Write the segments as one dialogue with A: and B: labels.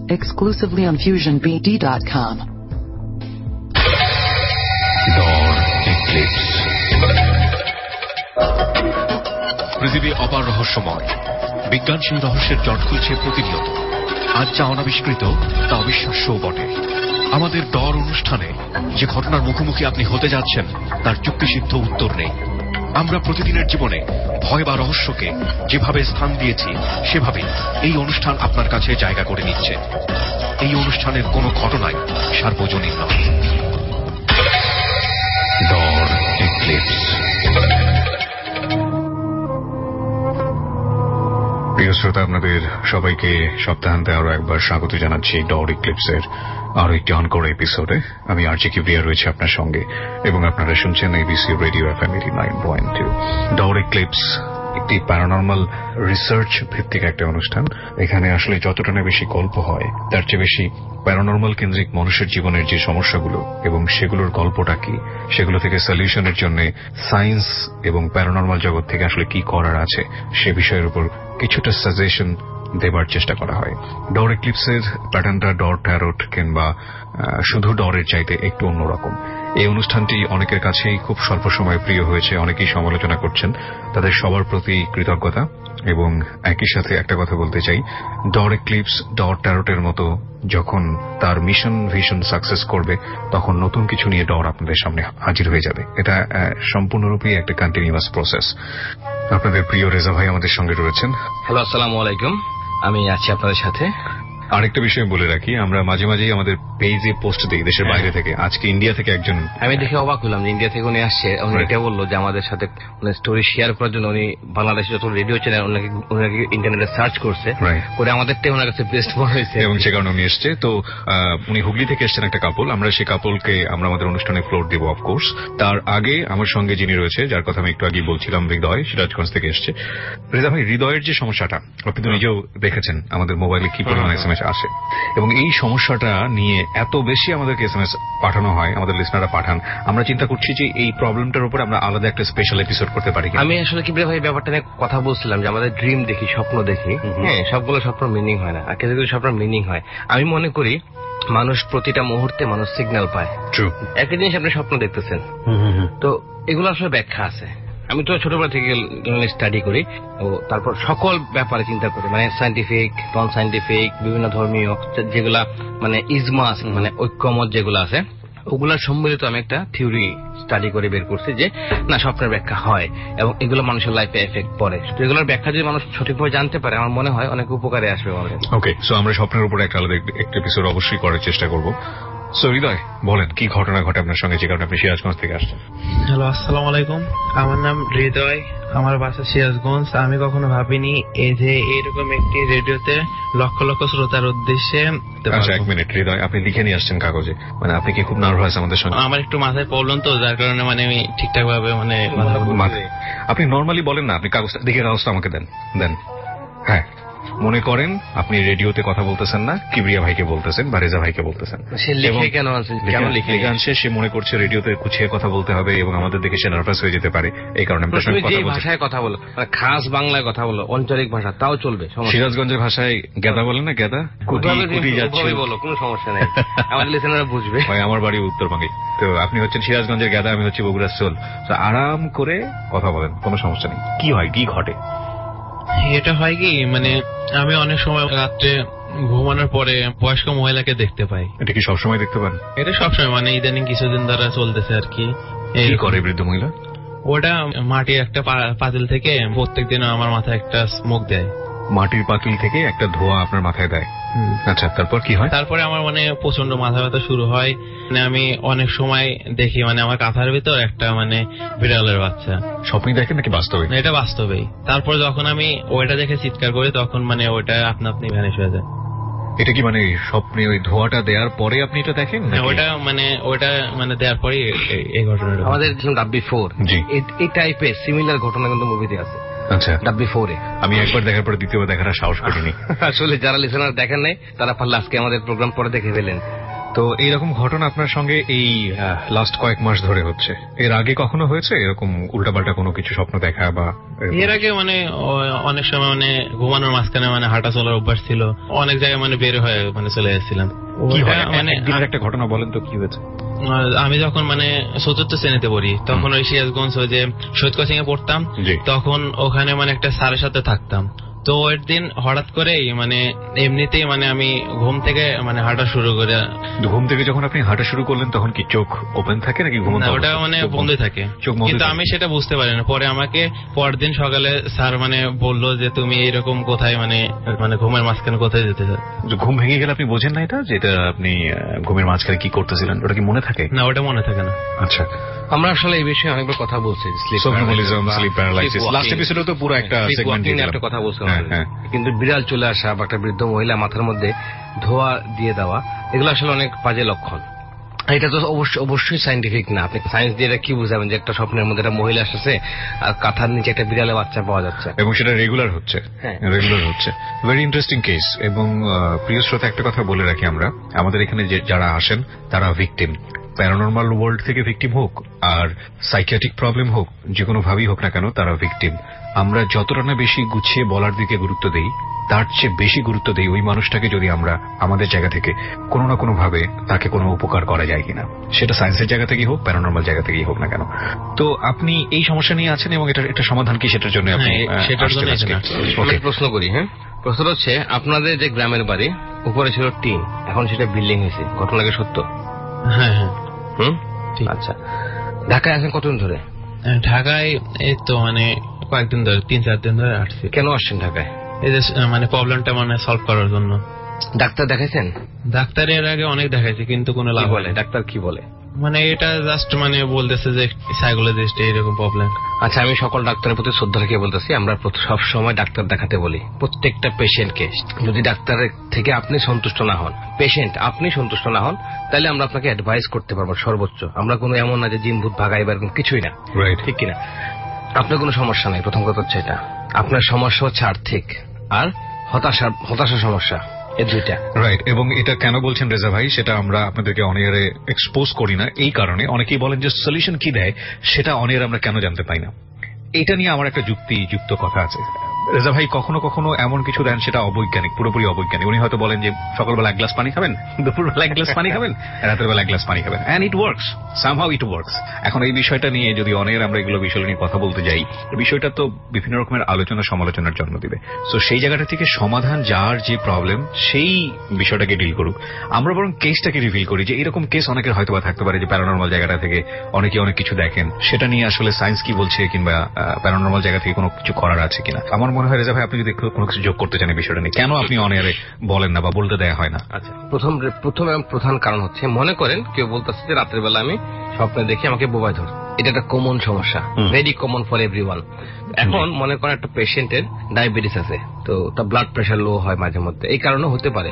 A: exclusively on FusionBD.com.
B: Dawn Eclipse. পৃথিবী অপার রহস্যময়। বিজ্ঞান সেই রহস্যের জট খুলছে প্রতিনিয়ত। আজ যা অনাবিষ্কৃত তা অবিশ্বাস্যও বটে। আমাদের ডর অনুষ্ঠানে যে ঘটনার মুখোমুখি আপনি হতে যাচ্ছেন তার যুক্তিসিদ্ধ উত্তর নেই। আমরা প্রতিদিনের জীবনে ভয় বা রহস্যকে যেভাবে স্থান দিয়েছি সেভাবেই এই অনুষ্ঠান আপনার কাছে জায়গা করে নিচ্ছে। এই অনুষ্ঠানের কোনো ঘটনাই সার্বজনীন নয়। ডর এক্লিপস। প্রিয় শ্রোতা, আপনাদের সবাইকে সপ্তাহান্তে আরো একবার স্বাগত জানাচ্ছি ডর এক্লিপসের আরো একটি অনকোর এপিসোডে। আমি আরজি কিবরিয়া রয়েছে আপনার সঙ্গে এবং আপনারা শুনছেন ABC radio FM 89.2। Dor eclipse একটি প্যারানরমাল রিসার্চ ভিত্তিক একটা অনুষ্ঠান। এখানে আসলে যতটা না বেশি গল্প হয় তার চেয়ে বেশি প্যারানরমাল কেন্দ্রিক মানুষের জীবনের যে সমস্যাগুলো এবং সেগুলোর গল্পটা কি, সেগুলো থেকে সলিউশনের জন্য সায়েন্স এবং প্যারানরমাল জগৎ থেকে আসলে কি করার আছে সে বিষয়ের উপর কিছুটা সাজেশন দেবার চেষ্টা করা হয়। ডর এক্লিপসের প্যাটার্নটা ডর ট্যারোট কিংবা শুধু ডরের চাইতে একটু অন্যরকম। এই অনুষ্ঠানটি অনেকের কাছেই খুব স্বল্প সময়ে প্রিয় হয়েছে, অনেকেই সমালোচনা করছেন। তাদের সবার প্রতি কৃতজ্ঞতা। এবং একই সাথে একটা কথা বলতে চাই, ডর এক্লিপস ডর ট্যারোটের মতো যখন তার মিশন ভিশন সাকসেস করবে তখন নতুন কিছু নিয়ে ডর আপনাদের সামনে হাজির হয়ে যাবে। এটা সম্পূর্ণরূপে একটা কন্টিনিউয়াস প্রসেস। আপনাদের প্রিয় রেজা ভাই আমাদের সঙ্গে রয়েছেন।
C: হ্যালো, আসসালামু আলাইকুম। আমি আছি আপনাদের সাথে।
B: আরেকটা বিষয় বলে রাখি, আমরা মাঝে মাঝেই আমাদের পেজে পোস্ট দিই দেশের বাইরে থেকে। আজকে ইন্ডিয়া থেকে একজন,
C: আমি দেখে অবাক হলাম যে ইন্ডিয়া থেকে উনি আসছে। উনি এটা বললো যে আমাদের সাথে স্টোরি শেয়ার করার জন্য উনি বাংলাদেশে যত রেডিও চ্যানেল ওনাকে ইন্টারনেটে সার্চ করছে, করে আমাদেরটাই ওনার কাছে বেস্ট মনে হয়েছে
B: এবং সে কারণে উনি এসছে। তো উনি হুগলি থেকে এসছেন একটা কাপল। আমরা সেই কাপলকে আমরা আমাদের অনুষ্ঠানে ফ্লোর দেবো অফকোর্স। তার আগে আমার সঙ্গে যিনি রয়েছে, যার কথা আমি একটু আগে বলছিলাম, হৃদয়, সিরাজগঞ্জ থেকে এসছে। রেজা ভাই, হৃদয়ের যে সমস্যাটা আপনি তো নিজেও দেখেছেন আমাদের মোবাইলে কি পরিমাণ SMS আসে, এবং এই সমস্যাটা নিয়ে এত বেশি আমাদেরকে SMS পাঠানো হয়, আমাদের লিসনাররা পাঠান। আমরা চিন্তা করছি যে এই প্রবলেমটার উপর আমরা আলাদা একটা স্পেশাল এপিসোড করতে পারি।
C: আমি আসলে কি ভাই ব্যাপারটা নিয়ে কথা বলছিলাম যে আমাদের ড্রিম দেখি, স্বপ্ন দেখি, হ্যাঁ, সবগুলো স্বপ্ন মিনিং হয় না, আর কিছু কিছু স্বপ্ন মিনিং হয়। আমি মনে করি মানুষ প্রতিটা মুহূর্তে মানুষ সিগন্যাল পায়। একটা জিনিস আপনি স্বপ্ন দেখতেছেন, তো এগুলো আসলে ব্যাখ্যা আছে। আমি তো ছোটবেলা থেকে স্টাডি করি ও তারপর সকল ব্যাপারে চিন্তা করি, মানে সায়েন্টিফিক, নন সায়েন্টিফিক, বিভিন্ন ধর্মীয় যেগুলা মানে ইজমা মানে ঐক্যমত যেগুলো আছে ওগুলার সম্মিলিত আমি একটা থিওরি স্টাডি করে বের করছি যে না, স্বপ্নের ব্যাখ্যা হয় এবং এগুলো মানুষের লাইফে এফেক্ট পড়ে। তো এগুলোর ব্যাখ্যা যদি মানুষ সঠিকভাবে জানতে পারে আমার মনে হয় অনেক উপকারে আসবে আমাদের।
B: ওকে, সো আমরা স্বপ্নের উপর একটা আলাদা একটা এপিসোড অবশ্যই করার চেষ্টা করব। সো হৃদয়, বলেন কি ঘটনা ঘটে আপনার সঙ্গে, যে কারণে আপনি সিরাজগঞ্জ থেকে আসছেন?
D: হ্যালো, আসসালামু আলাইকুম। আমার নাম হৃদয়, আমার বাসা সিরাজগঞ্জ। আমি কখনো ভাবিনি এই যে এরকম একটি রেডিওতে লক্ষ লক্ষ শ্রোতার উদ্দেশ্যে।
B: আচ্ছা, এক মিনিট হৃদয়, আপনি লিখে নিয়ে আসছেন কাগজে, মানে আপনি কি খুব নার্ভাস আমাদের সঙ্গে?
D: আমার একটু মাথায় প্রবলেম তো, যার কারণে মানে আমি ঠিকঠাক ভাবে মানে
B: আপনি নর্মালি বলেন না, আপনি কাগজটা দেখে কাগজটা আমাকে দেন। হ্যাঁ, মনে করেন আপনি রেডিওতে কথা বলতেছেন না, কিবরিয়া ভাইকে বলতেছেন বা রেজা ভাইকে বলতেছেন।
C: সে লিখে কেন লিখে
B: আনছে? সে মনে করছে রেডিওতে গুছিয়ে কথা বলতে হবে এবং আমাদের দেখে সে নার্ভাস হয়ে যেতে পারে, এই কারণে আমি
C: যে ভাষায় কথা বলো, খাস বাংলায় কথা বলো, আঞ্চলিক ভাষা তাও চলবে।
B: সিরাজগঞ্জের ভাষায় গেদা বলেন না, গেদা কুটি যাচ্ছে
C: বলো, কোনো সমস্যা নেই, আমাদের লিসেনাররা বুঝবে।
B: আমার বাড়ি উত্তরবঙ্গে, তো আপনি হচ্ছেন সিরাজগঞ্জের গেদা, আমি হচ্ছি বগুড়ার সোল। আরাম করে কথা বলেন, কোনো সমস্যা নেই। কি হয়, কি ঘটে?
D: এটা হয় কি, মানে আমি অনেক সময় রাত্রে ঘুমানোর পরে বয়স্ক মহিলাকে দেখতে পাই।
B: এটা কি সবসময় দেখতে পান?
D: এটা সবসময়, মানে ইদানিং কিছুদিন দ্বারা চলতেছে আর কি।
B: এই করে বৃদ্ধ মহিলা?
D: ওটা মাটির একটা পাতিল থেকে প্রত্যেকদিন আমার মাথায় একটা স্মোক দেয়।
B: মাটির পাতিল থেকে একটা ধোঁয়া আপনার মাথায় দেয়? আচ্ছা, তারপর কি হয়?
D: তারপরে আমার মানে প্রচন্ড মাথা ব্যথা শুরু হয়। মানে আমি অনেক সময় দেখি মানে আমার কাঁথার ভিতর একটা মানে বিড়ালের বাচ্চা।
B: স্বপ্নে দেখেন নাকি বাস্তবে?
D: এটা বাস্তবেই। তারপর যখন আমি ওইটা দেখে চিৎকার করি তখন মানে ওইটা আপনা আপনি ভ্যানিশ হয়ে যায়।
B: এটা কি মানে স্বপ্নে ওই ধোঁয়াটা দেওয়ার পরে আপনি এটা দেখেন?
D: ওইটা মানে দেওয়ার পরে এই ঘটনাটা
C: আমাদের ডাব্বি4 এই টাইপের সিমিলার ঘটনা কিন্তু মুভিতে আছে।
B: আচ্ছা,
C: ডাব্বি4
B: আমি একবার দেখার পরে দ্বিতীয়বার দেখার সাহস করিনি।
C: আসলে যারা লিসেনার দেখেন নাই তারা পারলে আজকে আমাদের প্রোগ্রাম পরে দেখে ফেলেন।
B: তো এইরকম ঘটনা আপনার সঙ্গে এই লাস্ট কয়েক মাস ধরে হচ্ছে, এর আগে কখনো হয়েছে এরকম উল্টাপাল্টা কোনো কিছু স্বপ্ন দেখা? বা
D: এর আগে মানে অনেক সময় মানে ঘুমানোর মাঝখানে মানে হাঁটা চলার অভ্যাস ছিল, অনেক জায়গায় মানে বের হয়ে মানে চলে যাচ্ছিলাম।
B: মানে দিনের একটা ঘটনা বলেন তো, কি হয়েছে?
D: আমি যখন মানে 4th শ্রেণীতে পড়ি তখন ওই সিরাজগঞ্জ ওই যে শহীদ কোচিং এ পড়তাম, তখন ওখানে মানে একটা স্যারের সাথে থাকতাম। তো একদিন হঠাৎ করেই মানে এমনিতেই মানে আমি ঘুম থেকে মানে হাঁটা শুরু করে।
B: ঘুম থেকে যখন আপনি হাঁটা শুরু করলেন তখন কি চোখ ওপেন থাকে নাকি ঘুমন্ত?
D: ওটা মানে বন্ধ থাকে, কিন্তু আমি সেটা বুঝতে পারি না। পরে আমাকে পরের দিন সকালে স্যার মানে বললো যে তুমি এরকম কোথায় মানে মানে ঘুমের মাঝখানে কোথায় যেতে চাও?
B: ঘুম ভেঙে গেলে আপনি বোঝেন না এটা, যেটা আপনি ঘুমের মাঝখানে কি করতেছিলেন? ওটা কি মনে থাকে?
D: না, ওটা মনে থাকে না।
B: আচ্ছা,
C: আমরা আসলে এই বিষয়ে অনেকবার কথা বলছি,
B: স্লিপ প্যারালাইসিস। লাস্ট এপিসোডে তো পুরো একটা সেগমেন্ট নিয়ে একটা
C: কথা বলছিলাম। কিন্তু বিড়াল চলে আসা বা একটা বৃদ্ধ মহিলা মাথার মধ্যে ধোয়া দিয়ে দেওয়া, এগুলো আসলে অনেক বাজে লক্ষণ। এটা তো অবশ্যই সাইন্টিফিক না। আপনি সায়েন্স দিয়ে এটা কি বুঝাবেন যে একটা স্বপ্নের মধ্যে একটা মহিলা আসছে আর কাঁথার নিচে একটা বিড়ালের বাচ্চা পাওয়া যাচ্ছে,
B: এবং সেটা রেগুলার হচ্ছে? রেগুলার হচ্ছে। Very interesting case. এবং প্রিয় শ্রোতা, একটা কথা বলে রাখি, আমরা আমাদের এখানে যারা আসেন তারা ভিকটিম। প্যারানরমাল ওয়ার্ল্ড থেকে ভিকটিম হোক আর সাইকিয়াট্রিক প্রবলেম হোক, যে কোনো ভাবেই হোক না কেন, তারা ভিকটিম। আমরা যতটা না বেশি গুছিয়ে বলার দিকে গুরুত্ব দেই, তার চেয়ে বেশি গুরুত্ব দেই ওই মানুষটাকে যদি আমরা আমাদের জায়গা থেকে কোনো না কোনো ভাবে তাকে কোনো উপকার করা যায় কিনা, সেটা সায়েন্সের জায়গা থেকেই হোক, প্যারানরমাল জায়গা থেকেই হোক না কেন। তো আপনি এই সমস্যা নিয়ে আছেন এবং এটা একটা সমাধান কি সেটার জন্য আপনি
C: প্রশ্ন করি। হ্যাঁ, প্রশ্ন হচ্ছে আপনাদের যে গ্রামের বাড়ি উপরে ছিল টিন, এখন সেটা বিল্ডিং হয়েছে, ঘটনা কি সত্য?
D: হ্যাঁ হ্যাঁ।
C: আচ্ছা, ঢাকায় আছেন কতদিন ধরে?
D: ঢাকায় এই তো মানে কয়েকদিন ধরে, 3-4 দিন ধরে আসছি।
C: কেন আসছেন ঢাকায়?
D: এই যে মানে প্রবলেমটা মানে সলভ করার জন্য।
C: ডাক্তার দেখাইছেন?
D: ডাক্তার এর আগে অনেক দেখাইছি কিন্তু কোনো লাভ
C: বলে? ডাক্তার কি বলে?
D: মানে এটা জাস্ট মানে বলতেছে যে সাইকোলজিস্ট এরকম প্রবলেম।
C: আচ্ছা, আমি সকল ডাক্তারের প্রতি শ্রদ্ধা রেখে বলতেছি, আমরা সব সময় ডাক্তার দেখাতে বলি প্রত্যেকটা পেশেন্টকে। যদি ডাক্তারের থেকে আপনি সন্তুষ্ট না হন, পেশেন্ট আপনি সন্তুষ্ট না হন, তাহলে আমরা আপনাকে অ্যাডভাইস করতে পারবো সর্বোচ্চ। আমরা কোনো এমন না যে জিন ভূত ভাগাইবার কিছুই না, ঠিক কিনা? আপনার কোনো সমস্যা নাই, প্রথম কথা হচ্ছে এটা। আপনার সমস্যা হচ্ছে আর্থিক আর হতাশা সমস্যা, এই দুইটা।
B: রাইট। এবং এটা কেন বলছেন রেজা ভাই, সেটা আমরা আপনাদেরকে অনিয়ারে এক্সপোজ করি না এই কারণে, অনেকেই বলেন যে সলিউশন কি দেয় সেটা অনিয়ারে আমরা কেন জানতে পাই না। এটা নিয়ে আমার একটা যুক্তিযুক্ত কথা আছে। রেজা ভাই কখনো কখনো এমন কিছু দেন সেটা অবৈজ্ঞানিক, পুরোপুরি অবৈজ্ঞানিক। উনি হয়তো বলেন যে সকালবেলা 1 গ্লাস পানি খাবেন, দুপুরবেলা 1 গ্লাস পানি খাবেন, রাতের বেলা 1 গ্লাস পানি খাবেন, and it works, somehow it works. এখন এই বিষয়টা নিয়ে যদি অনেক আমরা এগুলো বিষয় নিয়ে কথা বলতে যাই, বিষয়টা তো বিভিন্ন রকমের আলোচনা সমালোচনার জন্ম দিবে। সো সেই জায়গাটা থেকে সমাধান, যার যে প্রবলেম সেই বিষয়টাকে ডিল করুক। আমরা বরং কেসটাকে রিভিল করি যে এরকম কেস অনেকের হয়তো বা থাকতে পারে যে প্যারানরমাল জায়গাটা থেকে অনেকে অনেক কিছু দেখেন, সেটা নিয়ে আসলে সায়েন্স কি বলছে কিংবা প্যারানরমাল জায়গা থেকে কোনো কিছু করার আছে কিনা। আমার মনে হয় রেজা ভাই আপনি যদি কোনো কিছু যোগ করতে চান এই বিষয়টা নিয়ে, কেন আপনি অনিয়ারে বলেন না বা বলতে দেয়া হয় না?
C: আচ্ছা, প্রধান কারণ হচ্ছে, মনে করেন কেউ বলতেছে যে রাতের বেলা আমি স্বপ্নে দেখি আমাকে বোবায় ধর। এটা একটা কমন সমস্যা, ভেরি কমন ফর এভরিওয়ান। এখন মনে করেন একটা পেশেন্টের ডায়াবেটিস আছে, তো তার ব্লাড প্রেশার লো হয় মাঝে মধ্যে, এই কারণে হতে পারে,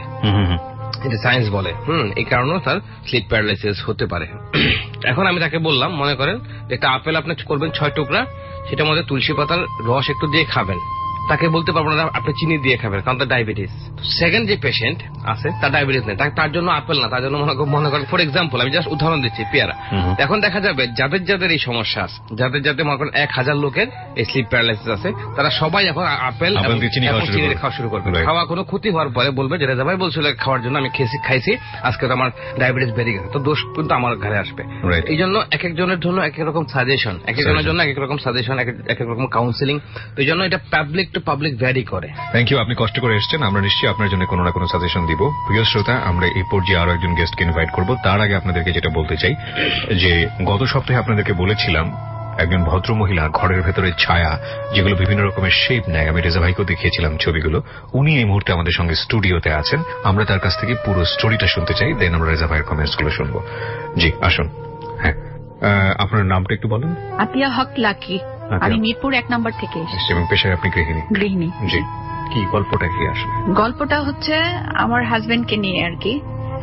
C: এটা সায়েন্স বলে। এই কারণেও তার স্লিপ প্যারালাইসিস হতে পারে। এখন আমি তাকে বললাম, মনে করেন একটা আপেল আপনি করবেন 6 টুকরা, সেটার মধ্যে তুলসী পাতার রস একটু দিয়ে খাবেন। তাকে বলতে পারবো না আপনি চিনি দিয়ে খাবেন, কারণ তার ডায়াবেটিস। সেকেন্ড যে পেশেন্ট আছে তার ডায়াবেটিস নেই, তার জন্য আপেল না, তার জন্য মনে করেন ফর এক্সাম্পল আমি জাস্ট উদাহরণ দিচ্ছি, পেয়ারা। এখন দেখা যাবে যাদের এই সমস্যা আছে, যাদের মনে করেন 1000 লোকের এই স্লিপ প্যারালাইসিস আছে, তারা সবাই এখন আপেল এবং চিনি খাওয়া শুরু করবে। খাওয়া কোনো ক্ষতি হওয়ার পরে বলবে যে রেজা ভাই বলছিল খাওয়ার জন্য, আমি খাইছি, আজকে তো আমার ডায়াবেটিস বেড়ে গেছে, তো দোষ কিন্তু আমার ঘরে আসবে। এই জন্য এক একজনের জন্য এক এক রকম সাজেশন, এক একজনের জন্য এক এক রকম সাজেশন, এক এক রকম কাউন্সিলিং। তো এই জন্য এটা পাবলিক টু পাবলিক ভ্যারি করে।
B: থ্যাংক ইউ, আপনি কষ্ট করে এসেছেন, আমরা নিশ্চয়ই আপনার জন্য কোনো না কোনো সাজেশন দিব। প্রিয় শ্রোতা, আমরা এই পর্যায়ে আরো একজন গেস্টকে ইনভাইট করব। তার আগে আপনাদেরকে যেটা বলতে চাই যে গত সপ্তাহে আপনাদেরকে বলেছিলাম একজন ভদ্র মহিলা ঘরের ভেতরে ছায়া, যেগুলো বিভিন্ন রকমের শেপ নেয়, আমি রেজা ভাইকেও দেখিয়েছিলাম ছবিগুলো। উনি এই মুহূর্তে আমাদের সঙ্গে স্টুডিওতে আছেন। আমরা তার কাছ থেকে পুরো স্টোরিটা শুনতে চাই, দেন আমরা রেজা ভাইয়ের কমেন্টস গুলো শুনবো। জি আসুন। হ্যাঁ, আপনার নামটা একটু বলেন।
E: আতিয়া হক লাকি, আমি মিরপুর 1 নম্বর থেকে এসেছি।
B: এবং পেশায় আপনি গৃহিণী?
E: জি।
B: কি গল্পটা কি আসলে?
E: গল্পটা হচ্ছে আমার হাজবেন্ডকে নিয়ে আর কি।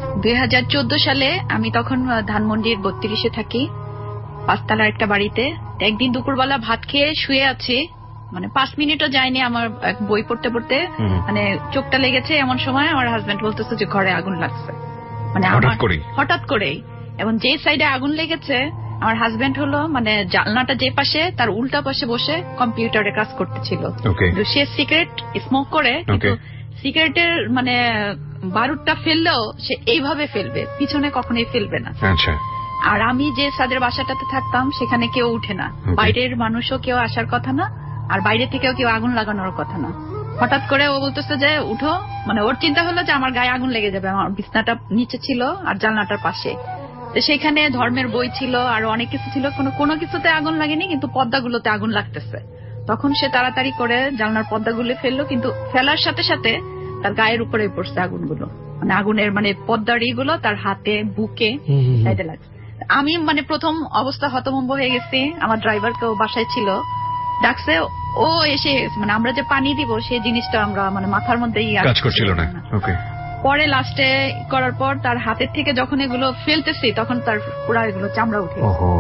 E: 2014 সালে আমি তখন ধানমন্ডির 32-এ থাকি, 5 তলার একটা বাড়িতে। একদিন দুপুরবেলা ভাত খেয়ে শুয়ে আছি, মানে 5 মিনিটও যায়নি আমার বই পড়তে পড়তে মানে চোখটা লেগেছে, এমন সময় আমার হাজবেন্ড বলতেছে যে ঘরে আগুন লাগছে। মানে হঠাৎ করেই। এবং যে সাইডে আগুন লেগেছে আমার হাজবেন্ড হলো মানে জানলাটা যে পাশে তার উল্টা পাশে বসে কম্পিউটারে কাজ করতেছিল। সে সিগারেট স্মোক করে, কিন্তু সিগারেটের মানে বারুদটা ফেললেও সে এইভাবে ফেলবে, পিছনে কখনোই ফেলবে না। আর আমি যে সাদের বাসাটাতে থাকতাম সেখানে কেউ উঠে না, বাইরের মানুষও কেউ আসার কথা না, আর বাইরে থেকেও কেউ আগুন লাগানোর কথা না। হঠাৎ করে ও বলতেছে যে উঠো, মানে ওর চিন্তা হলো যে আমার গায়ে আগুন লেগে যাবে। আমার বিছনাটা নিচে ছিল আর জানলাটার পাশে, তো সেখানে ধর্মের বই ছিল আর অনেক কিছু ছিল, কোনো কিছুতে আগুন লাগেনি, কিন্তু পর্দাগুলোতে আগুন লাগতেছে। তখন সে তাড়াতাড়ি করে জানলার পর্দাগুলো ফেললো, কিন্তু ফেলার সাথে সাথে তার গায়ের উপরে পড়ছে আগুনগুলো, মানে আগুনের মানে পর্দার ইগুলো তার হাতে, বুকে, সাইডে লাগছে। আমি মানে প্রথম অবস্থা হতভম্ব হয়ে গেছি। আমার ড্রাইভার কেউ বাসায় ছিল, ডাকছে, ও এসে মানে আমরা যে পানি দিব সেই জিনিসটা আমরা মানে মাথার মধ্যেই কাজ করছিল না। পরে লাস্টে করার পর তার হাতের থেকে যখন এগুলো ফেলতেছি তখন তার পুরা এগুলো চামড়া উঠে,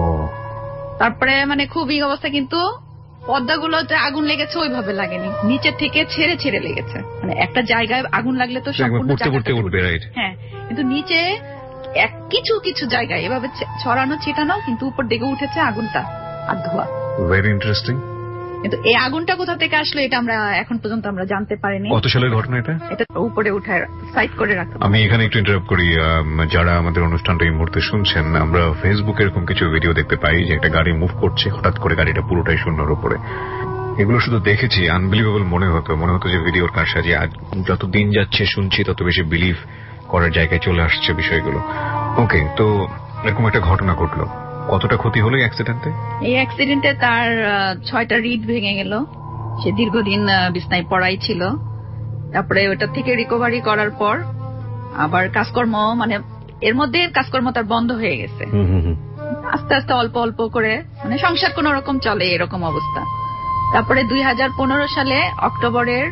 E: তারপরে মানে খুবই অবস্থা। কিন্তু পর্দাগুলোতে আগুন লেগেছে ওইভাবে লাগেনি, নিচের থেকে ছেড়ে ছেড়ে লেগেছে। মানে একটা জায়গায় আগুন লাগলে তো সম্পূর্ণ হ্যাঁ, কিন্তু নিচে কিছু কিছু জায়গায় এভাবে ছড়ানো ছিটানো, কিন্তু উপর দিকে উঠেছে আগুনটা আর ধোয়া।
B: Very interesting.
E: কিন্তু এই আগুনটা কোথা থেকে আসলো এটা আমরা এখন পর্যন্ত আমরা জানতে পারিনি।
B: কত সালের ঘটনা এটা?
E: এটা উপরে উঠায় সাইড করে রাখা।
B: আমি এখানে একটু ইন্টারাপ্ট করি। যারা আমাদের অনুষ্ঠানটা এই মুহূর্তে শুনছেন, আমরা ফেসবুকে এরকম কিছু ভিডিও দেখতে পাই যে একটা গাড়ি মুভ করছে, হঠাৎ করে গাড়িটা পুরোটাই শূন্যর উপরে। এগুলো শুধু দেখেছি, আনবিলিভেবল মনে হতো যে ভিডিওর কারসাজি। আজ যত দিন যাচ্ছে শুনছি তত বেশি বিলিভ করার জায়গায় চলে আসছে বিষয়গুলো। ওকে, তো এরকম একটা ঘটনা ঘটলো, কতটা ক্ষতি হলো এই অ্যাক্সিডেন্টে?
E: এই অ্যাক্সিডেন্টে তার 6টা রিড ভেঙে গেল। সে দীর্ঘদিন বিছনায় পড়াই ছিল। তারপরে ওটা থেকে রিকভারি করার পর আবার কাজকর্ম, মানে এর মধ্যে কাজকর্ম তার বন্ধ হয়ে গেছে। আস্তে আস্তে অল্প অল্প করে মানে সংসার কোন রকম চলে, এরকম অবস্থা। তারপরে 2015 সালে অক্টোবরের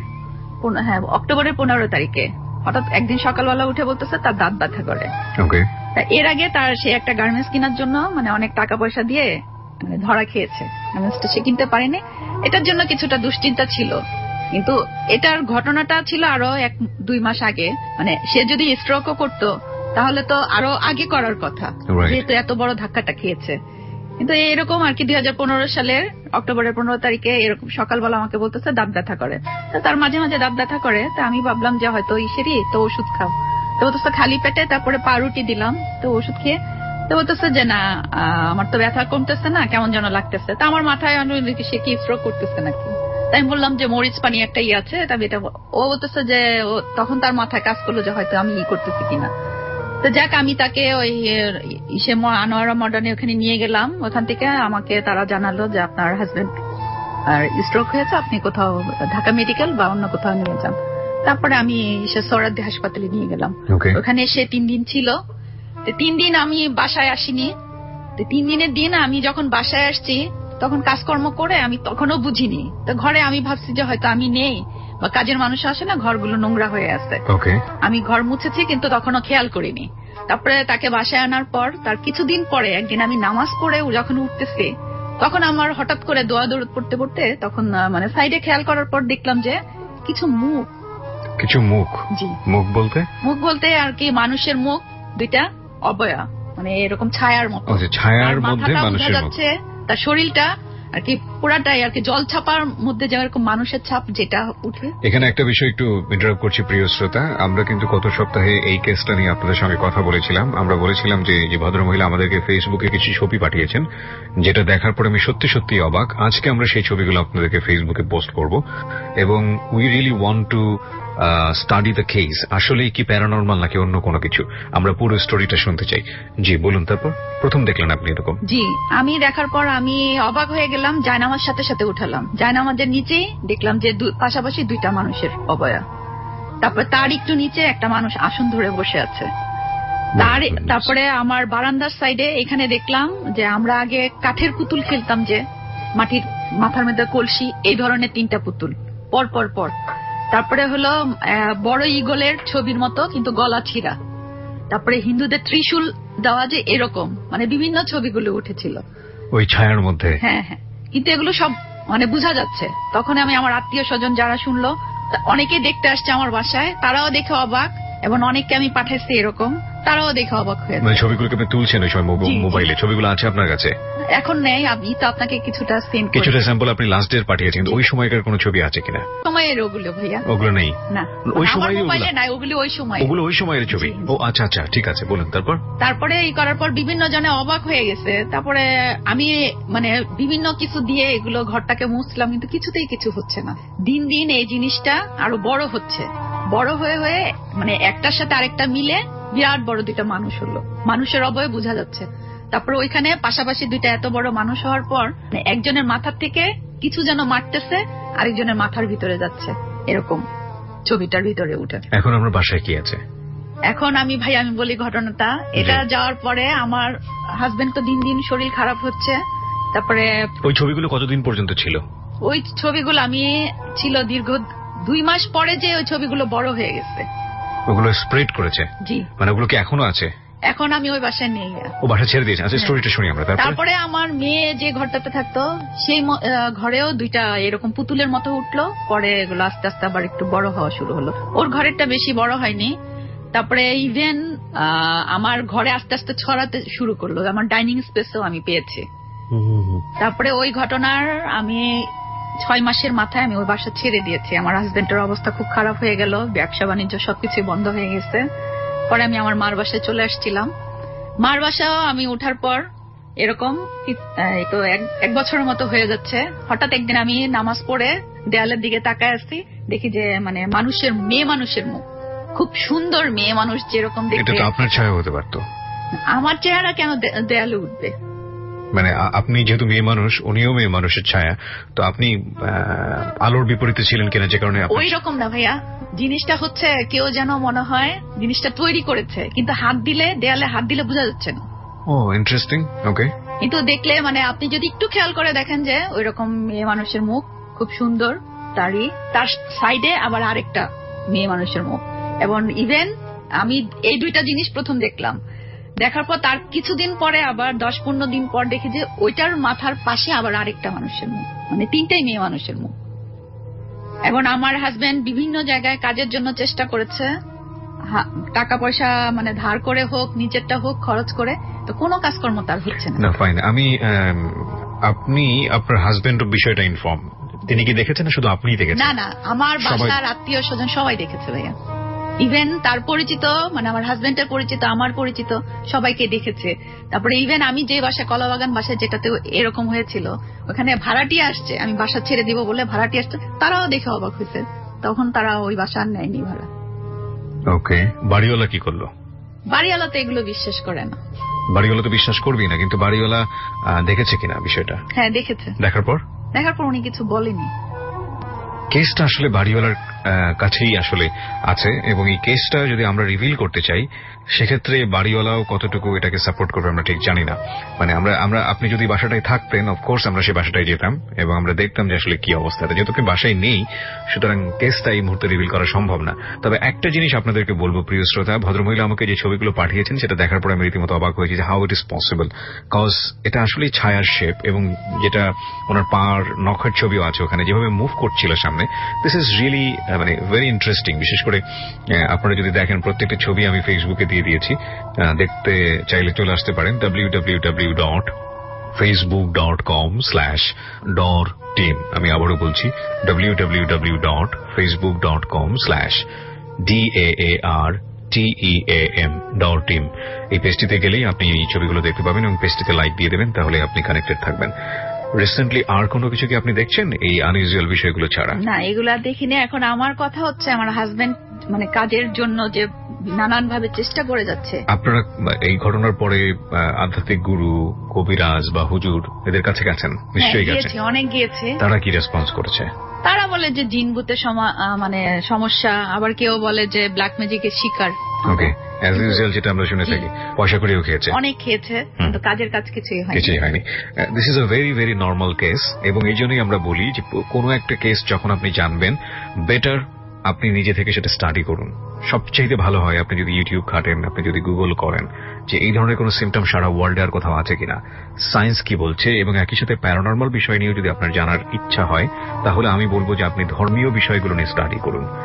E: 15 তারিখে হঠাৎ একদিন সকালবেলা উঠে বলতেছে তার দাঁত ব্যথা করে। এর আগে তার সে একটা গার্মেন্টস কেনার জন্য মানে অনেক টাকা পয়সা দিয়ে ধরা খেয়েছে, গার্মেন্টসটা সে কিনতে পারেনি। এটার জন্য কিছুটা দুশ্চিন্তা ছিল, কিন্তু এটার ঘটনাটা ছিল আরো 1-2 মাস আগে। মানে সে যদি স্ট্রোকও করতো তাহলে তো আরো আগে করার কথা, যেহেতু এত বড় ধাক্কাটা খেয়েছে। কিন্তু এরকম আর কি 2015 সালের অক্টোবরের 15 তারিখে এরকম সকালবেলা আমাকে বলতেছে দাঁত ব্যথা করে। তো তার মাঝে মাঝে দাঁত ব্যথা করে, তো আমি ভাবলাম যে হয়তো ইসেরই, তো ওষুধ খাও। তো বলতেছে খালি পেটে, তারপরে পাউরুটি দিলাম, তো ওষুধ খেয়ে তো বলতেছে যে না আমার তো ব্যথা কমতেছে না, কেমন যেন লাগতেছে। তো আমার মাথায় সে কি স্ট্রোক করতেছে নাকি, তাই আমি বললাম যে মরিচ পানি একটা আছে, তবে এটা ও বলতেছে যে তখন তার মাথায় কাজ করলো যে হয়তো আমি করতেছি কিনা। তো যাক, আমি তাকে ওই আনোয়ারা মডার্নে ওখানে নিয়ে গেলাম। ওখান থেকে আমাকে তারা জানালো যে আপনার হাজবেন্ড আর স্ট্রোক হয়েছে, আপনি কোথাও ঢাকা মেডিকেল বা অন্য কোথাও নিয়ে যান। তারপরে আমি সোহরাওয়ার্দী হাসপাতালে নিয়ে গেলাম। ওখানে সে 3 দিন ছিল। 3 দিন আমি বাসায় আসিনি। 3 দিনের দিন আমি যখন বাসায় আসছি তখন কাজকর্ম করে আমি তখনও বুঝিনি। তো ঘরে আমি ভাবছি যে হয়তো আমি নেই, বা কাজের মানুষ আসে না, ঘরগুলো নোংরা হয়ে আছে। আমি ঘর মুছেছি কিন্তু তখনও খেয়াল করিনি। তারপরে তাকে বাসায় আনার পর তার কিছুদিন পরে একদিন আমি নামাজ পড়ে যখন উঠতেছি তখন আমার হঠাৎ করে দোয়া দৌড় পড়তে পড়তে তখন মানে সাইডে খেয়াল করার পর দেখলাম যে কিছু মুখ। জি, মুখ বলতে আর কি মানুষের মুখ, 2টা অবয়ব, মানে এরকম ছায়ার মতো।
B: ছায়ার মধ্যে মানুষের মুখ,
E: তার শরীরটা আর কি পুরাটাই আর কি জল ছাপার মধ্যে যেরকম মানুষের ছাপ যেটা উঠে।
B: এখানে একটা বিষয় একটু ইন্টারাপ্ট করছি প্রিয় শ্রোতা। আমরা কিন্তু গত সপ্তাহে এই কেসটা নিয়ে আপনাদের সঙ্গে কথা বলেছিলাম। আমরা বলেছিলাম যে ভদ্রমহিলা আমাদেরকে ফেসবুকে কিছু ছবি পাঠিয়েছেন, যেটা দেখার পর আমি সত্যি সত্যি অবাক। আজকে আমরা সেই ছবিগুলো আপনাদেরকে ফেসবুকে পোস্ট করব, এবং we really want to study the case. আসলে কি প্যারানরমাল নাকি অন্য কোনো কিছু, আমরা পুরো স্টোরিটা শুনতে চাই। জি বলুন। তারপর প্রথম দেখলেন আপনি এরকম?
E: জি, আমি দেখার পর আমি অবাক হয়ে গেলাম। জায়নামাজ সাথে সাথে উঠালাম, জায়নামাজের নিচেই দেখলাম যে পাশাপাশি 2টা মানুষের অবয়ব। তারপর তার একটু নিচে একটা মানুষ আসন ধরে বসে আছে। তারপরে আমার বারান্দার সাইডে এখানে দেখলাম যে আমরা আগে কাঠের পুতুল খেলতাম, যে মাটির মাথার মধ্যে কলসি, এই ধরনের 3টা পুতুল পর পর পর। তারপরে হলো বড় ঈগলের ছবির মতো কিন্তু গলা ছিঁড়া। তারপরে হিন্দুদের ত্রিশূল দেওয়া, যে এরকম মানে বিভিন্ন ছবিগুলো উঠেছিল
B: ওই ছায়ার মধ্যে।
E: হ্যাঁ, কিন্তু এগুলো সব মানে বোঝা যাচ্ছে। তখন আমি আমার আত্মীয় স্বজন যারা শুনলো, অনেকেই দেখতে আসছে আমার বাসায়, তারাও দেখে অবাক। এবং অনেককে আমি পাঠাইছি এরকম, তারাও দেখে অবাক হয়েছে।
B: মানে ছবিগুলোকে আপনি তুলছেন ওই সময় মোবাইলে, ছবিগুলো আছে আপনার কাছে?
E: এখন নেই, আমি তো আপনাকে কিছুটা সেন্ড করি,
B: কিছুটা স্যাম্পল আপনি লাস্ট ডে পাঠিয়েছেন, ওই সময়কার কোনো ছবি আছে কিনা?
E: সময়ের ওগুলো ভাইয়া
B: ওগুলো নেই
E: না,
B: ওই সময়
E: মোবাইলে নাই, ওগুলো ওই সময়ের
B: ছবি। ও আচ্ছা আচ্ছা, ঠিক আছে, বলুন। তারপরে
E: এই করার পর বিভিন্ন জনে অবাক হয়ে গেছে। তারপরে আমি মানে বিভিন্ন কিছু দিয়ে এগুলো ঘরটাকে মুছলাম, কিন্তু কিছুতেই কিছু হচ্ছে না। দিন দিন এই জিনিসটা আরো বড় হচ্ছে, বড় হয়ে হয়ে মানে একটার সাথে আরেকটা মিলে বিরাট বড় দুইটা মানুষ হলো, মানুষের অবয় বোঝা যাচ্ছে। তারপরে ওইখানে পাশাপাশি দুইটা এত বড় মানুষ হওয়ার পর একজনের মাথার থেকে কিছু যেন মারতেছে, আরেকজনের মাথার ভিতরে যাচ্ছে, এরকম ছবিটার ভিতরে উঠে।
B: এখন আমরা বাসায় কি আছে?
E: এখন আমি বলি ঘটনাটা। এটা যাওয়ার পরে আমার হাজবেন্ড তো দিন দিন শরীর খারাপ হচ্ছে। তারপরে
B: ওই ছবিগুলো কতদিন পর্যন্ত ছিল?
E: ওই ছবিগুলো আমি ছিল দীর্ঘ 2 মাস পরে, যে ওই ছবিগুলো বড় হয়ে গেছে।
B: ওগুলো স্প্রেড করেছে? জি। মানে ওগুলো কি এখনো আছে?
E: এখন আমি ওই বাসায় নেই।
B: ও বাসা ছেড়ে দিয়েছে? আচ্ছা, স্টোরিটা শুনি আমরা।
E: তারপরে আমার মেয়ে যে ঘরটাতে থাকতো সেই ঘরেও দুইটা এরকম পুতুলের মতো উঠলো। পরে এগুলো আস্তে আস্তে আবার একটু বড় হওয়া শুরু হলো। ওর ঘরেরটা বেশি বড় হয়নি। তারপরে ইভেন আমার ঘরে আস্তে আস্তে ছড়াতে শুরু করলো, আমার ডাইনিং স্পেসও আমি পেয়েছি। তারপরে ওই ঘটনার আমি 6 মাসের মাথায় আমি ওই বাসা ছেড়ে দিয়েছি। আমার হাজবেন্ডের অবস্থা খুব খারাপ হয়ে গেল, ব্যবসা বাণিজ্য সবকিছু বন্ধ হয়ে গেছে। পরে আমি আমার মার বাসায় চলে আসছিলাম। মার বাসাও আমি উঠার পর এরকম তো 1 বছরের মতো হয়ে যাচ্ছে। হঠাৎ একদিন আমি নামাজ পড়ে দেয়ালের দিকে তাকায় আসছি, দেখি যে মানে মেয়ে মানুষের মুখ, খুব সুন্দর মেয়ে মানুষ যেরকম দেখতে।
B: এটা তো আপনার ছায়া হতে পারতো।
E: আমার চেহারা কেন দেয়ালে উঠবে?
B: মানে আপনি যেহেতু মেয়ে মানুষ, উনিও মেয়ে মানুষের ছায়া, তো আপনি আলোর বিপরীতে ছিলেন কিনা, যে কারণে?
E: ওই রকম না ভাইয়া, জিনিসটা হচ্ছে কেউ যেন মনে হয় জিনিসটা তৈরি করেছে, কিন্তু দেয়ালে হাত দিলে বোঝা যাচ্ছে না।
B: Oh interesting. ওকে।
E: কিন্তু দেখলে মানে আপনি যদি একটু খেয়াল করে দেখেন যে ওই রকম মেয়ে মানুষের মুখ, খুব সুন্দর দাড়ি, তার সাইডে আবার আরেকটা মেয়ে মানুষের মুখ। এবং ইভেন আমি এই দুইটা জিনিস প্রথম দেখলাম, দেখার পর তার কিছুদিন পরে আবার 10-15 দিন পর দেখি যে ওইটার মাথার পাশে আবার আরেকটা মানুষের মুখ, মানে 3টাই মেয়ে মানুষের মুখ। এবং আমার হাজবেন্ড বিভিন্ন জায়গায় কাজের জন্য চেষ্টা করেছে, টাকা পয়সা মানে ধার করে হোক, নিজেরটা হোক, খরচ করে, তো কোনো কাজকর্ম তার হচ্ছে না।
B: ফাইন। আপনি আপনার হাজবেন্ডের বিষয়টা ইনফর্ম, তিনি কি দেখেছেন না শুধু আপনিই দেখেছেন?
E: না, আমার বাসার আত্মীয় স্বজন সবাই দেখেছে ভাইয়া। ইভেন তার পরিচিত, মানে আমার হাজবেন্ডের পরিচিত, আমার পরিচিত সবাইকে দেখেছে। তারপরে ইভেন আমি যে বাসায়, কলাবাগান বাসায় যেটাতে এরকম হয়েছিল, ওখানে ভাড়াটিয়া আসছে, আমি বাসা ছেড়ে দিব বলে ভাড়াটিয়া আসছে, তারাও দেখে অবাক হয়েছে। তখন তারা ওই বাসা আর নেয়নি ভাড়া।
B: ওকে। বাড়িওয়ালা কি করলো?
E: বাড়িওয়ালা তো এগুলো বিশ্বাস করে না।
B: বাড়িওয়ালা তো বিশ্বাস করবি না, কিন্তু বাড়িওয়ালা দেখেছে কিনা বিষয়টা?
E: হ্যাঁ, দেখেছে।
B: দেখার পর
E: উনি কিছু বলেনি।
B: কেসটা আসলে বাড়িওয়ালার কাছেই আসলে আছে, এবং এই কেসটা যদি আমরা রিভিল করতে চাই, সেক্ষেত্রে বাড়িওয়ালাও কতটুকু এটাকে সাপোর্ট করবে আমরা ঠিক জানি না। মানে আমরা আপনি যদি বাসাটায় থাকতেন, অফকোর্স আমরা সেই বাসাটায় যেতাম এবং আমরা দেখতাম যে আসলে কি অবস্থা। যেহেতু বাসায় নেই, সুতরাং কেসটা এই মুহূর্তে রিভিল করা সম্ভব না। তবে একটা জিনিস আপনাদেরকে বলবো, প্রিয় শ্রোতা, ভদ্রমহিলা আমাকে যে ছবিগুলো পাঠিয়েছেন সেটা দেখার পর আমি রীতিমতো অবাক হয়েছি যে how it is possible. Cause এটা আসলে ছায়ার শেপ, এবং যেটা ওনার পার নখের ছবিও আছে ওখানে, যেভাবে মুভ করছিল সামনে, দিস ইজ রিয়েলি মানে ভেরি ইন্টারেস্টিং। বিশেষ করে আপনারা যদি দেখেন, প্রত্যেকটা ছবি আমি ফেসবুকে দিয়ে দিয়েছি, দেখতে চাইলে চলে আসতে পারেন www.facebook.com/dorteam। আমি আবারও বলছি www.facebook.com/DAARTEAM এই পেজটিতে গেলেই আপনি এই ছবিগুলো দেখতে পাবেন এবং পেজটিতে লাইক দিয়ে দেবেন, তাহলে আপনি কানেক্টেড থাকবেন। রিসেন্টলি আর কোনো কিছু কি আপনি দেখছেন এই আনইউজুয়াল বিষয়গুলো ছাড়া?
E: না, এগুলা দেখিনি। এখন আমার কথা হচ্ছে, আমার হাজবেন্ড মানে কাজের জন্য যে নানান ভাবে চেষ্টা করে যাচ্ছে।
B: আপনারা এই ঘটনার পরে আধ্যাত্মিক গুরু, কবিরাজ বা হুজুর এদের কাছে গেছেন? নিশ্চয়ই গেছেন।
E: অনেক গিয়েছে।
B: তারা কি রেসপন্স করেছে?
E: তারা বলে যে জিন ভূতের মানে সমস্যা, আবার কেউ বলে যে ব্ল্যাক ম্যাজিকের শিকার।
B: ওকে, অ্যাজ ইউজুয়াল যেটা আমরা শুনে থাকি। পয়সা করেও খেয়েছে,
E: অনেক খেয়েছে, কিন্তু কাজের কাজ কিছুই হয়নি।
B: This is a very very normal case, এবং এই জন্যই আমরা বলি যে কোনো একটা কেস যখন আপনি জানবেন, বেটার আপনি নিজে থেকে সেটা স্টাডি করুন। সবচেয়ে ভালো হয় আপনি যদি ইউটিউব ঘাটেন, আপনি যদি গুগল করেন যে এই ধরনের কোন সিমটম সারা ওয়ার্ল্ডে আর কোথাও আছে কিনা, সায়েন্স কি বলছে, এবং একই সাথে প্যারানর্মাল বিষয় নিয়েও যদি আপনার জানার ইচ্ছা হয়, তাহলে আমি বলবো যে আপনি ধর্মীয় বিষয়গুলো নিয়ে স্টাডি করুন।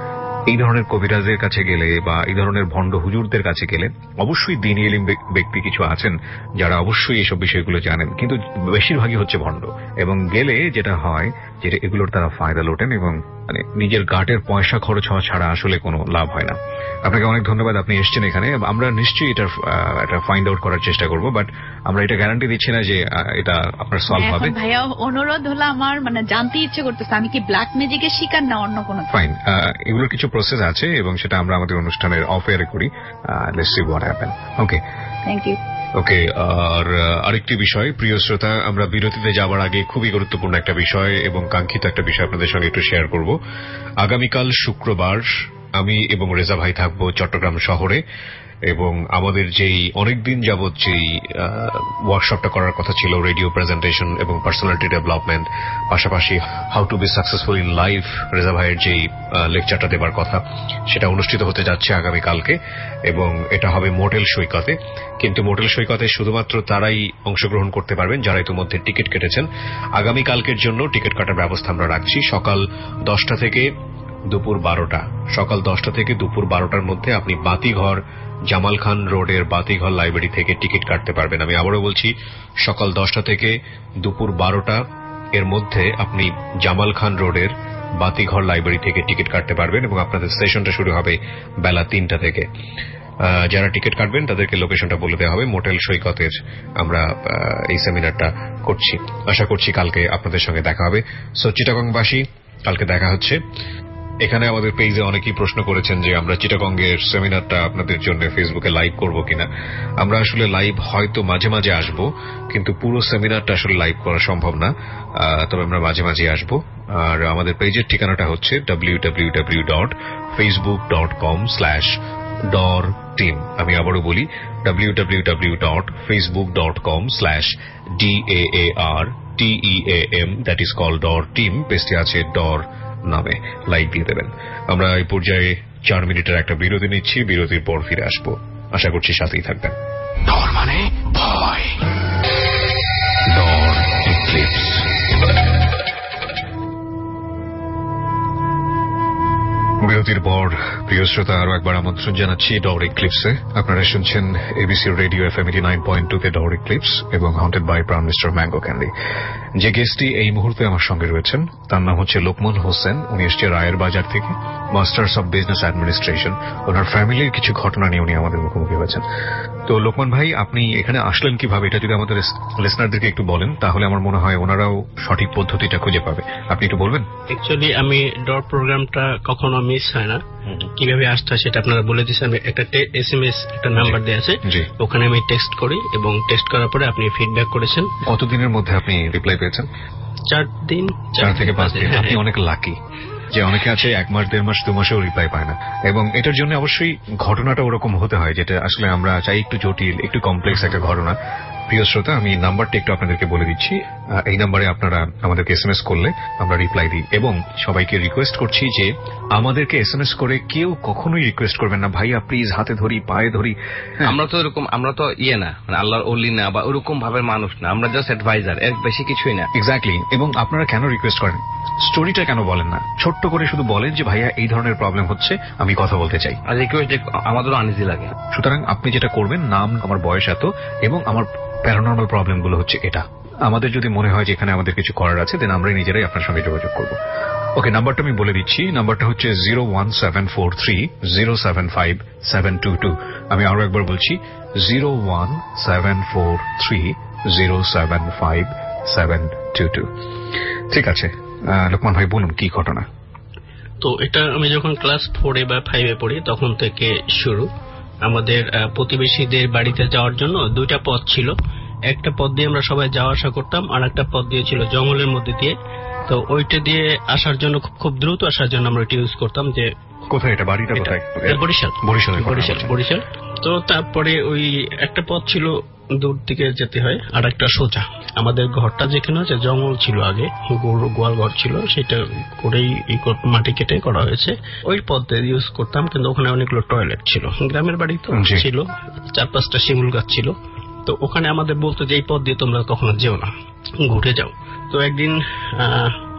B: এই ধরনের কবিরাজের কাছে গেলে বা এই ধরনের ভণ্ড হুজুরদের কাছে গেলে অবশ্যই দ্বীনি ইলম ব্যক্তি কিছু আছেন যারা অবশ্যই এসব বিষয়গুলো জানেন, কিন্তু বেশিরভাগই হচ্ছে ভণ্ড। এবং গেলে যেটা হয় যে এগুলোর তারা ফায়দা লোটেন এবং মানে নিজের গাটের পয়সা খরচ হওয়া ছাড়া আসলে কোনো লাভ হয় না। আপনাকে অনেক ধন্যবাদ, আপনি এসছেন এখানে। আমরা নিশ্চয়ই এটা ফাইন্ড আউট করার চেষ্টা করব, বাট আমরা এটা গ্যারান্টি দিচ্ছি না যে এটা আপনার সলভ হবে।
E: ভাইয়া অনুরোধ হলো আমার, মানে জানতে ইচ্ছে করতেছে আমি কি ব্ল্যাক ম্যাজিকের শিকার না অন্য কোনো।
B: ফাইন, এগুলোর কিছু প্রসেস আছে এবং সেটা আমরা আমাদের অনুষ্ঠানের অফ এয়ারে করি। Let's see what happen. Okay,
E: thank you.
B: Okay, আর আরেকটি বিষয় প্রিয় শ্রোতা, আমরা বিরতিতে যাওয়ার আগে খুবই গুরুত্বপূর্ণ একটা বিষয় এবং কাঙ্ক্ষিত একটা বিষয় আপনাদের সঙ্গে একটু শেয়ার করব। আগামীকাল শুক্রবার আমি এবং রেজা ভাই থাকবো চট্টগ্রাম শহরে এবং আমাদের যেই অনেকদিন যাবৎ যেই ওয়ার্কশপটা করার কথা ছিল, রেডিও প্রেজেন্টেশন এবং পার্সোনালিটি ডেভেলপমেন্ট, পাশাপাশি how to be successful in life, Reza ভাইয়ের যেই লেকচারটা দেবার কথা, সেটা অনুষ্ঠিত হতে যাচ্ছে আগামীকালকে এবং এটা হবে মোটেল সৈকতে। কিন্তু মোটেল সৈকতে শুধুমাত্র তারাই অংশগ্রহণ করতে পারবেন যারা ইতিমধ্যে টিকিট কেটেছেন। আগামীকালকের জন্য টিকিট কাটার ব্যবস্থা আমরা রাখছি সকাল 10টা থেকে দুপুর 12টা। সকাল 10টা থেকে দুপুর 12টার মধ্যে আপনি বাতিঘর, জামাল খান রোডের বাতিঘর লাইব্রেরি থেকে টিকিট কাটতে পারবেন। আমি আবারও বলছি, সকাল 10টা থেকে দুপুর 12টা এর মধ্যে আপনি জামাল খান রোডের বাতিঘর লাইব্রেরি থেকে টিকিট কাটতে পারবেন এবং আপনাদের সেশনটা শুরু হবে বেলা 3টা থেকে। যারা টিকিট কাটবেন তাদেরকে লোকেশনটা বলে দেওয়া হবে। মোটেল সৈকতের আমরা এই সেমিনারটা করছি। আশা করছি কালকে আপনাদের সঙ্গে দেখা হবে। সো চিটাগংবাসী, কালকে দেখা হচ্ছে। এখানে আমাদের পেজে অনেকেই প্রশ্ন করেছেন যে আমরা চিটাগংয়ের সেমিনারটা আপনাদের জন্য ফেসবুকে লাইভ করব কিনা। আমরা আসলে লাইভ হয়তো মাঝে মাঝে আসব, কিন্তু পুরো সেমিনারটা আসলে লাইভ করা সম্ভব না, তবে আমরা মাঝে মাঝে আসব। আর আমাদের পেজের ঠিকানাটা হচ্ছে www.facebook.com/dorteam। আমি আবারও বলি, www.facebook.com/DAARTEAM, that is called dorteam। পেজটি আছে ডর নামে, লাইক দিয়ে দেবেন। আমরা এই পর্যায়ে 4 মিনিটের একটা বিরতি নিচ্ছি, বিরতির পর ফিরে আসবো। আশা করছি সাথেই থাকবেন। ডর মানে ভয়, ডর এক্লিপস। বিরতির পর প্রিয় শ্রোতা আরো একবার আমন্ত্রণ জানাচ্ছি ডর এক্লিপসে। আপনারা শুনছেন ABC radio FM 89.2 Dor eclipse এবং haunted by Pran mister mango candy. যে গেস্টটি এই মুহূর্তে আমার সঙ্গে রয়েছেন তার নাম হচ্ছে লোকমান হোসেন। উনি এসছে রায়ের বাজার থেকে, মাস্টার্স অব বিজনেস অ্যাডমিনিস্ট্রেশন। ওনার ফ্যামিলির কিছু ঘটনা নিয়ে উনি আমাদের মুখোমুখি হয়েছেন। তো লোকমান ভাই, আপনি এখানে আসলেন কিভাবে, এটা যদি আমাদের লিসনারদেরকে একটু বলেন তাহলে আমার মনে হয় ওনারাও সঠিক পদ্ধতিটা খুঁজে পাবে। আপনি একটু বলবেন?
F: অ্যাকচুয়ালি আমি ডর প্রোগ্রামটা কখনো মিস হয় না। কিভাবে আসতে হয় সেটা আপনারা বলে দিচ্ছেন। একটা SMS একটা নাম্বার দেওয়া আছে, ওখানে আমি টেক্সট করি এবং টেক্সট করার পরে আপনি ফিডব্যাক করেছেন।
B: কতদিনের মধ্যে আপনি রিপ্লাই পেয়েছেন?
F: 4 দিন,
B: 4 থেকে 5 দিন। আপনি অনেক লাকি। যে অনেকে আছে 1 মাস, 1.5 মাস, 2 মাসেও রিপ্লাই পায় না, এবং এটার জন্য অবশ্যই ঘটনাটা ওরকম হতে হয় যেটা আসলে আমরা চাই একটু জটিল, একটু কমপ্লেক্স একটা ঘটনা। প্রিয় শ্রোতা, আমি নাম্বারটা একটু আপনাদেরকে বলে দিচ্ছি। এই নাম্বারে আপনারা আমাদেরকে SMS করলে আমরা রিপ্লাই দিই এবং সবাইকে রিকোয়েস্ট করছি যে আমাদেরকে SMS করে কেউ কখনোই রিকোয়েস্ট করবেন না ভাইয়া প্লিজ হাতে ধরি, পায়ে ধরি।
C: আমরা তো এরকম, আমরা তো না মানে আল্লাহর ওলি না বা ওরকম ভাবে মানুষ না, আমরা জাস্ট অ্যাডভাইজার, এর বেশি কিছুই না।
B: এক্স্যাক্টলি। এবং আপনারা কেন রিকোয়েস্ট করেন, স্টোরিটা কেন বলেন না, ছোট্ট করে শুধু বলেন যে ভাইয়া এই ধরনের প্রবলেম হচ্ছে, আমি কথা বলতে চাই।
C: আর রিকোয়েস্ট আমাদেরও আনইজি লাগে।
B: সুতরাং আপনি যেটা করবেন, নাম, আমার বয়স এত এবং আমার প্যারানর্মাল প্রবলেম গুলো হচ্ছে এটা। আমাদের যদি মনে হয় যে এখানে আমাদের কিছু করার আছে, দেন আমরা নিজেরাই আপনার সঙ্গে যোগাযোগ করব। ওকে, নাম্বারটা আমি বলে দিচ্ছি। নাম্বারটা হচ্ছে 01743075722। আমি আরো একবার বলছি, 01743075722। ঠিক আছে লোকমান ভাই, বলুন কি ঘটনা।
F: তো এটা আমি যখন ক্লাস 4 বা 5 পড়ি তখন থেকে শুরু। আমাদের প্রতিবেশীদের বাড়িতে যাওয়ার জন্য 2টা পথ ছিল। একটা পথ দিয়ে আমরা সবাই যাওয়া আসা করতাম, আর একটা পথ দিয়ে ছিল জঙ্গলের মধ্যে দিয়ে। তো ওইটা দিয়ে আসার জন্য, খুব দ্রুত আসার জন্য আমরা ইউজ করতাম। যে
B: কোথায় এটা, বাড়িটা কোথায়?
F: বরিশাল। তো তারপরে ওই একটা পথ ছিল দূর দিকে যেতে হয়, আর একটা সোজা। আমাদের ঘরটা যেখানে আছে জঙ্গল ছিল, আগে গরু গোয়াল ঘর ছিল, সেটা করেই মাটি কেটে করা হয়েছে। ওই পথে ইউজ করতাম, কিন্তু ওখানে অনেকগুলো টয়লেট ছিল। গ্রামের বাড়ি তো ছিল, 4-5টা শিমুল গাছ ছিল। তো ওখানে আমাদের বলতো যে এই পথ দিয়ে তোমরা কখনো যেও না, ঘুরে যাও। তো একদিন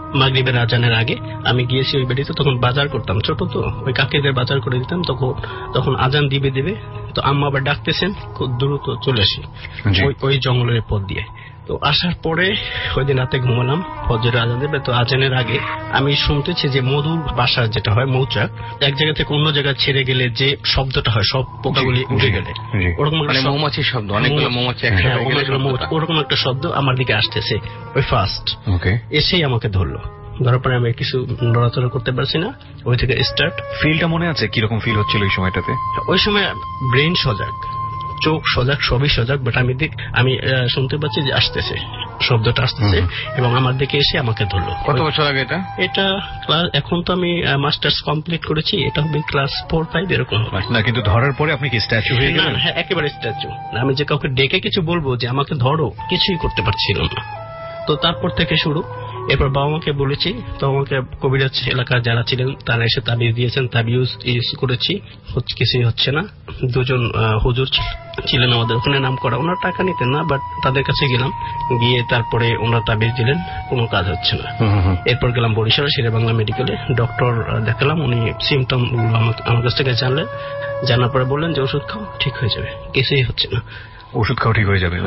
F: মাগরিবের আজানের আগে আমি গিয়েছি ওই বাড়িতে। তখন বাজার করতাম, ছোট তো, ওই কাকিদের বাজার করে দিতাম। তখন আজান দিবে তো আম্মা আবার ডাকতেছেন, খুব দ্রুত চলে আসি ওই জঙ্গলের পথ দিয়ে। তো আসার পরে ওই দিন রাতে ঘুমালাম, ফজরের আজান দেবে। তো আজানের আগে আমি শুনতেছি যে মধুর বাসা যেটা হয়, মৌচাক, এক জায়গা থেকে অন্য জায়গায় ছেড়ে গেলে যে শব্দটা হয়, সব পোকাগুলি উড়ে গেলে ওরকম
C: মৌমাছির শব্দ, অনেকগুলো মৌমাছি
F: ওরকম একটা শব্দ আমার দিকে আসতেছে। ওই ফার্স্ট এসেই আমাকে ধরলো। ধরার পরে আমি কিছু নড়াচড়া করতে পারছি না। ওই থেকে স্টার্ট।
B: ফিলটা মনে আছে কিরকম ফিল হচ্ছিল ওই সময়টাতে?
F: ওই সময় ব্রেন সজাগ, চোখ সজাগ, সবই সজাগ, বাট আমি শুনতে পাচ্ছি যে আসতেছে, শব্দটা আসতেছে এবং আমার দিকে এসে আমাকে ধরলো।
C: কত বছর আগে
F: এটা ক্লাস, এখন তো আমি মাস্টার্স কমপ্লিট করেছি, এটা হবে ক্লাস 4-5 এরকম
B: না। কিন্তু ধরার পরে আপনি কি স্ট্যাচু হয়ে গেলেন?
F: হ্যাঁ, একেবারে স্ট্যাচু। আমি যে কাউকে ডেকে কিছু বলবো যে আমাকে ধরো, কিছুই করতে পারছিলাম না। তো তারপর থেকে শুরু। এরপর বাবা মাকে বলেছি, তো আমাকে কবিরাজ এলাকার যারা ছিলেন তারা এসে তাবিজ দিয়েছেন, তাবিজ ইউজ করেছি, কিছুই হচ্ছে না। দুজন হুজুর ছিলেন আমাদের ওখানে নাম করা, ওনারা টাকা নিতেন না, বাট তাদের কাছে গেলাম, গিয়ে তারপরে ওনারা তাবিজ দিলেন, কোনো কাজ হচ্ছে না। এরপর গেলাম বরিশাল শেরে বাংলা মেডিকেলে, ডক্টর দেখালাম, উনি সিমটম গুলো আমার কাছ থেকে জানলেন, জানার পরে বললেন যে ওষুধ খাও, ঠিক হয়ে যাবে, কিছুই হচ্ছে না।
B: ওষুধ খাও, ঠিক হয়ে যাবে?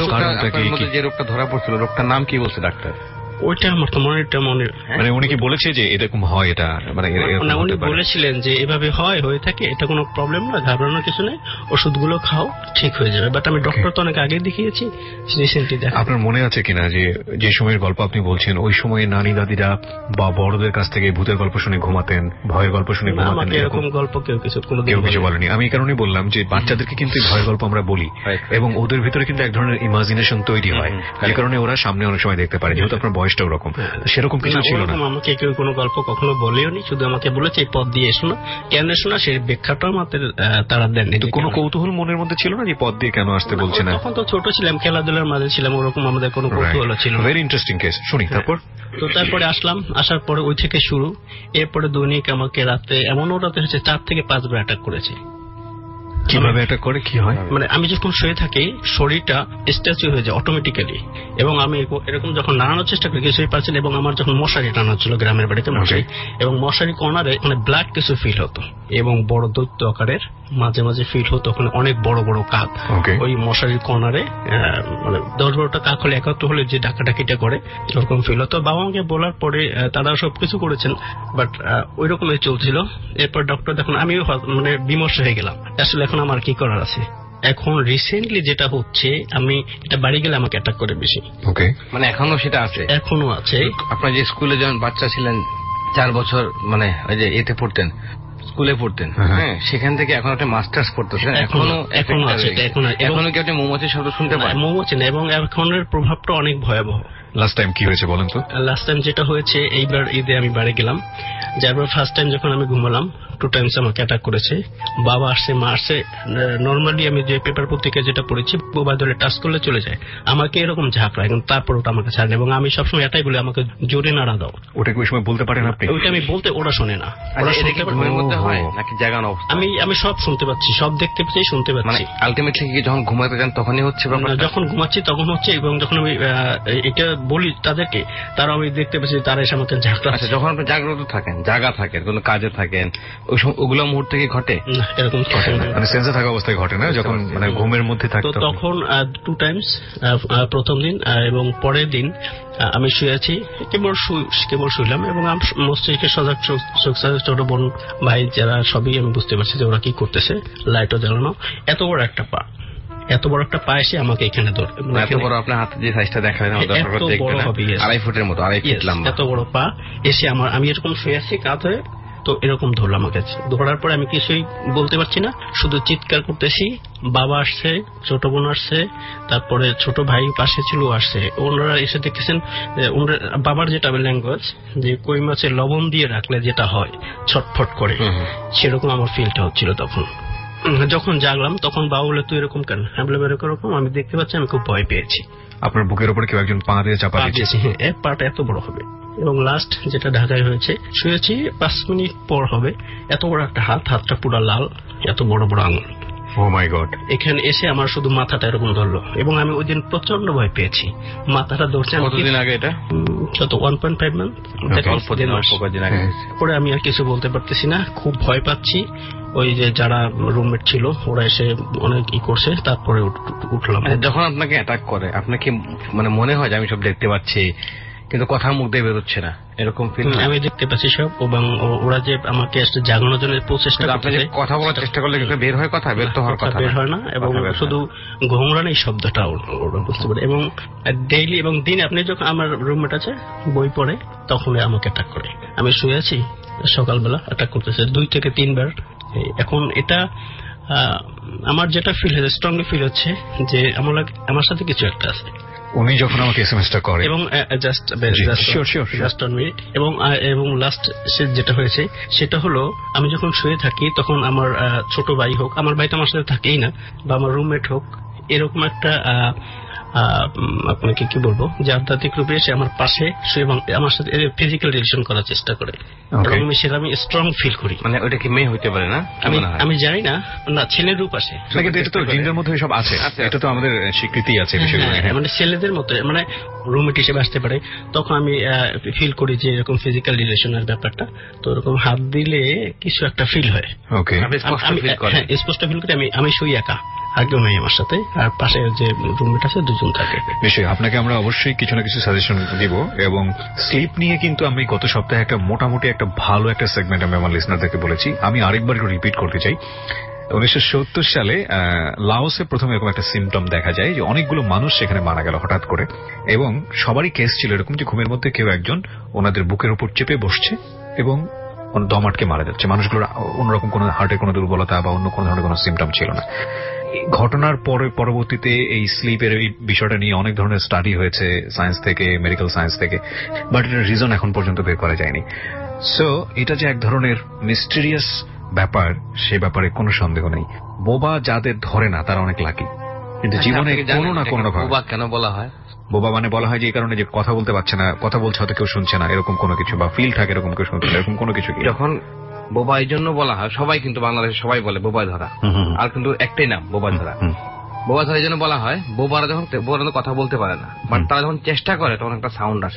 C: যে রোগটা ধরা পড়ছিল, রোগটার নাম কি বলছে ডাক্তার?
F: ওইটা আমার তো মনে
B: মানে উনি কি বলেছে যে এরকম হয়? এটা মানে
F: উনি বলেছিলেন যে এভাবে হয়ে থাকে, এটা কোনো প্রবলেম না, ঘাবড়ানোর কিছু নেই, ওষুধগুলো খাও, ঠিক হয়ে যাবে। বাট আমি ডক্টর তো অনেক আগে দেখিয়েছি, রিসেন্টলি দেখা।
B: আপনার মনে আছে কিনা যে সময়ের গল্প আপনি বলছেন, ওই সময়ে নানি দাদিরা বা বড়দের কাছ থেকে ভূতের গল্প শুনে ঘুমাতেন, ভয়ের গল্প শুনে ঘুমাতেন?
F: এরকম গল্প কেউ কিছু
B: বলেনি। আমি এই কারণে বললাম যে বাচ্চাদেরকে কিন্তু ভয়ের গল্প আমরা বলি এবং ওদের ভিতরে কিন্তু এক ধরনের ইমাজিনেশন তৈরি হয়, যে কারণে ওরা সামনে অনেক সময় দেখতে পারে, যেহেতু আপনার বয়সটা ওরকম। সেরকম কিছু ছিল না?
F: আমাকে কেউ কোনো গল্প কখনো বলেও নি, শুধু আমাকে বলেছে এই পথ দিয়ে এসো না, কেন এসো না, সেই ব্যাখ্যাটা আমাদের তারা দেননি।
B: কোনো কৌতূহল মনের মধ্যে ছিল না যে পথ দিয়ে কেন আসতে বলছে না?
F: তখন তো ছোট ছিলাম, খেলাধুলার মাঝে ছিলাম, ওরকম আমাদের কোনো কৌতূহল ছিল না।
B: ভেরি ইন্টারেস্টিং কেস, শুনি।
F: তারপরে আসলাম, আসার পরে ওই থেকে শুরু। এরপরে দৈনিক আমাকে রাতে, এমনও রাতে হচ্ছে 4 থেকে 5 বার অ্যাটাক করেছে।
B: কিভাবে অ্যাটাক করে, কি হয়?
F: মানে আমি যখন শুয়ে থাকি, শরীরটা স্ট্যাচু হয়ে যায় অটোমেটিক্যালি, এবং আমি এরকম যখন নাড়ানোর চেষ্টা করি কিছুই পারছি না। এবং আমার যখন মশারি টানা ছিল গ্রামের বাড়িতে, মশারি, এবং মশারি কর্নারে মানে ব্ল্যাক কিছু ফিল হতো, এবং বড় দৈত্য আকারের মাঝে মাঝে ফিল হতো, ওখানে অনেক বড় বড় কাক ওই মশারির কর্নারে, মানে 10-12টা কাক হলে একত্র হলে যে ডাকাডাকিটা করে, ওরকম ফিল হতো। বাবা মাকে বলার পরে তারা সবকিছু করেছেন, বাট ওই রকমই চলছিল। এরপর ডক্টর দেখুন, আমিও মানে বিমর্ষ হয়ে গেলাম, আসলে এখন আমার কি করার আছে। এখন রিসেন্টলি যেটা হচ্ছে, আমি এটা বাড়ি গেলে আমাকে অ্যাটাক করে বেশি।
C: মানে এখনো সেটা আছে?
F: এখনো আছে।
C: আপনার যে স্কুলে যখন বাচ্চা ছিলেন 4 বছর, মানে ওই যে এতে পড়তেন, স্কুলে পড়তেন, হ্যাঁ, সেখান থেকে এখন একটা মাস্টার্স করতেছেন, এখনো আছে। এখনো কি আপনি মৌমাছির শব্দ শুনতে পান?
F: মৌমাছি না, এবং এখনের প্রভাবটা অনেক ভয়াবহ।
B: লাস্ট টাইম কি হয়েছে বলেন তো?
F: লাস্ট টাইম যেটা হয়েছে, এইবার ঈদে আমি বাড়ি গেলাম, যারপর ফার্স্ট টাইম যখন আমি ঘুমালাম 2 টাইমস আমাকে অ্যাটাক করেছে। বাবা আসছে, মা আসছে। নর্মালি আমি যে পেপার পত্রিকা যেটা পড়েছি, বাবা ধরে টাচ করলে চলে যায়, আমাকে এরকম ঝাঁকড়ায়, কিন্তু তারপর ওটা আমাকে ছাড়ে না। এবং আমি সবসময় এটাই বলি, আমাকে জোরে নাড়া দাও।
B: ওটা কি ওই সময় বলতে পারেন আপনি?
F: ওইটা আমি বলতে, ওরা শোনে না।
C: ঘুমের মধ্যে হয় নাকি জাগানো অবস্থা?
F: আমি সব শুনতে পাচ্ছি, সব দেখতে পাচ্ছি, শুনতে পাচ্ছি।
C: আলটিমেটলি কি যখন ঘুমাতে যান তখনই হচ্ছে?
F: যখন ঘুমাচ্ছি তখন হচ্ছে, এবং যখন আমি এটা বলি তাদেরকে, তারা আমি দেখতে পাচ্ছি তারা এসে আমাকে ঝাঁকড়াচ্ছে।
C: যখন আপনি জাগ্রত থাকেন, জাগা থাকেন, কোনো কাজে থাকেন, ওগুলো মুহূর্তে কি ঘটে?
F: এরকম ঘটে না,
B: মানে সেন্সে থাকা অবস্থায় ঘটে না, যখন মানে ঘুমের মধ্যে থাকে।
F: তখন 2 টাইমস, প্রথম দিন এবং পরের দিন আমি শুয়েছি, কেবল শুইলাম, এবং মস্তিষ্কের সজাগ ছোট বোন ভাই যারা, সবই আমি বুঝতে পারছি যে ওরা কি করতেছে, লাইটও জ্বালানো। এত বড় একটা পা এসে আমাকে এখানে ধরবে।
C: এত বড় আপনার হাতে যে সাইজটা দেখালেন, 2.5 ফুটের মতো, 2.5 ফিট লম্বা,
F: এত বড় পা এসে আমি এরকম শুয়ে আছি কাত হয়ে, তো এরকম ধরলো আমাকে। ধরার পরে আমি কিছুই বলতে পারছি না, শুধু চিৎকার করতেছি। বাবা আসছে, ছোট বোন আসছে, তারপরে ছোট ভাই পাশে ছিল, আসছে। ওনারা এসে দেখতেছেন বাবার যেটা ল্যাঙ্গুয়েজ, যে কই মাছের লবণ দিয়ে রাখলে যেটা হয় ছটফট করে, সেরকম আমার ফিলটা হচ্ছিল তখন। যখন জাগলাম তখন বাবা বলে, তুই এরকম কেন? আমি বললাম এরকম, আমি দেখতে পাচ্ছি আমি খুব ভয় পেয়েছি।
B: আপনার বুকের উপরে কেউ একজন পা দিয়ে চাপা দিয়েছে?
F: হ্যাঁ, পাটা এত বড় হবে। এবং লাস্ট যেটা ঢাকায় হয়েছে, শুয়েছি 5 মিনিট পর হবে, এত বড় একটা হাতটা পুরো লাল, এত বড় বড় আঙুল।
B: Oh my God.
F: এখানে এসে আমার শুধু মাথাটা এরকম ধরলো এবং আমি ওই দিন প্রচন্ড ভয় পেয়েছি। মাথাটা ধরছে।
C: কতদিন আগে এটা?
F: কত 1.5 মান্থ পরে। আমি আর কিছু বলতে পারতেছি না, খুব ভয় পাচ্ছি। ওই যে যারা রুমমেট ছিল ওরা এসে অনেক করছে, তারপরে উঠলাম।
C: যখন আপনাকে অ্যাটাক করে আপনাকে মানে মনে হয় যে আমি সব দেখতে পাচ্ছি কিন্তু কথা মুখ দিয়ে বেরোচ্ছে না, এরকম ফিল?
F: আমি দেখতে পাচ্ছি সব, এবং ওরা যে আমাকে জাগানোর জন্য প্রচেষ্টা করছে।
C: কথা বলার চেষ্টা করলে বের হয় কথা, বের তো হওয়ার কথা
F: বের হয় না, এবং শুধু ঘোংরান এই শব্দটা ওরা বুঝতে পারে। এবং ডেইলি এবং দিন আপনি যখন আমার রুমমেট আছে বই পড়ে তখন আমাকে অ্যাটাক করে। আমি শুয়ে আছি, সকালবেলা অ্যাটাক করতেছে 2 থেকে 3 বার। এখন এটা আমার যেটা ফিল হচ্ছে, স্ট্রংলি ফিল হচ্ছে যে আমার সাথে কিছু একটা আছে।
B: উনি যখন আমাকে এসএমএসটা করে
F: এবং এবং লাস্ট যেটা হয়েছে সেটা হলো, আমি যখন শুয়ে থাকি তখন আমার ছোট ভাই হোক, আমার ভাই তো আমার সাথে থাকেই না, বা আমার রুমমেট হোক, এরকম একটা আপনাকে কি বলবো যে আধ্যাত্মিক রূপে এসে আমার পাশে শুয়ে আমার সাথে ফিজিক্যাল রিলেশন করার চেষ্টা করে, এবং সেটা আমি স্ট্রং ফিল করি।
C: মানে ওইটা কি মেয়ে হইতে পারে না?
F: আমি জানি না, না ছেলের রূপ আসে।
B: কিন্তু এটা তো জিনদের মধ্যে সব আছে, এটা তো আমাদের স্বীকৃতি আছে বিষয়গুলো।
F: মানে ছেলেদের মতো মানে রুমমেট হিসেবে আসতে পারে। তখন আমি ফিল করি যে এরকম ফিজিক্যাল রিলেশনের ব্যাপারটা, তো এরকম হাত দিলে কিছু একটা ফিল হয়। স্পষ্ট ফিল করি। আমি শুই একা, আর কেউ নেই আমার সাথে, আর পাশে যে রুমমেট আছে 2 জন থাকে।
B: নিশ্চয়ই আপনাকে আমরা অবশ্যই কিছু না কিছু সাজেশন দিব। এবং স্লিপ নিয়ে কিন্তু আমি গত সপ্তাহে একটা মোটামুটি একটা ভালো একটা সেগমেন্ট আমি আমার লিসনারদেরকে বলেছি, আমি আরেকবার একটু রিপিট করতে চাই। 1970 সালে লাওসে প্রথমে এরকম একটা সিমটম দেখা যায় যে অনেকগুলো মানুষ সেখানে মারা গেল হঠাৎ করে, এবং সবারই কেস ছিল এরকম যে ঘুমের মধ্যে কেউ একজন ওনাদের বুকের উপর চেপে বসছে এবং দম আটকে মারা যাচ্ছে। মানুষগুলোর অন্যরকম কোনো হার্টের কোনো দুর্বলতা বা অন্য কোনো ধরনের কোনো সিমটম ছিল না। ঘটনার পরবর্তীতে এই স্লিপের এই বিষয়টা নিয়ে অনেক ধরনের স্টাডি হয়েছে সায়েন্স থেকে, মেডিকেল সায়েন্স থেকে, বাট এটার রিজন এখন পর্যন্ত বের করা যায়নি। সো এটা যে এক ধরনের মিস্টেরিয়াস ব্যাপার, সে ব্যাপারে কোনো সন্দেহ নেই। বোবা যাদের ধরে না তারা অনেক লাকি, কিন্তু জীবনে কোনো না কোনো রকম।
C: বোবা কেন বলা হয়?
B: বোবা মানে বলা হয় যে এই কারণে যে কথা বলতে পারছে না, কথা বলছে হয়তো কেউ শুনছে না, এরকম কোনো কিছু, বা ফিল থাকে এরকম কেউ শুনছে এরকম কোনো কিছু।
C: যখন বোবা এই জন্য বলা হয়, সবাই কিন্তু বাংলাদেশে সবাই বলে বোবায় ধরা, আর কিন্তু একটাই নাম বোবায় ধরা। বোবায় ধরা এই জন্য বলা হয়, বোবারা যখন কথা বলতে পারে না, বাট তারা যখন চেষ্টা করে তখন একটা সাউন্ড আসে,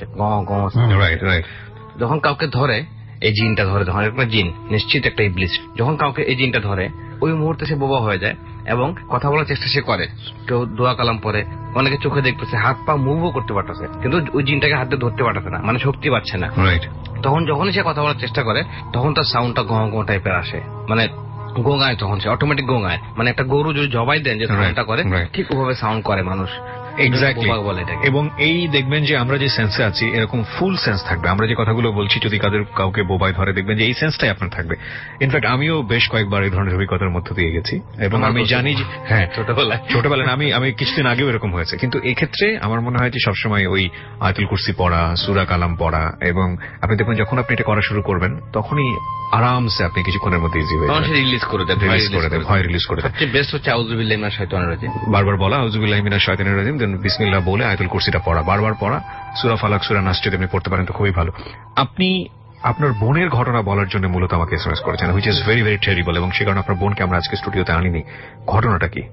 C: যখন কাউকে ধরে এই জিনটা ধরে, তখন একটা জিন নিশ্চিত একটা ইবলিস, যখন কাউকে এই জিনটা ধরে ওই মুহূর্তে সে বোবা হয়ে যায় এবং কথা বলার চেষ্টা সে করে। কেউ দোয়া কালাম পরে, অনেকে চোখে দেখতেছে, হাত পা মুভও করতে পারতেছে, কিন্তু ওই জিনটাকে হাতে ধরতে পারতেছে না, মানে শক্তি পাচ্ছে না। তখন যখনই সে কথা বলার চেষ্টা করে তখন তার সাউন্ডটা গো টাইপের আসে, মানে গোঙায়, তখন সে অটোমেটিক গোঙায়। মানে একটা গরু যদি জবাই দেন যে সাউন্ডটা করে, ঠিক ওভাবে সাউন্ড করে মানুষ।
B: এক্স্যাক্টলি। এবং এই দেখবেন যে আমরা যে সেন্সে আছি এরকম ফুল সেন্স থাকবে। আমরা যে কথাগুলো বলছি, যদি কাউকে বোবায় ধরে দেখবেন যে এই সেন্সটাই আপনার থাকবে। ইনফ্যাক্ট আমিও বেশ কয়েকবার এই ধরনের অভিজ্ঞতার মধ্য দিয়ে গেছি, এবং আমি জানি যে হ্যাঁ ছোটবেলায় আমি কিছুদিন আগেও এরকম হয়েছে। কিন্তু এক্ষেত্রে আমার মনে হয় যে সবসময় ওই আয়াতুল কুরসি পড়া, সূরা কালাম পড়া, এবং আপনি দেখবেন যখন আপনি এটা করা শুরু করবেন তখনই আরামসে আপনি কিছুক্ষণের মধ্যে ইজি হয়ে যাবেন, রিলিজ করে দেন, ভয় রিলিজ করে দেন।
C: সবচেয়ে বেস্ট হচ্ছে আউযু বিল্লাহি মিনাশ শাইতানির রাজিম,
B: বারবার বলা আউযু বিল্লাহি মিনাশ শাইতানির রাজিম, দেন বিসমিল্লাহ বলে আয়াতুল কুরসিটা পড়া, বারবার পড়া, সূরা ফালাক, সূরা নাস যদি আপনি পড়তে পারেন তো খুবই ভালো। আপনি আপনার বোনের ঘটনা বলার জন্য মূলত আমাকে এসএমএস করেছেন, which is very very terrible, এবং সে কারণে আপনার বোনকে আমরা আজকে স্টুডিওতে আনিনি। ঘটনাটা কি?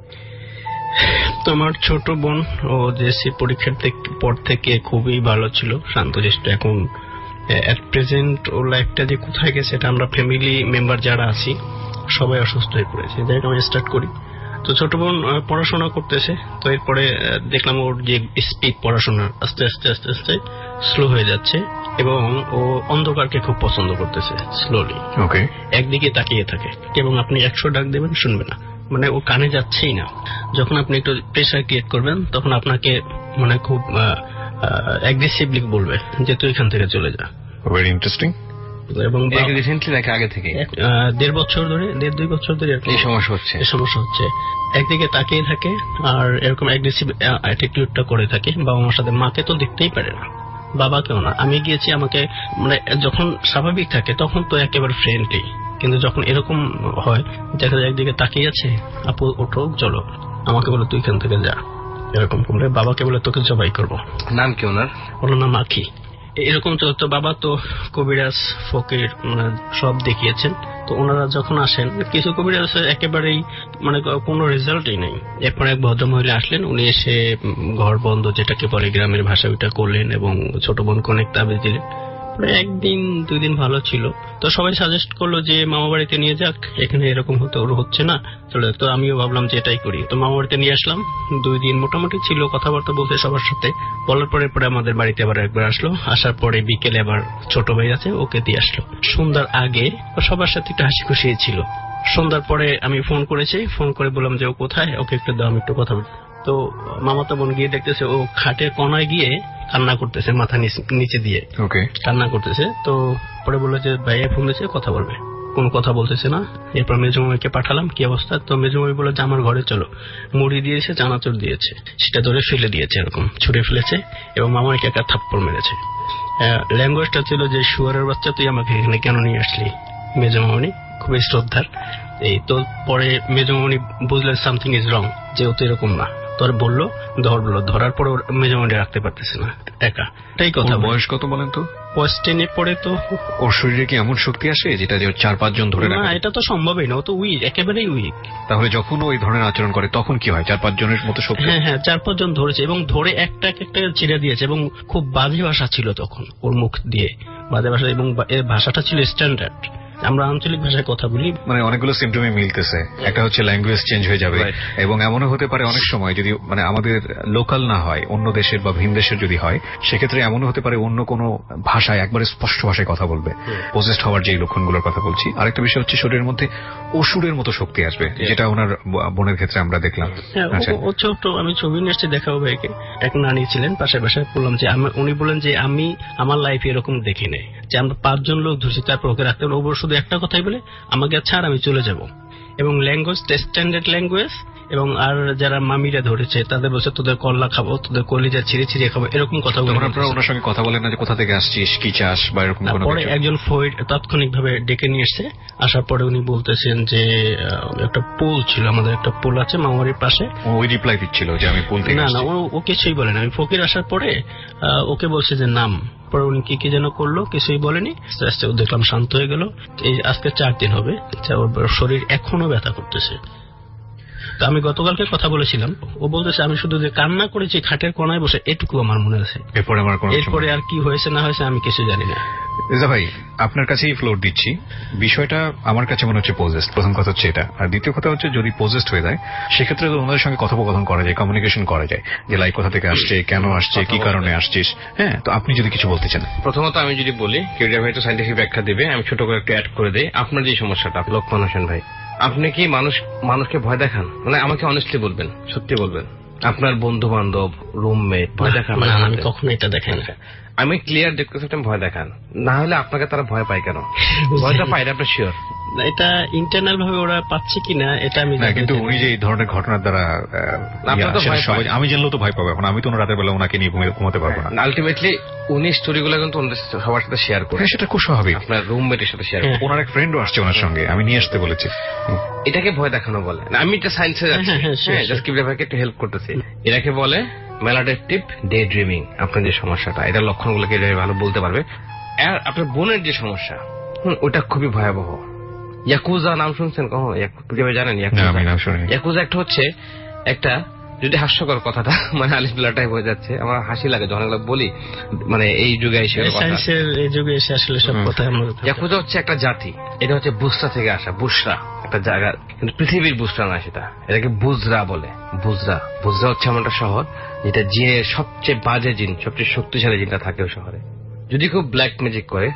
F: তোমার ছোট বোন ও জেএসসি পরীক্ষার পর থেকে খুবই ভালো ছিল, শান্তশিষ্ট। এখন এট প্রেজেন্ট ওর লাইফটা যে কোথায় গেছে, এটা আমরা ফ্যামিলি মেম্বার যারা আছি সবাই অসুস্থ হয়ে পড়েছে। যাই হোক আমি স্টার্ট করি। তো ছোট বোন পড়াশোনা করতেছে, তো এরপরে দেখলাম ওর যে স্পিড পড়াশোনার আস্তে আস্তে আস্তে আস্তে স্লো হয়ে যাচ্ছে, এবং ও অন্ধকারকে খুব পছন্দ করতেছে স্লোলি।
B: ওকে,
F: একদিকে তাকিয়ে থাকে, এবং আপনি 100 ডাক দেবেন শুনবে না, মানে ও কানে যাচ্ছেই না। যখন আপনি একটু প্রেসার ক্রিয়েট করবেন তখন আপনাকে মানে খুব অ্যাগ্রেসিভলি বলবে যে তুই এখান থেকে চলে যা।
B: Very interesting.
F: এবং
C: রিসেন্টলি নাকি আগে থেকে
F: 1.5 বছর ধরে 1.5-2 বছর ধরে এই সমস্যা হচ্ছে। একদিকে তাকিয়ে থাকে আর এরকম অ্যাগ্রেসিভ অ্যাটিটিউডটা করে থাকে। বাবা মার সাথে, মাকে তো দেখতেই পারে না, বাবাকেও না। আমি গিয়েছি, আমাকে মানে যখন স্বাভাবিক থাকে তখন তো একেবারে ফ্রেন্ডলি, কিন্তু যখন এরকম হয় দেখা যায় একদিকে তাকিয়ে আছে, আপু ওঠো চলো, আমাকে বলে তুই এখান থেকে যা, এরকম বলে। বাবাকে বলে তোকে জবাই করবো।
C: নাম কি ওনার?
F: ওনার নাম আখি। এরকম চলতো। বাবা তো কবিরাজ, ফকির, মানে সব দেখিয়েছেন। তো ওনারা যখন আসেন, কিছু কবিরাজ একেবারেই মানে কোনো রেজাল্টই নেই। এরপর এক ভদ্রমহিলা আসলেন, উনি এসে ঘর বন্ধ যেটাকে বলে গ্রামের ভাষা ওইটা করলেন এবং ছোট বোনকে অনেক তাবিজ দিলেন। একদিন 2 দিন ভালো ছিল, তো সবাই সাজেস্ট করলো যে মামা বাড়িতে নিয়ে যাক, এখানে এরকম হচ্ছে না চলে। তো আমিও ভাবলাম যে এটাই করি, তো মামা বাড়িতে নিয়ে আসলাম। 2 দিন মোটামুটি ছিল, কথাবার্তা বলতে সবার সাথে। বলার পরে আমাদের বাড়িতে আবার একবার আসলো, আসার পরে বিকেলে আবার ছোট ভাই আছে ওকে দিয়ে আসলো। সন্ধ্যার আগে সবার সাথে একটু হাসি খুশি ছিল। সন্ধ্যার পরে আমি ফোন করেছি, ফোন করে বললাম যে ও কোথায়, ওকে একটু দাও, আমি একটু কথা বলি। তো মামাতো বোন গিয়ে দেখতেছে ও খাটের কোনায় গিয়ে কান্না করতেছে, মাথা নিচে দিয়ে কান্না করতেছে। তো পরে বললো যে ভাইয়া ফোন দিয়েছে, কথা বলবে, কোন কথা বলতেছে না। এরপর মেজমামিকে পাঠালাম কি অবস্থা, তো মেজমামি বললো যে আমার ঘরে চলো, মুড়ি দিয়েছে, চানাচুর দিয়েছে, সেটা ধরে ফেলে দিয়েছে, এরকম ছুঁড়ে ফেলেছে এবং মামাকে একটা থাপ্পড় মেরেছে। ল্যাঙ্গুয়েজটা ছিল যে শুয়ারের বাচ্চা তুই আমাকে এখানে কেন নিয়ে আসলি। মেজমামনি খুবই শ্রদ্ধার। এই তো পরে মেজমামনি বুঝলেন সামথিং ইজ রং, যে ও তো এরকম না। তোর বললো ধরার পরে মেজমামনি রাখতে পারতেছে না একা। এটাই কথা।
B: বয়স কত বলেন তো?
F: বয়স 10-এ পড়ে। তো
B: ওর শরীরে কি এমন শক্তি আসে যেটা 4-5 জন ধরে রাখে?
F: না, এটা তো সম্ভবই না, ও তো উইক, একেবারেই উইক।
B: তাহলে যখন ওই ধরনের আচরণ করে তখন কি হয়? 4-5 জনের মতো শক্তি?
F: হ্যাঁ 4-5 জন ধরেছে এবং ধরে একটা ছিঁড়ে দিয়েছে এবং খুব বাজে ভাষা ছিল তখন ওর মুখ দিয়ে, বাজে ভাষা, এবং এর ভাষাটা ছিল স্ট্যান্ডার্ড। আমরা আঞ্চলিক ভাষায় কথা বলি,
B: মানে অনেকগুলো সিম্পটমে মিলতেছে। একটা হচ্ছে ল্যাঙ্গুয়েজ চেঞ্জ হয়ে যাবে, এবং এমনও হতে পারে অনেক সময় যদি মানে আমাদের লোকাল না হয়, অন্য দেশের বা ভিন দেশের যদি হয়, সেক্ষেত্রে এমনও হতে পারে অন্য কোনো ভাষায় একবারে স্পষ্ট ভাষায় কথা বলবে, পজেসড হওয়ার যে লক্ষণগুলোর কথা বলছি। আরেকটা বিষয় হচ্ছে শরীরের মধ্যে অসুরের মতো শক্তি আসবে, যেটা ওনার বোনের ক্ষেত্রে আমরা দেখলাম।
F: ও ছোট, আমি ছবি নিয়ে দেখাবো ভাইকে। এক নানি ছিলেন পাশে বললাম যে উনি বলেন যে আমি আমার লাইফে এরকম দেখি নাই, যে আমরা 5 জন লোক ধরছি, তারপর ওকে রাখতে হবে, ও শুধু একটা কথাই বলে আমাকে ছাড়, আমি চলে যাব। এবং ল্যাঙ্গুয়েজ স্ট্যান্ডার্ড ল্যাঙ্গুয়েজ। এবং আর যারা মামিরা ধরেছে তাদের বলছে তোদের কল্লা খাবো, তোদের কলিজা ছিঁড়ে ছিঁড়ে খাবো, এরকম কথা বলে।
B: আপনারা ওনার সঙ্গে কথা বলেন না যে কোথা থেকে আসছিস, কি চাস বা এরকম?
F: পরে একজন ফয়েড তাৎক্ষণিক ভাবে ডেকে নিয়ে এসছে। আসার পরে উনি বলতেছেন যে একটা পুল ছিল, আমাদের একটা পুল আছে মামারির পাশে।
B: ওই রিপ্লাই দিচ্ছিল যে আমি পুল থেকে।
F: না ও কিছুই বলেন। আমি ফকির আসার পরে ওকে বলছে যে নাম, পরে উনি কি যেন করলো, কিছুই বলেনি। আস্তে আস্তে দেখলাম শান্ত হয়ে গেল। এই আজকে 4 দিন হবে, ওর শরীর এখনো ব্যথা করতেছে। তো আমি গতকালকে কথা বলেছিলাম, ও বলতেছে আমি শুধু যে কান্না করেছি খাটের কোনায় বসে, এটুকু আমার মনে আছে। এরপরে আর কি হয়েছে না হয়েছে আমি কিছু জানি না।
B: রেজা ভাই, আপনার কাছেই ফ্লোর দিচ্ছি। বিষয়টা আমার কাছে মনে হচ্ছে পজেসড। প্রথম কথা হচ্ছে এটা, আর দ্বিতীয় কথা হচ্ছে যদি পজেসড হয়ে যায় সেক্ষেত্রে তো ওনাদের সঙ্গে কথোপকথন করা যায়, কমিউনিকেশন করা যায়, যে লাইক কোথা থেকে আসছে, কেন আসছে, কি কারণে আসছিস। হ্যাঁ, তো আপনি যদি কিছু বলতে চান।
C: প্রথমত আমি যদি বলি, কেউরিয়া ভাই তো সাইন্টিফিক ব্যাখ্যা দিবে, আমি ছোট করে একটু অ্যাড করে দিই। আপনার যে সমস্যাটা, লক্ষণ হোসেন ভাই, আপনি কি মানুষকে ভয় দেখান? মানে আমাকে অনেস্টলি বলবেন, সত্যি বলবেন। আপনার বন্ধু বান্ধব, রুমমেট ভয় দেখান?
F: আমি কখনো এটা দেখাই না।
C: আমি ক্লিয়ার দেখতেছি ভয় দেখান, না হলে আপনাকে তারা ভয় পায় কেন? ভয়টা পায় আপনার শিওর?
F: এটা ইন্টারনাল ভাবে ওরা পাচ্ছে কিনা এটা আমি
B: না, কিন্তু উনি যে এই ধরনের ঘটনার দ্বারা আমি জানলেও তো ভয় পাবো। এখন আমি তো রাতের বেলা ওনাকে নিয়ে ঘুমাতে পারবো না।
C: আলটিমেটলি উনি স্টোরিগুলো কিন্তু সবার সাথে শেয়ার করে।
B: সেটা খুব স্বাভাবিক,
C: আপনার রুমমেটের সাথে শেয়ার করে।
B: ওনার এক ফ্রেন্ডও আসছে ওনার সঙ্গে, আমি নিয়ে আসতে বলেছি।
C: এটাকে ভয় দেখানো বলে। আমি এটা সায়েন্সে যাচ্ছি, জাস্ট কিভাবে একটু হেল্প করতেছি। এটাকে বলে ম্যালাডেপটিভ ডে ড্রিমিং। আপনার যে সমস্যাটা, এটার লক্ষণগুলোকে ভালো বলতে পারবে। আর আপনার বোনের যে সমস্যা, ওটা খুবই ভয়াবহ। ইয়াকুজা নাম শুনছেন কখনো? জানেন ইয়াকুজা একটা হচ্ছে একটা, যদি হাস্যকর কথাটা, মানে আলিফুল্লাহটাই হয়ে যাচ্ছে, আমার হাসি লাগে যখন এগুলো বলি, মানে এই যুগে এসে
F: আসলে সব কথা।
C: ইয়াকুজা হচ্ছে একটা জাতি, এটা হচ্ছে বুসরা থেকে আসা। বুসরা একটা জায়গা, কিন্তু পৃথিবীর বুসরা না সেটা, এটাকে বুজরা বলে। বুজরা হচ্ছে এমন একটা শহর যেটা জিনের সবচেয়ে বাজে জিন, সবচেয়ে শক্তিশালী জিনটা থাকে ওই শহরে। যদি খুব ব্ল্যাক ম্যাজিক করে।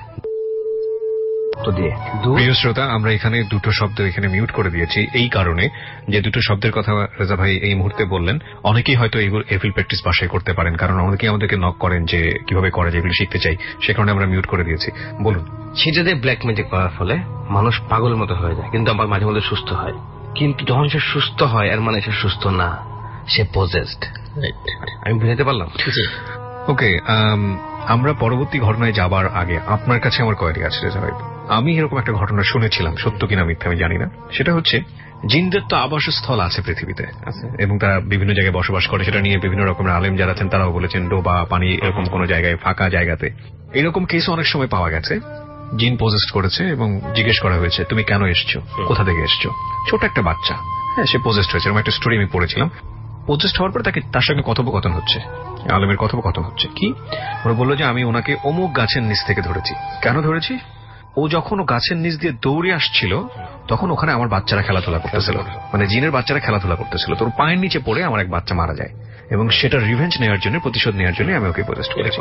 B: প্রিয় শ্রোতা, আমরা এখানে দুটো শব্দ এখানে মিউট করে দিয়েছি এই কারণে যে দুটো শব্দের কথা রেজা ভাই এই মুহূর্তে বললেন, অনেকেই হয়তো এফিল প্র্যাকটিস বাসায় করতে পারেন, কারণ অনেকেই আমাদেরকে নক করেন যে কিভাবে করে, যেগুলো শিখতে চাই, সে কারণে আমরা মিউট করে দিয়েছি। বলুন।
C: সেটা দিয়ে ব্ল্যাক ম্যাজিক করার ফলে মানুষ পাগল মতো হয়ে যায়, কিন্তু আবার মাঝে মধ্যে সুস্থ হয়। কিন্তু যখন সে সুস্থ হয়, এর মানে সে সুস্থ না, সে পজেসড। আমি বুঝাতে পারলাম?
B: ওকে, আমরা পরবর্তী ঘটনায় যাবার আগে আপনার কাছে আমার কোয়েরি আছে রেজা ভাই। আমি এরকম একটা ঘটনা শুনেছিলাম, সত্য কিনা মিথ্যা আমি জানি না। সেটা হচ্ছে জিনদের তো আবাসস্থল আছে পৃথিবীতে, এবং তারা বিভিন্ন জায়গায় বসবাস করে। সেটা নিয়ে বিভিন্ন রকমের আলেম যারা আছেন তারাও বলেছেন, ডোবা, পানি, এরকম কোন জায়গায়, ফাঁকা জায়গাতে। এরকম কেস অনেক সময় পাওয়া গেছে, জিন পজেস্ট করেছে এবং জিজ্ঞেস করা হয়েছে তুমি কেন এসছো, কোথা থেকে এসছো। ছোট একটা বাচ্চা, হ্যাঁ, সে পজেস্ট হয়েছে, এরকম একটা স্টোরি আমি পড়েছিলাম। পজেস্ট হওয়ার পরে তার সঙ্গে কথোপকথন হচ্ছে, আলমের কথোপকথন হচ্ছে কি, ওরা বললো যে আমি ওনাকে অমুক গাছের নিচ থেকে ধরেছি। কেন ধরেছি? ও যখন ও গাছের নিচ দিয়ে দৌড়ে আসছিল তখন ওখানে আমার বাচ্চারা খেলাধুলা করতেছিল, মানে জিনের বাচ্চারা খেলাধুলা করতেছিল, তোর পায়ের নিচে পড়ে আমার এক বাচ্চা মারা যায়, এবং সেটা রিভেঞ্জ নেওয়ার জন্য, প্রতিশোধ নেওয়ার জন্য আমি ওকে পজেস্ট করেছি।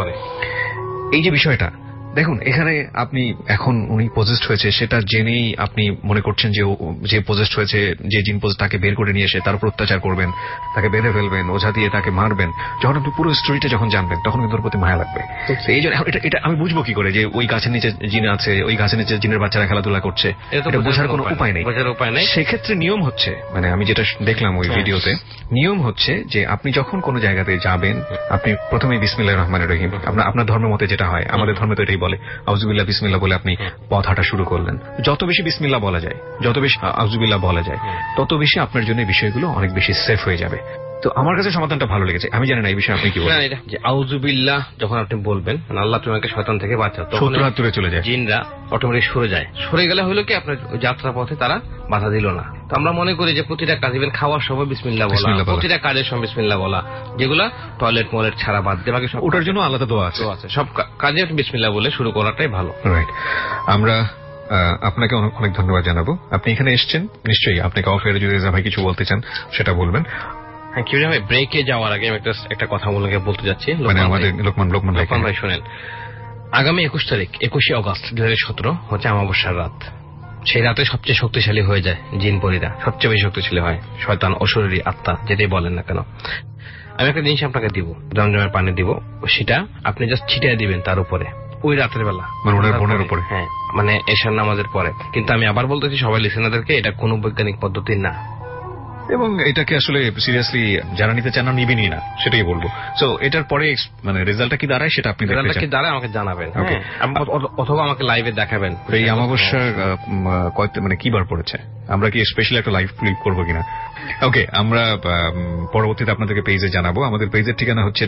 B: এই যে বিষয়টা দেখুন, এখানে আপনি এখন উনি পজেস্ট হয়েছে সেটা জেনেই আপনি মনে করছেন যে পজেস্ট হয়েছে, যে জিন পজেস্ট, তাকে বের করে নিয়ে এসে তার উপর অত্যাচার করবেন, তাকে বেঁধে ফেলবেন, ওঝা দিয়ে তাকে মারবেন। যখন আপনি পুরো স্টোরিটা যখন জানবেন তখন কিন্তু ওর প্রতি মায়া লাগবে। এই জন্য এটা আমি বুঝবো কি করে যে ওই গাছের নিচে জিন আছে, ওই গাছের নিচে জিনের বাচ্চারা খেলাধুলা করছে, এটা বোঝার কোনো উপায় নেই। সেক্ষেত্রে নিয়ম হচ্ছে, মানে আমি যেটা দেখলাম ওই ভিডিওতে, নিয়ম হচ্ছে যে আপনি যখন কোনো জায়গাতে যাবেন আপনি প্রথমে বিসমিল্লাহির রহমানির রহিম, আপনার ধর্মের মতে যেটা হয়, আমাদের ধর্মে তো এটাই বলে, আউযুবিল্লাহ বিসমিল্লাহ বলে আপনি পথ হাঁটা শুরু করলেন। যত বেশি বিসমিল্লাহ বলা যায়, যত বেশি আউযুবিল্লাহ বলা যায়, তত বেশি আপনার জন্য এই বিষয়গুলো অনেক বেশি সেফ হয়ে যাবে। তো আমার কাছে সমাধানটা ভালো লেগেছে। আমি জানি না এই বিষয়ে আপনি কি বলেন।
C: যে আউযুবিল্লাহ যখন আপনি বলবেন, মানে আল্লাহ তোমাকে শয়তান থেকে বাঁচাও, তখন
B: দূরে চলে যায়,
C: জিনরা অটোমেটিক সরে যায়। সরে গেলে হলো কি আপনার যাত্রা পথে তারা বাধা দিল না। তো আমরা মনে করি যে প্রতিটা কাজ, ইভেন খাওয়ার সময় বিসমিল্লাহ বলা, প্রতিটা কাজের সময় বিসমিল্লাহ বলা, যেগুলা টয়লেট মলেট ছাড়া বাদ দিয়ে বাকি সব, ওটার জন্য আলাদা দোয়া আছে, সব কাজে বিসমিল্লাহ বলে শুরু করাটাই ভালো।
B: রাইট। আমরা আপনাকে অনেক ধন্যবাদ জানাবো, আপনি এখানে এসেছেন। নিশ্চয়ই আপনাকে অফ এয়ারে যদি রেজা ভাই কিছু বলতে চান সেটা বলবেন।
C: হ্যাঁ, কি ভাই, ব্রেকে যাওয়ার আগে আমি একটা কথা বলতে যাচ্ছি।
B: মানে আমাদের লোকমান
C: ভাই শোনেন, আগামী 21 তারিখ 21শে অগস্ট 2017 হচ্ছে অমাবস্যার রাত। সেই রাতে সবচেয়ে শক্তিশালী হয়ে যায় জিন পরীরা, সবচেয়ে বেশি শক্তিশালী হয় শয়তান, অশরীরী আত্মা, যেটাই বলেন না কেন। আমি একটা জিনিস আপনাকে দিব, জমজমের পানি দিব, সেটা আপনি জাস্ট ছিটিয়ে দিবেন তার উপরে ওই রাতের বেলা,
B: বোনের উপরে।
C: হ্যাঁ, মানে এশার নামাজের পরে। কিন্তু আমি আবার বলতেছি সবাই লিসেনারদেরকে, এটা কোনো বৈজ্ঞানিক পদ্ধতি না,
B: এবং এটাকে আসলে সিরিয়াসলি যারা নিতে চান না নিবেনই না, সেটাই বলবো। সো এটার পরে মানে রেজাল্টটা কি দাঁড়ায় সেটা আপনি
C: আমাকে জানাবেন, অথবা আমাকে লাইভে দেখাবেন।
B: এই অমাবস্যার মানে কি বার পড়েছে, আমরা কি স্পেশাল একটা লাইভ ক্লিপ করবো কিনা? ওকে, আমরা পরবর্তীতে আপনাদেরকে পেজে জানাবো। আমাদের পেজের ঠিকানা হচ্ছে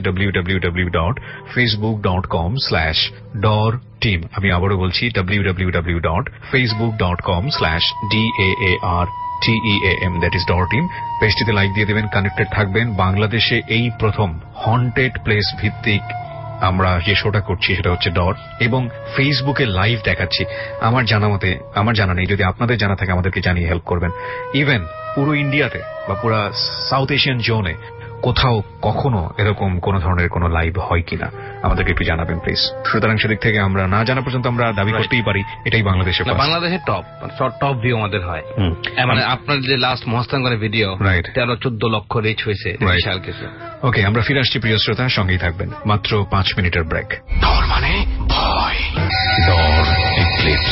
B: www.facebook.com/DARTeam। আমি আবারও বলছি www.facebook.com/DAARTEAM, দ্যাট ইজ DARTeam। পেজটিতে লাইক দিয়ে দেবেন, কানেক্টেড থাকবেন। বাংলাদেশে এই প্রথম হন্টেড প্লেস ভিত্তিক আমরা যে শোটা করছি সেটা হচ্ছে ডট, এবং ফেসবুকে লাইভ দেখাচ্ছি। আমার জানা নেই, যদি আপনাদের জানা থাকে আমাদেরকে জানিয়ে হেল্প করবেন। ইভেন পুরো ইন্ডিয়াতে বা পুরো সাউথ এশিয়ান জোনে কোথাও কখনো এরকম কোন ধরনের কোন লাইভ হয় কিনা আমাদেরকে একটু জানাবেন প্লিজ। সুতরাং সেদিক থেকে আমরা না জানা পর্যন্ত আমরা দাবি করতেই পারি এটাই বাংলাদেশের
C: টপ ভিউ আমাদের হয়। মানে আপনার যে লাস্ট মহাস্থানগড়ের ভিডিও, 13-14 লক্ষ রিচ হয়েছে, বিশাল কিছু।
B: ওকে, আমরা ফিরে আসছি প্রিয় শ্রোতা, সঙ্গেই থাকবেন। মাত্র 5 মিনিটের ব্রেক।
G: ডর মানে ভয়, ডর এক্লিপস।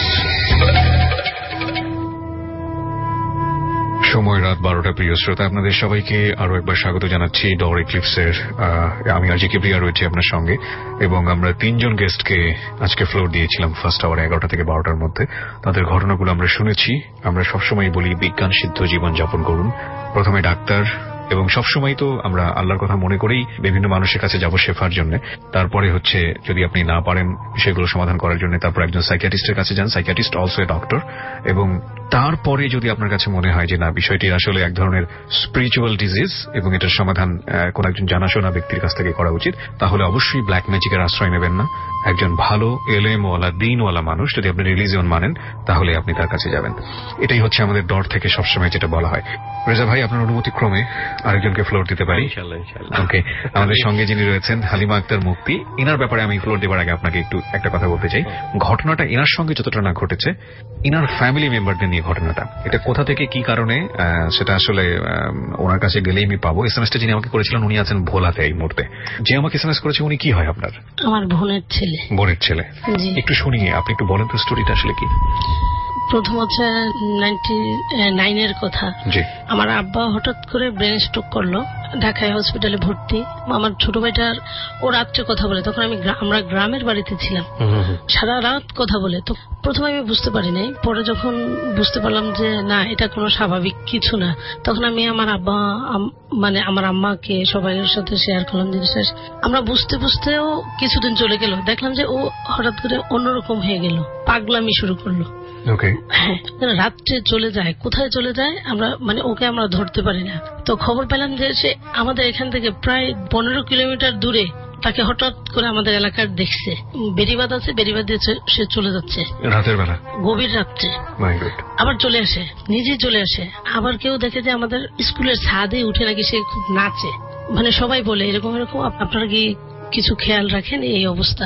B: সময় রাত 12টা। প্রিয় শ্রোতা, আপনাদের সবাইকে আরো একবার স্বাগত জানাচ্ছি ডর এক্লিপসের। আমি আরজি কিবরিয়া রয়েছি আপনার সঙ্গে, এবং আমরা 3 জন গেস্টকে আজকে ফ্লোর দিয়েছিলাম ফার্স্ট আওয়ারে 11টা থেকে 12টার মধ্যে। তাদের ঘটনাগুলো আমরা শুনেছি। আমরা সবসময় বলি বিজ্ঞান সিদ্ধ জীবন যাপন করুন। প্রথমে ডাক্তার, এবং সবসময় তো আমরা আল্লাহর কথা মনে করেই বিভিন্ন মানুষের কাছে যাব শেফার জন্য। তারপরে হচ্ছে যদি আপনি না পারেন সেগুলো সমাধান করার জন্য, তারপর একজন সাইকিয়াট্রিস্টের কাছে যান, সাইকিয়াট্রিস্ট অলসো এ ডক্টর। এবং তারপরে যদি আপনার কাছে মনে হয় যে না, বিষয়টি আসলে এক ধরনের স্পিরিচুয়াল ডিজিজ এবং এটার সমাধান কোন একজন জানাশোনা ব্যক্তির কাছ থেকে করা উচিত, তাহলে অবশ্যই ব্ল্যাক ম্যাজিকের আশ্রয় নেবেন না। একজন ভালো এলেমওয়ালা দিনওয়ালা মানুষ, যদি আপনি রিলিজিয়ন মানেন, তাহলে আপনি তার কাছে যাবেন। এটাই হচ্ছে আমাদের ডর থেকে সবসময় যেটা বলা হয়। রেজা ভাই, আপনার অনুমতি ক্রমে আরেকজনকে ফ্লোর দিতে পারি? ওকে, আমাদের সঙ্গে যিনি রয়েছেন হালিমা আক্তার মুফতি। ইনার ব্যাপারে আমি ফ্লোর দেবার আগে আপনাকে একটু একটা কথা বলতে চাই। ঘটনাটা ইনার সঙ্গে যতটা না ঘটেছে, ইনার ফ্যামিলি মেম্বারদের নিয়ে ঘটনাটা, এটা কোথা থেকে কি কারণে সেটা আসলে ওনার কাছে গেলেই আমি পাবো। এসএমএসটা যিনি আমাকে করেছিলেন উনি আছেন ভোলাতে এই মুহূর্তে। যে আমাকে এসএমএস করেছে উনি কি হয় আপনার?
H: আমার বোনের ছেলে।
B: একটু শুনিয়ে আপনি একটু বলেন তো স্টোরিটা আসলে কি।
H: প্রথম হচ্ছে 99-এর কথা। আমার আব্বা হঠাৎ করে ব্রেন স্ট্রোক করলো, ঢাকায় হসপিটালে ভর্তি। আমার ছোট ভাইটার ও রাত্রে কথা বলে, তখন আমরা গ্রামের বাড়িতে ছিলাম, সারা রাত কথা বলে। তো প্রথমে আমি বুঝতে পারি নাই, পরে যখন বুঝতে পারলাম যে না, এটা কোনো স্বাভাবিক কিছু না, তখন আমি আমার আব্বা মানে আমার আম্মাকে সবাইয়ের সাথে শেয়ার করলাম জিনিসটা। আমরা বুঝতেও কিছুদিন চলে গেল, দেখলাম যে ও হঠাৎ করে অন্যরকম হয়ে গেল, পাগলামি শুরু করলো। হ্যাঁ, রাত্রে চলে যায়, কোথায় চলে যায় আমরা মানে ওকে আমরা ধরতে পারি না। তো খবর পেলাম যে সে আমাদের এখান থেকে প্রায় 15 কিলোমিটার দূরে, তাকে হঠাৎ করে আমাদের এলাকার দেখছে, বেরিবাদ আছে, বেরিবাদ দিয়ে সে চলে যাচ্ছে
B: রাতের বেলা,
H: গভীর রাত্রে। আবার চলে আসে, নিজেই চলে আসে। আবার কেউ দেখে যে আমাদের স্কুলের ছাদে উঠে নাকি সে খুব নাচে, মানে সবাই বলে এরকম এরকম, আপনারা কি কিছু খেয়াল রাখেন? এই অবস্থা।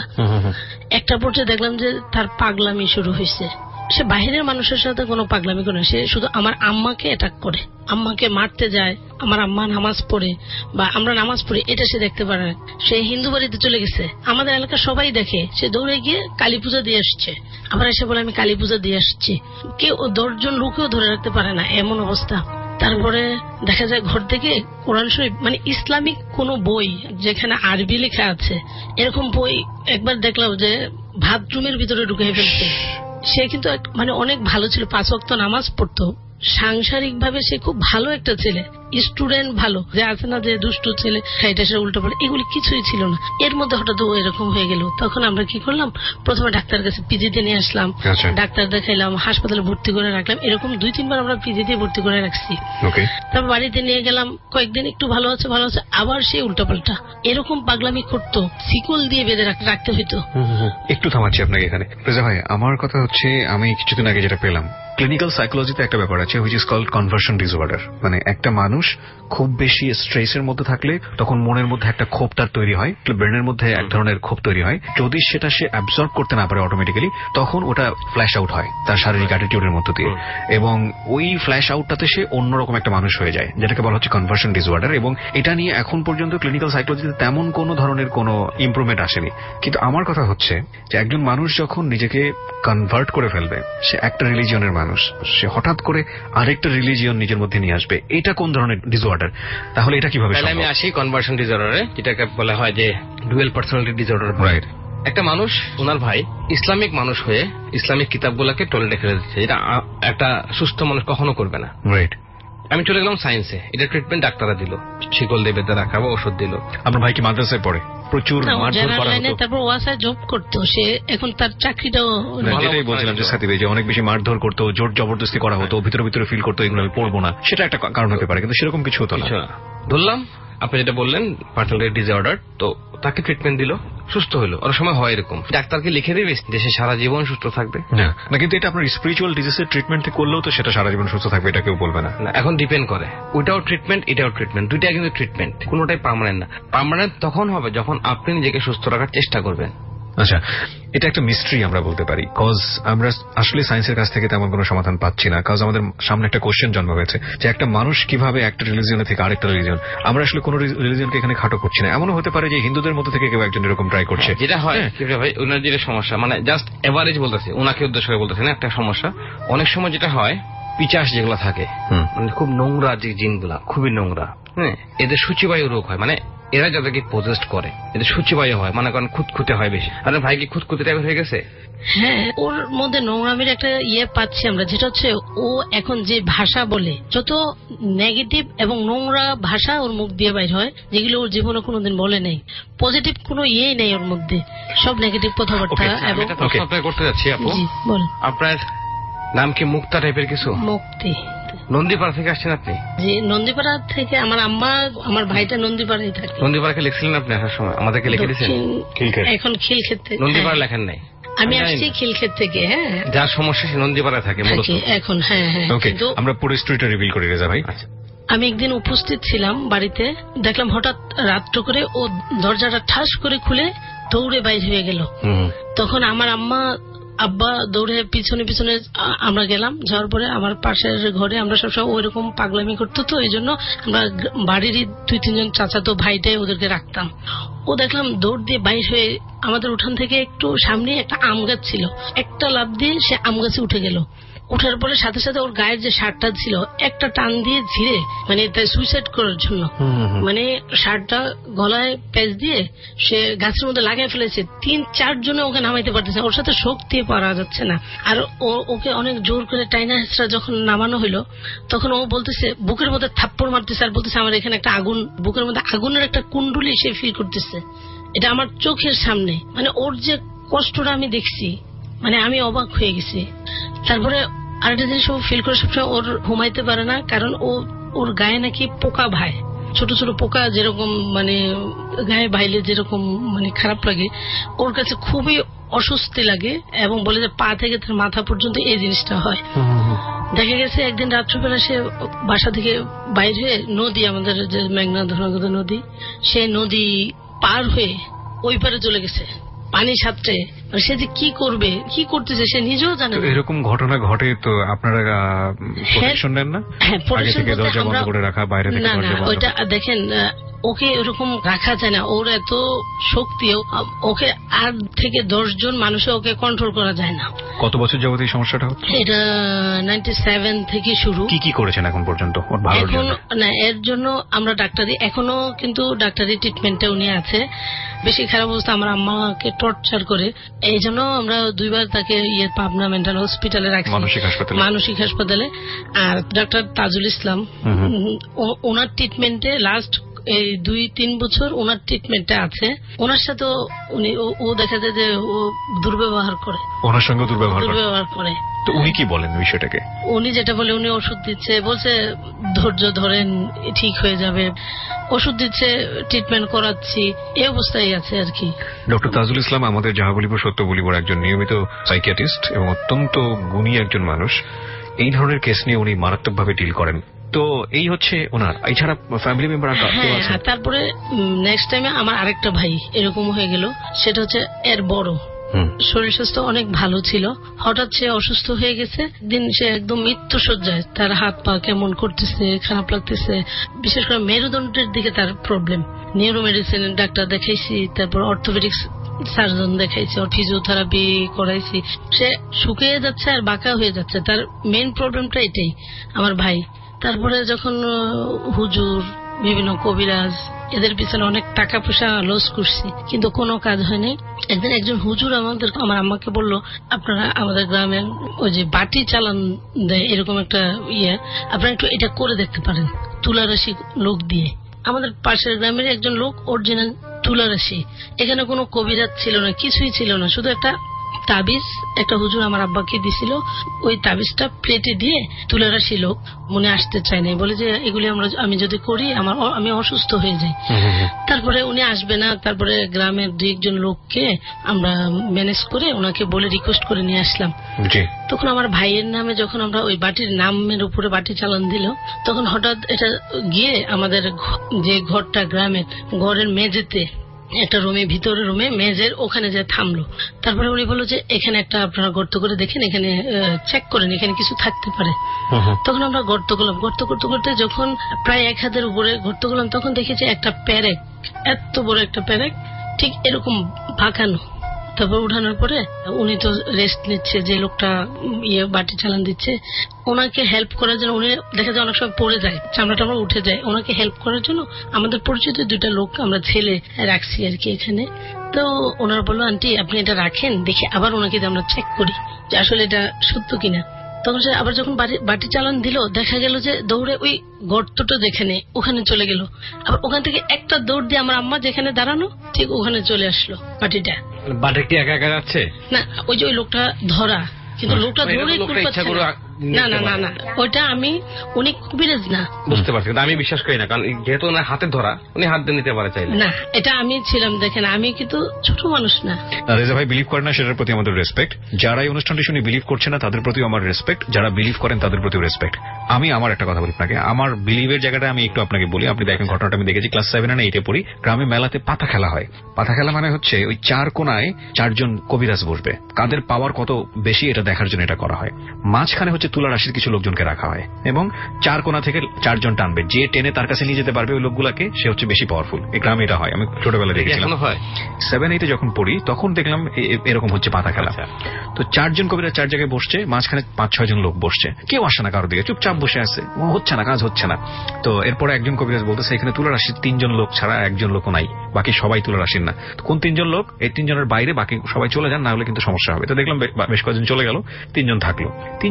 H: একটা পর্যায়ে দেখলাম যে তার পাগলামি শুরু হয়েছে। সে বাহিরের মানুষের সাথে কোনো পাগলামি করে না, সে শুধু আমার আম্মাকে অ্যাটাক করে, আম্মাকে মারতে যায়। আমার আম্মা নামাজ পড়ে বা আমরা নামাজ পড়ি, এটা সে দেখতে পারে না। সে হিন্দু বাড়িতে চলে গেছে, আমাদের এলাকার সবাই দেখে। সে দৌড়ে গিয়ে কালী পূজা দিয়ে আসছে, আবার এসে বলে আমি কালী পূজা দিয়ে আসছি। কেউ 10 জন লোকেও ধরে রাখতে পারে না, এমন অবস্থা। তারপরে দেখা যায় ঘর থেকে কোরআন শরীফ, মানে ইসলামিক কোন বই যেখানে আরবি লেখা আছে এরকম বই একবার দেখলাম যে বাথরুমের ভিতরে ঢুকে ফেলছে। সে কিন্তু মানে অনেক ভালো ছিল, 5 ওয়াক্ত নামাজ পড়তো, সাংসারিক ভাবে সে খুব ভালো একটা ছেলে, স্টুডেন্ট ভালো, যে আছে না যে দুষ্টু ছেলে, এটা সে উল্টো পড়ে, এগুলি কিছুই ছিল না। এর মধ্যে হঠাৎ ও এরকম হয়ে গেল। তখন আমরা কি করলাম, প্রথমে ডাক্তার কাছে পিজিতে নিয়ে আসলাম, ডাক্তার দেখাইলাম, হাসপাতালে ভর্তি করে রাখলাম। এরকম 2-3 বার আমরা পিজিতে ভর্তি করে রাখছি। তারপর বাড়িতে নিয়ে গেলাম, কয়েকদিন একটু ভালো আছে, আবার সে উল্টো পাল্টা এরকম পাগলামি করতো, শিকল দিয়ে বেঁধে রাখতে হইতো।
B: একটু থামাচ্ছি আপনাকে এখানে। রেজা ভাই, আমার কথা হচ্ছে, আমি কিছুদিন আগে যেটা পেলাম, ক্লিনিক্যাল সাইকোলজিতে একটা ব্যাপার আছে which is called conversion disorder. মানে একটা মানুষ খুব বেশি স্ট্রেসের মধ্যে থাকলে তখন মনের মধ্যে একটা ক্ষোভ তার তৈরি হয়, ব্রেনের মধ্যে এক ধরনের ক্ষোভ তৈরি হয়। যদি সেটা সে অ্যাবজর্ব করতে না পারে অটোমেটিক্যালি, তখন ওটা ফ্ল্যাশ আউট হয় তার শারীরিক অ্যাটিটিউডের মধ্য দিয়ে, এবং ওই ফ্ল্যাশ আউটটাতে সে অন্যরকম একটা মানুষ হয়ে যায়, যেটাকে বলা হচ্ছে কনভার্সন ডিসঅর্ডার। এবং এটা নিয়ে এখন পর্যন্ত ক্লিনিক্যাল সাইকোলজিতে তেমন কোনো ধরনের কোনো ইমপ্রুভমেন্ট আসেনি। কিন্তু আমার কথা হচ্ছে যে একজন মানুষ যখন নিজেকে কনভার্ট করে ফেলবে, সে একটা রিলিজিয়নের মানুষ, সে হঠাৎ করে আরেকটা রিলিজিয়ন নিজের মধ্যে নিয়ে আসবে, এটা কোন ধরনের ডিসঅর্ডার? তাহলে এটা কিভাবে সম্ভব?
C: আমি আসি কনভার্সন ডিসঅর্ডারে, যেটাকে বলা হয় যে ডুয়েল পার্সোনালিটি ডিসঅর্ডার। রাইট। একটা মানুষ, ওনার ভাই ইসলামিক মানুষ হয়ে ইসলামিক কিতাবগুলোকে টলে রেখে দিচ্ছে, এটা একটা সুস্থ মানুষ কখনো করবে না।
B: রাইট।
C: আমি চলে গেলাম সায়েন্সে, এটা ট্রিটমেন্ট ডাক্তাররা দিল, শিকল দিয়ে বেঁধে রাখাবো, ওষুধ দিল।
B: আপনার ভাই কি মাদ্রাসায় পড়ে? প্রচুর মারধর করা হতো,
H: তারপর ওয়াসায় জব করতো সে, এখন তার চাকরিটাও,
B: যেটাই বলছিলাম যে সাথী ভাই, যে অনেক বেশি মারধর করতো, জোর জবরদস্তি করা হতো, ভিতরে ভিতরে ফিল করতো এগুলো আমি পড়বো না, সেটা একটা কারণ হতে পারে, কিন্তু সেরকম কিছু হতো না।
C: ধরলাম আপনি যেটা বললেন পার্সোনালিটি ডিসঅর্ডার, তো তাকে ট্রিটমেন্ট দিল, সুস্থ হলো। অনেক সময় হয় এরকম, ডাক্তারকে লিখে দেবে দেশে সারা জীবন সুস্থ থাকবে
B: না, কিন্তু এটা আপনার স্পিরিচুয়াল ডিজিজের ট্রিটমেন্ট করলেও তো সেটা সারা জীবন সুস্থ থাকবে, এটা কেউ বলবে না।
C: এখন ডিপেন্ড করে, ওইটাও ট্রিটমেন্ট এটাও ট্রিটমেন্ট, দুইটাই কিন্তু ট্রিটমেন্ট, কোনোটাই পার্মানেন্ট না। পার্মানেন্ট তখন হবে যখন আপনি নিজেকে সুস্থ রাখার চেষ্টা করবেন।
B: আচ্ছা, এটা একটা মিস্ট্রি আমরা বলতে পারি, কজ আমরা আসলে সায়েন্সের কাছ থেকে তেমন কোনো সমাধান পাচ্ছি না। কজ আমাদের সামনে একটা কোশ্চেন জন্ম হয়েছে যে একটা মানুষ কিভাবে একটা রিলিজিয়ন থেকে আরেকটা রিলিজিয়ন, আমরা আসলে কোন রিলিজিয়নকে এখানে খাটো করছি না। এমনও হতে পারে যে হিন্দুদের মধ্যে থেকে কেউ একজন এরকম ট্রাই করছে,
C: যেটা হয় ভাই ওনার যেটা সমস্যা, মানে জাস্ট এভারেজ বলতেছে, ওনাকে উদ্দেশ্য করে বলতেছে না, একটা সমস্যা অনেক সময় যেটা হয়, পিচাস যেগুলো থাকে, মানে খুব নোংরা যে জিনগুলা, খুবই নোংরা, হ্যাঁ, এদের সূচিবায়ু রোগ হয়, মানে এরা যাদেরকে পজেস্ট করে এদের সূচিবায়ু হয়, মানে কারণ খুঁতখুঁতে হয় বেশি। আর ভাই কি খুঁতখুঁতে টাইপের হয়ে গেছে?
H: হ্যাঁ, ওর মধ্যে নোংরামির একটা পাচ্ছি আমরা, যেটা হচ্ছে ও এখন যে ভাষা বলে, যত নেগেটিভ এবং নোংরা ভাষা ওর মুখ দিয়ে বাইর হয়, যেগুলো ওর জীবনে কোনোদিন বলে নেই। পজিটিভ কোনো নেই ওর মধ্যে, সব নেগেটিভ কথাবার্তা। এবং
C: করতে যাচ্ছি আপু, আপনার নাম কি মুক্তা টাইপের কিছু?
H: মুক্তি।
C: নন্দীপাড়া থেকে আসছেন আপনি?
H: জি, নন্দীপাড়া থেকে। আমার আম্মা, আমার ভাইটা নন্দীপাড়ায় থাকে।
C: নন্দীপাড়াকে লিখছিলেন আপনি আসার সময়? আমাদেরকে লিখে দিয়েছেন
H: এখন খিলক্ষেত থেকে।
C: নন্দীপাড়া লেখেন নাই?
H: আমি আসছি খিলক্ষেত থেকে। হ্যাঁ,
C: যার সমস্যা সে নন্দীপাড়া থাকে
H: এখন। হ্যাঁ হ্যাঁ,
B: আমরা পুরো স্টোরিটা রিভিল করে রেজা ভাই।
H: আমি একদিন উপস্থিত ছিলাম বাড়িতে, দেখলাম হঠাৎ রাত্র করে ও দরজাটা ঠাস করে খুলে দৌড়ে বাইরে হয়ে গেল। তখন আমার আম্মা আব্বা দৌড়ে পিছনে পিছনে আমরা গেলাম। যাওয়ার পরে আমার পাশের ঘরে আমরা সবসময় ওইরকম পাগলামি করতো, তো এই জন্য আমরা বাড়িরই 2-3 জন চাচাতো ভাইটাই ওদেরকে রাখতাম। ও দেখলাম দৌড় দিয়ে বাইর হয়ে আমাদের উঠান থেকে একটু সামনে একটা আম গাছ ছিল, একটা লাফ দিয়ে সে আম গাছে উঠে গেল। উঠার পরে সাথে সাথে ওর গায়ের যে শার্টটা ছিল একটা টান দিয়ে ঝিরে, মানে তাই সুইসাইড করার জন্য, মানে শার্টটা গলায় প্যাচ দিয়ে সে গাছের মধ্যে লাগাই ফেলেছে। 3-4 জনে ওকে নামাইতে পারতেছে, ওর সাথে শক্তি পারা যাচ্ছে না। আর ওকে অনেক জোর করে টাইনা হেসরা যখন নামানো হলো, তখন ও বলতেছে, বুকের মধ্যে থাপ্পড় মারতেছে আর বলতেছে আমার এখানে একটা আগুন, বুকের মধ্যে আগুনের একটা কুণ্ডুলি সে ফিল করতেছে। এটা আমার চোখের সামনে, মানে ওর যে কষ্টটা আমি দেখছি, মানে আমি অবাক হয়ে গেছি। তারপরে আরেকটা জিনিস ও ফিল করে সবসময় ওর ঘুমাইতে পারে না, কারণ ওর গায়ে নাকি পোকা ভাই, ছোট ছোট পোকা যেরকম মানে গায়ে ভাইলে যেরকম মানে খারাপ লাগে, ওর কাছে খুবই অস্বস্তি লাগে এবং বলে যে পা থেকে তার মাথা পর্যন্ত এই জিনিসটা হয়। দেখা গেছে একদিন রাত্রিবেলা সে বাসা থেকে বাইরে নদী, আমাদের যে মেঘনা ধর্মগত নদী, সে নদী পার হয়ে ওই পারে চলে গেছে পানি সাঁতরে। সে যে কি করবে, কি করতেছে সে নিজেও জানে না।
B: এরকম ঘটনা ঘটে তো আপনারা প্রোটেকশন নেন না? হ্যাঁ, আগে থেকে দরজা বন্ধ করে রাখা, বাইরে থেকে দরজা বন্ধ।
H: ওইটা দেখেন ওকে এরকম রাখা যায় না, ওর এত শক্তি, ওকে 8 থেকে 10 জন মানুষে ওকে কন্ট্রোল করা যায় না।
B: কত বছর যাবত এই সমস্যাটা হচ্ছে?
H: এটা 97 থেকে শুরু।
B: কি করেছেন এখন পর্যন্ত ওর ভালোর জন্য?
H: না, এর জন্য আমরা ডাক্তারি, এখনো কিন্তু ডাক্তারি ট্রিটমেন্টে উনি আছে। বেশি খারাপ অবস্থা, আমার আম্মাকে টর্চার করে, এই জন্য আমরা 2 বার তাকে পাবনা মেন্টাল হসপিটালে রাখছি, মানসিক হাসপাতালে। আর ডাক্তার তাজুল ইসলাম, ওনার ট্রিটমেন্টে লাস্ট এই 2-3 বছর ওনার ট্রিটমেন্টে আছে। ওনার সাথে ও দেখা যায় যে ও দুর্ব্যবহার করে,
B: ওনার সঙ্গে দুর্ব্যবহার করে। তো উনি কি বলেন বিষয়টাকে?
H: উনি যেটা বলে, উনি ওষুধ দিচ্ছে, বলছে ধৈর্য ধরেন ঠিক হয়ে যাবে, ওষুধ দিচ্ছে, ট্রিটমেন্ট করাচ্ছি, এই অবস্থায় আছে আর কি।
B: ডক্টর তাজুল ইসলাম আমাদের যাহা বলিব সত্য বলিবর একজন নিয়মিত সাইকিয়াট্রিস্ট এবং অত্যন্ত গুণী একজন মানুষ। এই ধরনের কেস নিয়ে উনি মারাত্মকভাবে ডিল করেন। তো এই হচ্ছে ওনার, এছাড়া ফ্যামিলি মেম্বার আছে?
H: তারপরে নেক্সট টাইমে আমার আরেকটা ভাই এরকম হয়ে গেল, সেটা হচ্ছে এর বড় শরীর স্বাস্থ্য অনেক ভালো ছিল, হঠাৎ সে অসুস্থ হয়ে গেছে। দিন সে একদম মৃত্যু সজ্জায়, তার হাত পা কেমন করতেছে, খারাপ লাগতেছে, বিশেষ করে মেরুদণ্ডের দিকে তার প্রবলেম। নিউরো মেডিসিন ডাক্তার দেখাইছি, তারপর অর্থোপেডিক্স সার্জন দেখাইছি, ফিজিওথেরাপি করাইছি। সে শুকিয়ে যাচ্ছে আর বাঁকা হয়ে যাচ্ছে, তার মেইন প্রবলেমটা এটাই আমার ভাই। তারপরে যখন হুজুর, বিভিন্ন কবিরাজ, এদের পিছনে অনেক টাকা পয়সা লস করছি, কিন্তু কোনো কাজ হয়নি। একদিন একজন হুজুর আমার আম্মাকে বলল, আপনারা আমাদের গ্রামের ওই যে বাটি চালান দেয় এরকম একটা আপনারা একটু এটা করে দেখতে পারেন তুলারাশি লোক দিয়ে। আমাদের পাশের গ্রামের একজন লোক অরিজিনাল তুলারাশি, এখানে কোনো কবিরাজ ছিল না, কিছুই ছিল না, শুধু একটা তাবিজ একটা হুজুর আমার আব্বাকে দিছিল। ওই তাবিজটা প্লেটে দিয়ে তুলারাশি লোক মনে আসতে চায় না, বলে যে এগুলি আমি যদি করি আমি অসুস্থ হয়ে যাই। তারপরে উনি আসবে না, তারপরে গ্রামের 2-1 লোককে আমরা ম্যানেজ করে ওনাকে বলে রিকোয়েস্ট করে নিয়ে আসলাম। তখন আমার ভাইয়ের নামে যখন আমরা ওই বাটির নামের উপরে বাটি চালান দিল, তখন হঠাৎ এটা গিয়ে আমাদের যে ঘরটা গ্রামের ঘরের মেঝেতে একটা রুমে, ভিতরে রুমে মেজের ওখানে যে থামলো। তারপরে উনি বললো যে এখানে একটা আপনারা গর্ত করে দেখেন, এখানে চেক করেন, এখানে কিছু থাকতে পারে। তখন আমরা গর্ত করলাম, গর্ত করতে করতে যখন প্রায় 1 হাতের উপরে গর্ত করলাম, তখন দেখেছি একটা প্যারেক, এত বড় একটা প্যারেক, ঠিক এরকম বাঁকানো। তারপর উঠানোর পরে উনি তো রেস্ট নিচ্ছে, যে লোকটা বাটি চালান দিচ্ছে, ওনাকে হেল্প করার জন্য, উনি দেখা যায় অনেক সময় পড়ে যায়, চামড়াটা আমার উঠে যায়, ওনাকে হেল্প করার জন্য আমাদের পরিচিত 2টা লোক আমরা ছেলে রাখছি আর কি এখানে। তো ওনারা বললো, আন্টি আপনি এটা রাখেন, দেখে আবার ওনাকে আমরা চেক করি যে আসলে এটা সত্য কিনা। তখন সে আবার যখন বাটি চালান দিল, দেখা গেল যে দৌড়ে ওই গর্তটা যেখানে ওখানে চলে গেল। আবার ওখান থেকে একটা দৌড় দিয়ে আমার আম্মা যেখানে দাঁড়ানো ঠিক ওখানে চলে আসলো বাটিটা।
C: বাটি কি একা একা যাচ্ছে?
H: না, ওই যে ওই লোকটা ধরা, কিন্তু লোকটা ধরে না না না না, ওইটা উনি কবিরাজ না,
C: বুঝতে পারছি, কিন্তু আমি বিশ্বাস করি না, কারণ যেহেতু ওনার হাতে ধরা, উনি হাত দিয়ে নিতে পারে চাইলে।
H: না, এটা আমি ছিলাম, দেখেন আমি কিন্তু ছোট মানুষ না।
B: রেজা ভাই বিলিভ করেন না, সেটার প্রতি আমাদের রেসপেক্ট। যারা এই অনুষ্ঠানটি শুনে বিলিভ করছে না তাদের প্রতি আমার রেসপেক্ট, যারা বিলিভ করেন তাদের প্রতি রেসপেক্ট। আমি আমার একটা কথা বলি আপনাকে, আমার বিলিভের জায়গাটা আমি একটু আপনাকে বলি। আপনি দেখেন ঘটনাটা আমি দেখেছি, ক্লাস 7 না 8 পড়ি, গ্রামে মেলাতে পাতা খেলা হয়। পাতা খেলা মানে হচ্ছে ওই 4 কোনায় 4 জন কবিরাজ বসবে, কাদের পাওয়ার কত বেশি এটা দেখার জন্য এটা করা হয়। মাঝখানে হচ্ছে তুলা রাশির কিছু লোকজনকে রাখা হয় এবং 4 কোনা থেকে 4 জন টানবে, যে টেনে তার কাছে নিয়ে যেতে পারবে ওই লোকগুলাকে, সে হচ্ছে বেশি পাওয়ারফুল। এই গ্রামে এটা হয়, আমি ছোটবেলায় দেখেছিলাম। 7-8 যখন পড়ি তখন দেখলাম এরকম হচ্ছে পাতা খেলা। তো 4 জন কবিরাজ 4 জায়গায় বসছে, মাঝখানে 5-6 জন লোক বসছে, কেউ আসে না কারোর দিকে, চুপচাপ বসে আছে, হচ্ছে না, কাজ হচ্ছে না। তো এরপরে একজন কবিরাজ বলতেছে এখানে তুলা রাশির 3 জন লোক ছাড়া 1 জন লোকও নাই, বাকি সবাই তুলা রাশির না। কোন 3 জন লোক? এই 3 জনের বাইরে বাকি সবাই চলে যান, না হলে কিন্তু সমস্যা হবে। তো দেখলাম বেশ কয়েকজন চলে গেল, 3 জন থাকলো। 3 জনের মধ্যে কেউ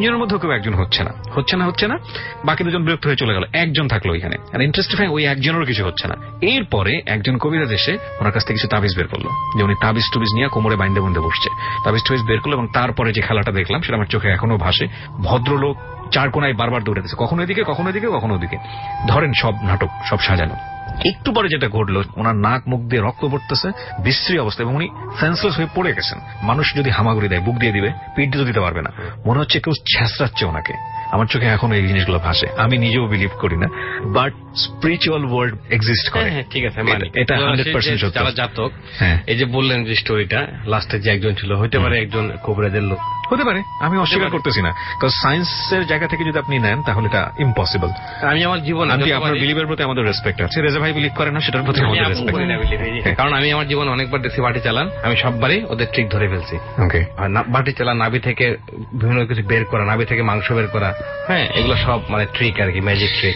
B: একজন হচ্ছে না, বাকি দুজন বিরক্ত হয়ে চলে গেল, একজন থাকলো ওইখানে। আর ইন্টারেস্টিং ওই একজনেরও কিছু হচ্ছে না। এরপরে একজন কবিরাজ এসে ওনার কাছ থেকে কিছু তাবিজ বের করলো, যে উনি তাবিজ টুবিজ নিয়ে কোমরে বাইন্দে বন্ধে বসছে, তাবিজ টুবিজ বের করলো। এবং তারপরে যে খেলাটা দেখলাম সেটা আমার চোখে এখনো ভাসে। ভদ্রলোক চার কোনায় বারবার দৌড়ে দিচ্ছে, কখনো এদিকে কখনো এদিকে কখনো ওদিকে, ধরেন সব নাটক, সব সাজানো। একটু পরে যেটা ঘটলো, ওনার নাক মুখ দিয়ে রক্ত পড়তেছে, বিশ্রী অবস্থা, এবং উনি সেন্সলেস হয়ে পড়ে গেছেন। মানুষ যদি হামাগুড়ি দেয় বুক দিয়ে দিবে, পিঠ দিয়ে দিতে পারবে না, মনে হচ্ছে কেউ ছেঁচড়াচ্ছে ওনাকে। আমার চোখে এখনো এই জিনিসগুলো ভাসে। আমি নিজেও বিলিভ করি না, বাট স্পিরিচুয়াল ওয়ার্ল্ড এক্সিস্ট করে।
C: ঠিক আছে,
B: এটা 100% সত্য।
C: যারা জাতক, এই যে বললেন যে স্টোরিটা লাস্টে যে একজন ছিল, হইতে পারে একজন কবিরাজের লোক,
B: হতে পারে, আমি অস্বীকার করতেছি না। কারণ সায়েন্সের জায়গা থেকে যদি আপনি নেন তাহলে এটা ইম্পসিবল।
C: আমি আমার জীবনে,
B: আপনার বিলিভের প্রতি আমাদের রেসপেক্ট আছে, রেজা ভাই বিলিভ করে না, সেটার প্রতি আমাদের রেসপেক্ট।
C: কারণ আমি আমার জীবনে অনেকবার দেখছি বাটি চালান, আমি সববারই ওদের ট্রিক ধরে ফেলছি।
B: ওকে,
C: বাটি চালান, নাভি থেকে বিভিন্ন কিছু বের করা, নাভি থেকে মাংস বের করা, হ্যাঁ, এগুলো সব মানে ট্রিক আর কি, ম্যাজিক ট্রিক।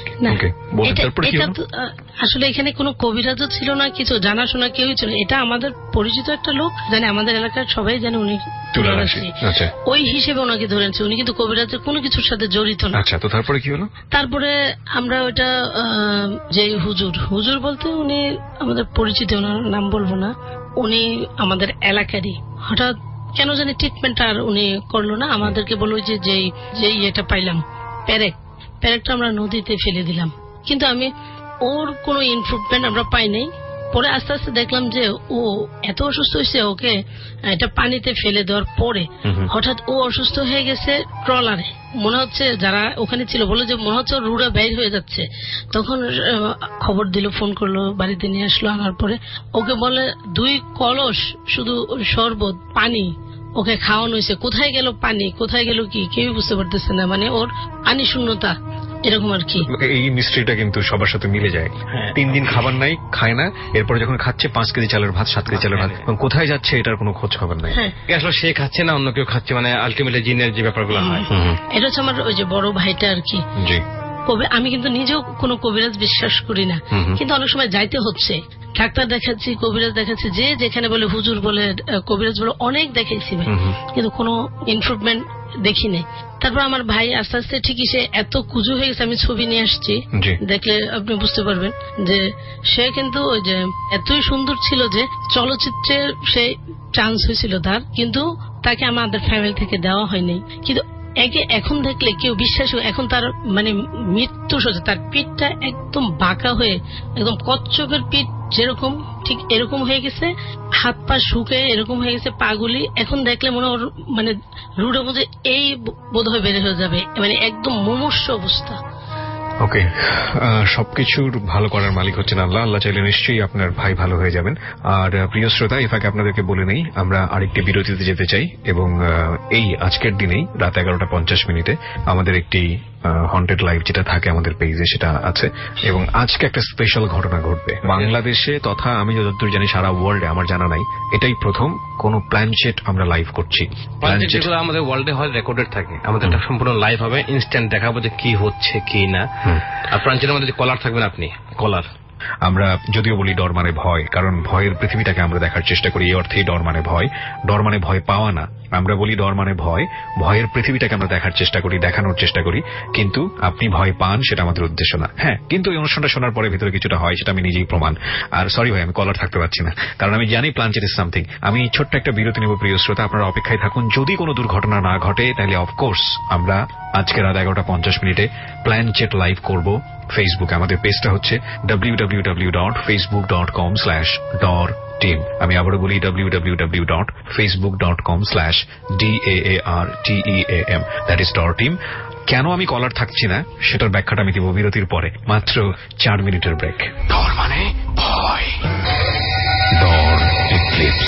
H: আসলে এখানে কোনো কবিরাজও ছিল না, কিছু জানাশোনা কেউ ছিল। এটা আমাদের পরিচিত একটা লোক, জানে আমাদের এলাকার সবাই জানে উনি তুলারাশি, ওই হিসেবে ওনাকে ধরেছে। উনি কিন্তু কবিরাজের কোনো কিছুর সাথে জড়িত না।
B: আচ্ছা, তো তারপরে কি হলো?
H: তারপরে আমরা ওইটা যে হুজুর বলতে উনি আমাদের পরিচিত, ওনার নাম বলবো না, উনি আমাদের এলাকারই। হঠাৎ কেন জানি ট্রিটমেন্ট আর উনি করলো না, আমাদেরকে বললো যে যেই এটা পাইলাম প্যারেকটা আমরা নদীতে ফেলে দিলাম, কিন্তু ওর কোনো ইমপ্রুভমেন্ট আমরা পাই নাই। পরে আস্তে আস্তে দেখলাম যে ও এত অসুস্থ হয়েছে, ওকে এটা পানিতে ফেলে দেওয়ার পরে হঠাৎ ও অসুস্থ হয়ে গেছে ট্রলারে। মনে হচ্ছে যারা ওখানে ছিল বলে যে মনে হচ্ছে রুড়া বের হয়ে যাচ্ছে। তখন খবর দিল, ফোন করলো, বাড়িতে নিয়ে আসলো। আনার পরে ওকে বলে 2 কলস শুধু শরবত পানি ওকে খাওয়ানো হয়েছে। কোথায় গেল পানি, কোথায় গেল কি, কেউ বুঝতে পারতেছে না। মানে ওর পানি শূন্যতা, এরকম আর কি।
B: এই মিস্ট্রিটা কিন্তু সবার সাথে মিলে যায়। 3 দিন খাবার নাই, খায় না, এরপরে যখন খাচ্ছে 5 কেজি চালের ভাত, 7 কেজি চালের ভাত, কোথায় যাচ্ছে এটার কোনো খোঁজ খবর নাই।
C: আসলে সে খাচ্ছে না, অন্য কেউ খাচ্ছে, মানে আলটিমেটলি জিনের যে ব্যাপারগুলো হয়।
H: এটা হচ্ছে আমার ওই যে বড় ভাইটা আর কি। আমি কিন্তু নিজেও কোনো কবিরাজ বিশ্বাস করি না, কিন্তু অনেক সময় যাইতে হচ্ছে। ডাক্তার দেখাচ্ছি, কবিরাজ দেখাচ্ছি, যে যেখানে বলে হুজুর বলে, কবিরাজ বলে, অনেক দেখাইছি ভাই, কিন্তু কোনো ইমপ্রুভমেন্ট দেখি নাই। তারপর আমার ভাই আস্তে আস্তে ঠিকই সে এত কুজু হয়ে গেছে, আমি ছবি নিয়ে আসছি, দেখলে আপনি বুঝতে পারবেন যে সে কিন্তু ওই যে এতই সুন্দর ছিল যে চলচ্চিত্রে সে চান্স হয়েছিল তার, কিন্তু তাকে আমাদের ফ্যামিলি থেকে দেওয়া হয়নি। কিন্তু এখন দেখলে কেউ বিশ্বাস, এখন তার মানে মৃত্যু সোজা, তার পিঠটা একদম বাঁকা হয়ে, একদম কচ্ছপের পিঠ যেরকম ঠিক এরকম হয়ে গেছে, হাত পা শুকে এরকম হয়ে গেছে, পাগুলি এখন দেখলে মনে ওর মানে রুড়ে মধ্যে এই বোধ হয় বের হয়ে যাবে, মানে একদম মুমূর্ষ অবস্থা।
B: ওকে, সবকিছুর ভালো করার মালিক হচ্ছেন আল্লাহ। আল্লাহ চাইলে নিশ্চয়ই আপনার ভাই ভালো হয়ে যাবেন। আর প্রিয় শ্রোতা, এই ফাঁকে আপনাদেরকে বলে নেই, আমরা আরেকটি বিরতিতে যেতে চাই, এবং এই আজকের দিনেই রাত 11:50 আমাদের একটি হন্টেড লাইভ যেটা থাকে আমাদের পেজে সেটা আছে, এবং আজকে একটা স্পেশাল ঘটনা ঘটবে বাংলাদেশে তথা আমি যতদূর জানি সারা ওয়ার্ল্ডে, আমার জানা নাই, এটাই প্রথম কোন প্ল্যানচেট আমরা লাইভ করছি।
C: যেগুলো আমাদের ওয়ার্ল্ডে হয় রেকর্ডেড থাকে, আমাদের এটা সম্পূর্ণ লাইভ হবে, ইনস্ট্যান্ট দেখাবো যে কি হচ্ছে কি না। আর প্ল্যানচেটের মধ্যে কলার থাকবেন, আপনি কলার।
B: আমরা যদিও বলি ডর মানে ভয়, কারণ ভয়ের পৃথিবীটাকে আমরা দেখার চেষ্টা করি, এই অর্থেই ডর মানে ভয়। ডর মানে ভয় পাওয়া না, আমরা বলি ডর মানে ভয়, ভয়ের পৃথিবীটাকে আমরা দেখার চেষ্টা করি, দেখানোর চেষ্টা করি, কিন্তু আপনি ভয় পান সেটা আমাদের উদ্দেশ্য না। হ্যাঁ, কিন্তু এই অনুষ্ঠানটা শোনার পরে ভিতরে কিছুটা হয়, সেটা আমি নিজেই প্রমাণ। আর সরি ভাই, আমি কলার থাকতে পারছি না, কারণ আমি জানি প্ল্যানচেট ইজ সামথিং। আমি ছোট্ট একটা বিরতি নেব প্রিয় শ্রোতা, আপনারা অপেক্ষায় থাকুন। যদি কোনো দুর্ঘটনা না ঘটে তাহলে অফকোর্স আমরা আজকে রাত 11:50 প্ল্যানচেট লাইভ করব ফেসবুকে। আমাদের পেজটা হচ্ছে www.facebook.com/dorteam। আমি আবারও বলি www.facebook.com/DAARTEAM, দ্যাট ইজ dorteam। কেন আমি কলার থাকছি না সেটার ব্যাখ্যাটা আমি দিব বিরতির পরে। মাত্র 4 মিনিটের ব্রেক।
G: ডর মানে ভয়, ডর এক্লিপস।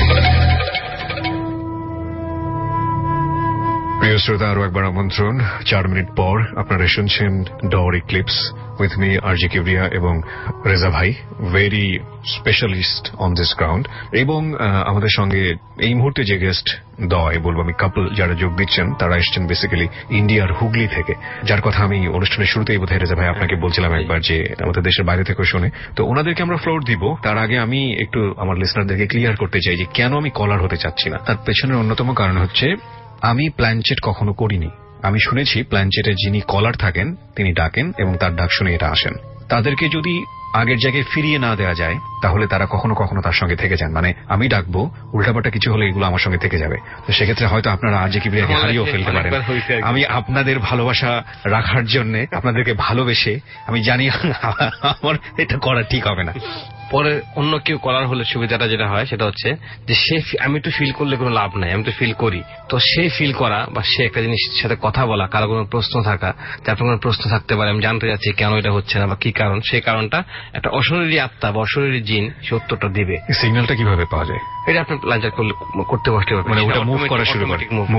B: প্রিয় শ্রোতা, আরো একবার আমন্ত্রণ। 4 মিনিট পর আপনারা শুনছেন Dor eclipse with me RJ Kibria এবং রেজা ভাই, very specialist on this ground. এবং আমাদের সঙ্গে এই মুহূর্তে যে গেস্ট বলবো আমি কাপল যারা যোগ দিচ্ছেন, তারা এসছেন বেসিক্যালি ইন্ডিয়ার হুগলি থেকে, যার কথা আমি অনুষ্ঠানের শুরুতেই বোধহয় রেজা ভাই আপনাকে বলছিলাম একবার যে আমাদের দেশের বাইরে থেকে শুনে। তো ওনাদেরকে আমরা ফ্লোর দিব, তার আগে আমি একটু আমার লিসনারদেরকে ক্লিয়ার করতে চাই যে কেন আমি কলার হতে চাচ্ছি না। তার পেছনের অন্যতম কারণ হচ্ছে আমি প্ল্যানচেট কখনো করিনি, আমি শুনেছি প্ল্যানচেটে যিনি কলার থাকেন তিনি ডাকেন এবং তার ডাক শুনে এটা আসেন। তাদেরকে যদি আগের জায়গায় ফিরিয়ে না দেওয়া যায় তাহলে তারা কখনো কখনো তার সঙ্গে থেকে যান। মানে আমি ডাকবো, উল্টাপাল্টা কিছু হলে এগুলো আমার সঙ্গে থেকে যাবে। তো সেক্ষেত্রে হয়তো আপনারা আরজে কিবরিয়াকে হারিয়েও ফেলতে পারেন। আমি আপনাদের ভালোবাসা রাখার জন্য, আপনাদেরকে ভালোবেসে, আমি জানি আমার এটা করা ঠিক হবে না।
C: পরে অন্য কেউ করার হলে সুবিধাটা যেটা হয় সেটা হচ্ছে যে সে, আমি তো ফিল করলে কোনো লাভ নাই, আমি তো ফিল করি। তো সে ফিল করা বা সে একটা জিনিসের সাথে কথা বলা, কারো কোনো প্রশ্ন থাকা, যার কোনো প্রশ্ন থাকতে পারে আমি জানতে যাচ্ছি কেন এটা হচ্ছে না বা কি কারণ, সেই কারণটা একটা অশরীরী আত্মা বা অশরীরী জিন সে উত্তরটা দিবে।
B: সিগন্যালটা কিভাবে পাওয়া যায়?
C: এটা আপনি প্ল্যানচার করতে বসতে পারবেন,
B: মানে ওটা মুভ করা শুরু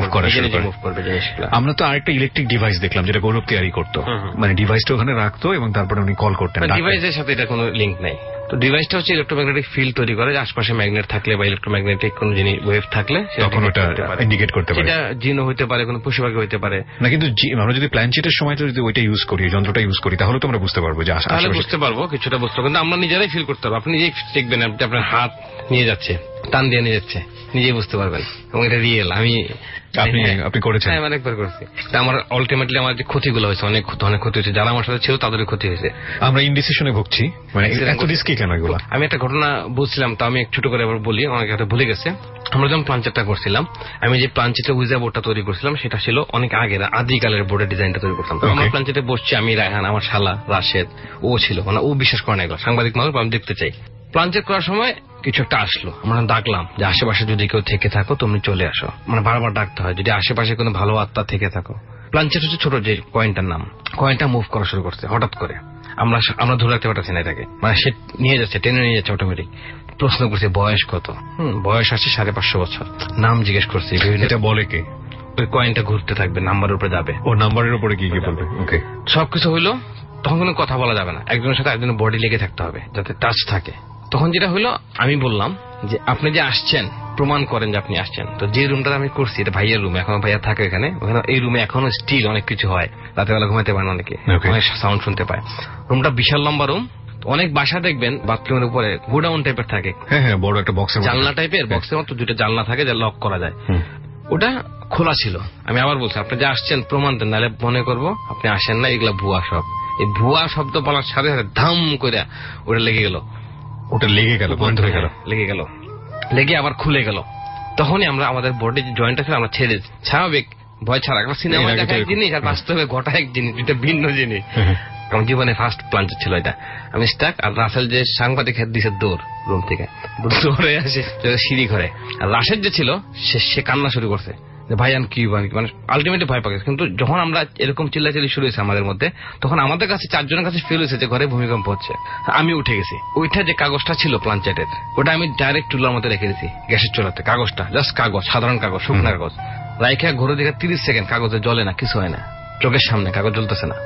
B: করবে। আমরা তো আরেকটা ইলেকট্রিক ডিভাইস দেখলাম যেটা গৌরব তৈরি করতো, মানে ডিভাইসটা ওখানে রাখতো এবং তারপরে উনি কল করতেন।
C: ডিভাইসের সাথে এটা কোনো লিঙ্ক নাই। তো ডিভাইসটা হচ্ছে ইলেকট্রোম্যাগনেটিক ফিল্ড তৈরি করে, আশপাশে ম্যাগনেট থাকলে বা ইলেকট্রোম্যাগনেটিক কোন জিনিস ওয়েভ থাকলে
B: তখন ওটা ইন্ডিকেট করতে পারে।
C: এটা জিনও হইতে পারে, কোনো পশু পাখি হইতে পারে
B: না। কিন্তু আমরা যদি প্ল্যানচেটের সময় যদি ওইটা ইউজ করি, যন্ত্রটা ইউজ করি, তাহলে তো আমরা বুঝতে পারবো যে
C: তাহলে বুঝতে পারবো, কিছুটা বুঝতে পারবো, কিন্তু আমরা নিজেরাই ফিল করতে পারবো। আপনি নিজেই দেখবেন আপনার হাত নিয়ে যাচ্ছে, টান দিয়ে নিয়ে যাচ্ছে, নিজেই বুঝতে পারবেন এবং এটা রিয়েল।
B: আপনি করেছেন?
C: হ্যাঁ, অনেকবার করেছি। আমার আলটিমেটলি আমার যে ক্ষতিগুলো হয়েছে, অনেক ক্ষতি হয়েছে, যারা আমার সাথে ছিল তাদেরই ক্ষতি হয়েছে।
B: আমরা ইনডিসিশনে ভুগছি, মানে এত রিস্কি কেন এগুলো?
C: আমি একটা ঘটনা বুঝছিলাম, তো আমি ছোট করে আবার বলি, অনেকে হয়তো ভুলে গেছে। আমরা যখন প্ল্যানচেটটা করছিলাম, আমি যে প্ল্যানচেটের উইজা বোর্ডটা তৈরি করছিলাম সেটা ছিল অনেক আগের আদিকালের বোর্ডের ডিজাইনটা তৈরি করতাম। আমরা প্ল্যানচেটে বসছি, আমি, রায়হান, আমার শালা রাশেদ, ও ছিল, মানে ও বিশ্বাস করে না এগুলো, সাংবাদিক মানুষ, আমি দেখতে চাই। প্ল্যানচেট করার সময় কিছু একটা আসলো, আমরা ডাকলাম যে আশেপাশে যদি কেউ থেকে থাকো তুমি চলে আসো, মানে বারবার ডাকতে হয় যদি আশেপাশে কোনো ভালো আত্মা থেকে থাকো। প্ল্যানচেট হচ্ছে ছোট যে কয়েনটার নাম, কয়েনটা মুভ করা শুরু করছে হঠাৎ করে, আমরা ধরে রাখতে পারছি না এটাকে, মানে সে নিয়ে যাচ্ছে, টেনে নিয়ে যাচ্ছে অটোমেটিক। প্রশ্ন করছে বয়স কত, বয়স আছে 550 বছর, নাম জিজ্ঞেস করছে।
B: এটা বলে কে?
C: ওই কয়েনটা ঘুরতে থাকবে, নাম্বারের উপরে যাবে,
B: ও নাম্বারের উপরে কি বলবে। ওকে,
C: সবকিছু হইলো। তখন কোনো কথা বলা যাবে না, একজনের সাথে একজনের বডি লেগে থাকতে হবে যাতে টাচ থাকে। তখন যেটা হইলো, আমি বললাম যে আপনি যে আসছেন প্রমাণ করেন যে আপনি আসছেন। তো যে রুমটা আমি করছি এটা ভাইয়ের রুম, এখন ভাইয়া থাকে এখানে, এই রুমে এখনো স্টিল অনেক কিছু হয়, রাতের বেলা ঘুমাতে পারেন অনেকে, অনেক সাউন্ড শুনতে পায়। রুমটা বিশাল লম্বা রুম, অনেক বাসা দেখবেন বাথরুমের উপরে গোডাউন টাইপের থাকে,
B: হ্যাঁ বড় একটা বক্স,
C: জানলা টাইপের বক্সের মতো দুটো জানলা থাকে যা লক করা যায়, ওটা খোলা ছিল। আমি আবার বলছি আপনি যে আসছেন প্রমাণ দেন, নাহলে মনে করবো আপনি আসেন না, এগুলা ভুয়া সব। এই ভুয়া শব্দ বলার সাথে সাথে ধাম করে ওটা লেগে গেল, বন্ধ হয়ে গেল, লেগে আবার খুলে গেল। তখনই আমরা আমাদের বডি যে জয়েন্টটা ছিল আমরা ছেড়ে, স্বাভাবিক ভয় ছাড়া, সিনেমা দেখা এক জিনিস আর বাস্তবে ঘটা এক জিনিস, এটা ভিন্ন জিনিস। আমার জীবনে ফার্স্ট প্ল্যানচেট ছিল এটা। আমি স্টাক, আর রাসেল যে সাংবাদিক দিছে দৌড় রুম থেকে, দৌড়ে আসে সিঁড়ি ঘরে, আর রাশেদ যে ছিল সে কান্না শুরু করছে ভাইয়ান কি, মানে আলটিমেটলি ভয় পাচ্ছে। কিন্তু যখন আমরা এরকম চিল্লাচিল্লি শুরু হয়েছে আমাদের মধ্যে, তখন আমাদের কাছে 4 জনের কাছে ফিল হয়েছে যে ঘরে ভূমিকম্প হচ্ছে। আমি উঠে গেছি, ওইটা যে কাগজটা ছিল প্ল্যানচেটের, ওটা আমি ডাইরেক্ট চুলার মধ্যে রেখে দিয়েছি, গ্যাসের চুলাতে। কাগজটা জাস্ট কাগজ, সাধারণ কাগজ, শুকনো কাগজ রাইখা ঘুরে দেখে 30 সেকেন্ড কাগজে জ্বলে না, কিছু হয় না, চোখের সামনে কাগজ জ্বলতেছে না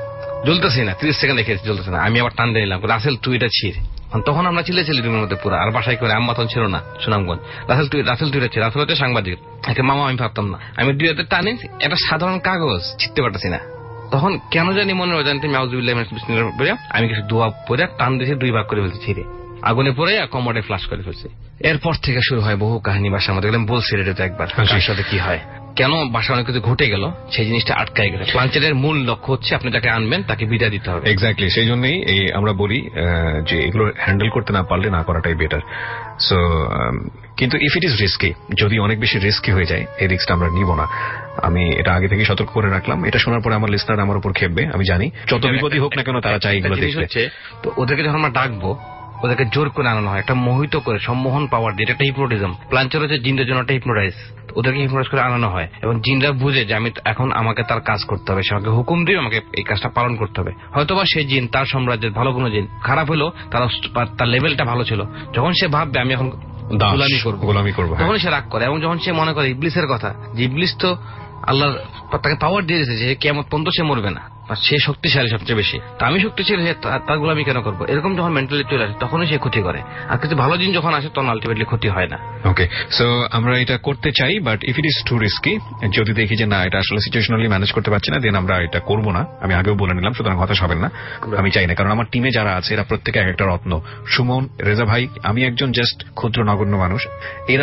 C: 30 সেকেন্ড রেখেছি, জ্বলতেছে না। আমি আবার টান দিয়ে নিলাম, রাসেল তুই এটা ছিঁড়। তখন আমরা চিল্লেছিলি রুমের মধ্যে পুরো, আর বাসায় করে আম্মা তখন ছিল না সুনামগঞ্জ, রাসেল তুই এটা ছিঁড়। রাসেল হচ্ছে সাংবাদিক, একে মামা আমি ভাবতাম না। আমি 2 হাতে টানি, একটা সাধারণ কাগজ ছিঁড়তে পারতেছি না। তখন কেন জানি মনে হয় জানতে আমি কিছু দোয়া পরে টান দিয়েছি, 2 ভাগ করে ফেলছি ছিঁড়ে, আগুনে পড়ে কমোডে ফ্লাশ করে ফেলছি। এরপর থেকে শুরু হয় বহু কাহিনী বাসার মধ্যে। বলছি রেডিওতে একবার কার সাথে কি হয়, কেন বাসায় অনেক কিছু ঘটে গেল, সেই জিনিসটা আটকায় গেল। প্ল্যানচেটের মূল লক্ষ্য হচ্ছে আপনি যাকে আনবেন তাকে বিদায় দিতে হবে।
B: এক্স্যাক্টলি, সেই জন্যই আমরা বলি যে এগুলো হ্যান্ডেল করতে না পারলে না করাটাই বেটার। সো কিন্তু ইফ ইট ইজ রিস্কি, যদি অনেক বেশি রিস্কি হয়ে যায়, এই রিস্কটা আমরা নিব না। আমি এটা আগে থেকে সতর্ক করে রাখলাম। এটা শোনার পরে আমার লিসনার আমার উপর খেপবে, আমি জানি, যত বিপদই হোক না কেন তারা চাই এগুলো দেখতে।
C: তো ওদেরকে যখন আমরা ডাকবো, ওদেরকে জোর করে আনানো হয়, একটা মোহিত করে, সম্মোহন পাওয়ার দিয়ে, এটা হিপনোটিজম। প্ল্যানচেট হচ্ছে জিনদের জন্য একটা হিপনোটাইজ, ওদেরকে হিপনোটাইজ করে আনানো হয় এবং জিনরা বুঝে যে এখন আমাকে তার কাজ করতে হবে, সে আমাকে হুকুম দিয়ে আমাকে এই কাজটা পালন করতে হবে। হয়তোবা সেই জিন, তার সাম্রাজ্যের ভালো কোনো জিন খারাপ হলো, তার লেভেলটা ভালো ছিল, যখন সে ভাববে আমি এখন গোলামি করবো, তখন সে রাগ করে। এবং যখন সে মনে করে ইবলিসের কথা, যে ইবলিস তো আল্লাহ তাকে পাওয়ার দিয়ে দিয়েছে যে কিয়ামত পর্যন্ত সে মরবে না, সে শক্তিশালী সবচেয়ে বেশি, তা আমি শক্তিশালী, তার গোলামি কেন করবো, এরকম যখন মেন্টালি চলে আসে তখনই সে ক্ষতি করে। আর কিছু ভালো দিন যখন আসে তখন আলটিমেটলি ক্ষতি হয় না।
B: ওকে, সো আমরা এটা করতে চাই, but if it is too risky, যদি দেখি যে না এটা আসলে সিচুয়েশনালি ম্যানেজ করতে পারছি না, দেন আমরা এটা করবো না। আমি আগেও বলে নিলাম, সুতরাং হতাশ হবেন না, আমি চাই না। কারণ আমার টিমে যারা আছে এরা প্রত্যেকে এক একটা রত্ন। সুমন, রেজা ভাই, আমি একজন জাস্ট ক্ষুদ্র নগণ্য মানুষ। এরা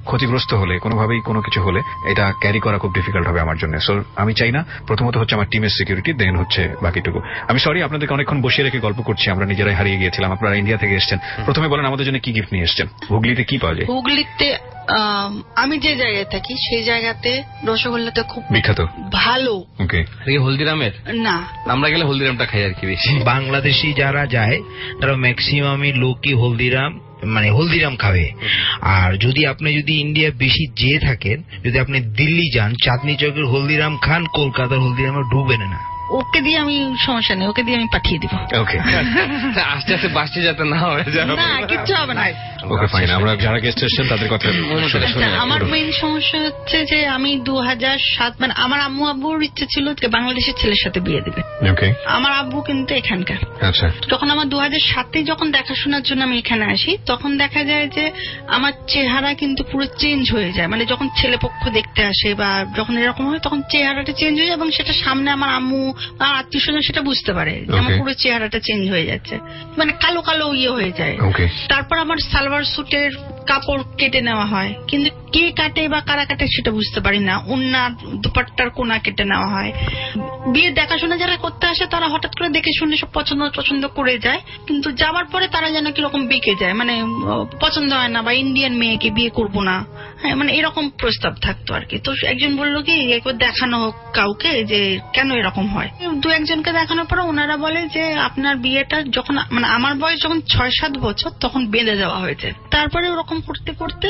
B: ক্ষতিগ্রস্ত হলে, কোনোভাবেই কোনো কিছু হলে এটা ক্যারি করা খুব ডিফিকাল্ট হবে আমার জন্য। সো আমি চাই না, প্রথমত হচ্ছে আমার টিমের সিকিউরিটি, দেন হচ্ছে বাকিটুকু। আমি সরি আপনাদেরকে অনেকক্ষণ বসিয়ে রেখে গল্প করছি, আমরা নিজেরাই হারিয়ে গিয়েছিলাম। আপনারা ইন্ডিয়া থেকে এসেছেন, প্রথমে বলেন আমাদের জন্য কি গিফট নিয়ে এসেছেন। হুগলিতে কি পাওয়া যায়?
H: হুগলিতে আমি যে জায়গায় থাকি সেই জায়গাতে রসগোল্লাটা খুব
B: বিখ্যাত,
H: ভালো।
B: ওকে,
C: হলদিরামের
H: না,
C: আমরা গেলে হলদিরামটা খাই আর কি বেশি।
I: বাংলাদেশি যারা যায় তারা ম্যাক্সিমামই লোকই হলদিরাম, মানে হলদিরাম খাবে। আর যদি আপনি ইন্ডিয়া বেশি যেয়ে থাকেন, যদি আপনি দিল্লি যান, চাঁদনি চকের হলদিরাম খান, কলকাতার হলদিরামে ঢুকবেন না।
H: ওকে দিয়ে আমি সমস্যা নেই, ওকে দিয়ে আমি পাঠিয়ে দিব।
B: ওকে,
C: আস্তে আস্তে বাসে যাতে না হয়,
H: না কিচ্ছু হবে না।
B: ওকে ফাইন, আমরা যারা গেস্ট এসেছেন তাদের কথা।
H: আমার মেইন সমস্যা হচ্ছে যে আমি 2007 মানে আমার আম্মু আব্বুর ইচ্ছে ছিল যে বাংলাদেশের ছেলের সাথে বিয়ে দিবে।
B: ওকে,
H: আমার আব্বু কিন্তু এখানকার।
B: আচ্ছা,
H: যখন আমার 2007 যখন দেখাশোনার জন্য আমি এখানে আসি, তখন দেখা যায় যে আমার চেহারা কিন্তু পুরো চেঞ্জ হয়ে যায়। মানে যখন ছেলেপক্ষ দেখতে আসে বা যখন এরকম হয়, তখন চেহারাটা চেঞ্জ হয়ে যায় এবং সেটা সামনে আমার আম্মু আর আত্মীয় স্বজন সেটা বুঝতে পারে যে আমার পুরো চেহারাটা চেঞ্জ হয়ে যাচ্ছে, মানে কালো কালো হয়ে যায়। তারপর আমার সালোয়ার স্যুটের কাপড় কেটে নেওয়া হয়, কিন্তু কে কাটে বা কারা কাটে সেটা বুঝতে পারি না। ওন্নার দুপাট্টার কোনা কেটে নেওয়া হয়। বিয়ের দেখাশোনা যারা করতে আসে তারা হঠাৎ করে দেখে শুনে সব পছন্দ করে যায়, কিন্তু যাওয়ার পরে তারা যেন কিরকম বিকে যায়, মানে পছন্দ হয় না বা ইন্ডিয়ান মেয়েকে বিয়ে করবো না, হ্যাঁ, মানে এরকম প্রস্তাব থাকতো আর কি। তো একজন বললো কি একবার দেখানো হোক কাউকে যে কেন এরকম হয়। দু একজনকে দেখানোর পরে ওনারা বলে যে আপনার বিয়েটা যখন মানে আমার বয়স যখন 6-7 বছর তখন বেঁধে দেওয়া হয়েছে। তারপরে ওরকম করতে করতে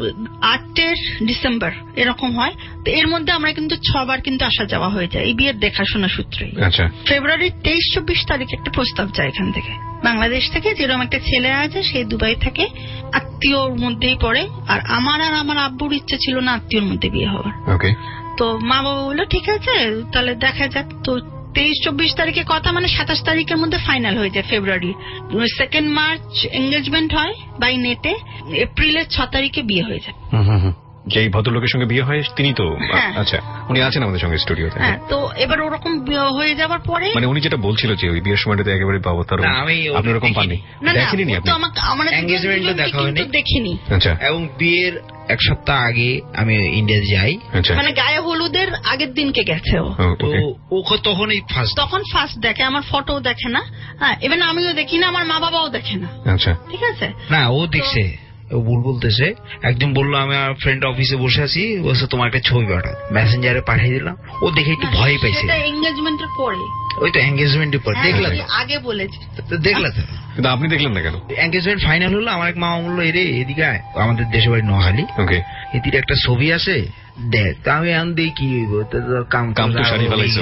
H: 8 ডিসেম্বর এরকম হয়। তো এর মধ্যে আমরা কিন্তু 6 বার কিন্তু আসা যাওয়া হয়ে যায় এই বিয়ের দেখাশোনা সূত্রে। ফেব্রুয়ারির 23-24 তারিখে একটা প্রস্তাব যায় এখান থেকে, বাংলাদেশ থেকে, যেরকম একটা ছেলে আছে সে দুবাই থাকে, আত্মীয়র মধ্যেই পড়ে। আর আমার আব্বুর ইচ্ছে ছিল না আত্মীয়র মধ্যে বিয়ে হওয়ার। তো মা বাবা বললো ঠিক আছে তাহলে দেখা যাক। তো 23-24 তারিখে কথা, মানে 27 তারিখের মধ্যে ফাইনাল হয়ে যায় ফেব্রুয়ারি। 2 মার্চ এঙ্গেজমেন্ট হয় বাই নেটে, এপ্রিলের 6 তারিখে বিয়ে হয়ে যায়।
B: যেই ভদ্রলোকের সঙ্গে বিয়ে হয় তিনি তো, আচ্ছা, উনি আছেন আমাদের সঙ্গে স্টুডিওতে।
H: হ্যাঁ, তো এবার ওরকম হয়ে যাওয়ার পরে
B: মানে উনি যেটা বলছিল যে ওই বিয়ের সময়টাতে একেবারে বাবতার, আপনি ওরকম পাননি, দেখেনি আপনি?
H: আমার এঙ্গেজমেন্টও দেখা হয়নি, দেখিনি।
B: আচ্ছা,
I: এবং বিয়ের 1 সপ্তাহ আগে আমি ইন্ডিয়াতে যাই,
H: মানে গায়ে হলুদের আগের দিনকে গেছে ও।
I: তো ও তখনই
H: ফার্স্ট দেখে, আমার ফটো দেখে না, এবার আমিও দেখি না, আমার মা বাবাও দেখে না।
B: আচ্ছা,
H: ঠিক আছে,
I: না ও দেখছে, ও ভুল বলতেছে। একদিন বললো আমি আমার ফ্রেন্ড অফিসে বসে আছি, বলছে তোমার একটা ছবি পাঠা, মেসেঞ্জারে পাঠিয়ে দিলাম। ও দেখে একটু ভয় পাইছে।
H: এঙ্গেজমেন্টের পরে,
I: ওই তো এঙ্গেজমেন্টের পর দেখলাম,
H: আগে বলেছি
I: তো দেখলা তো,
B: কিন্তু আপনি দেখলেন না কেন?
I: এঙ্গেজমেন্ট ফাইনাল হলো, আমার এক মামা বললো এরে এদিকে আমাদের দেশের বাড়ি নোয়াখালী, এদিকে একটা ছবি আছে দেখ। তো আমি এখন দেখি কাম তো শাড়ি ফেলাইছে,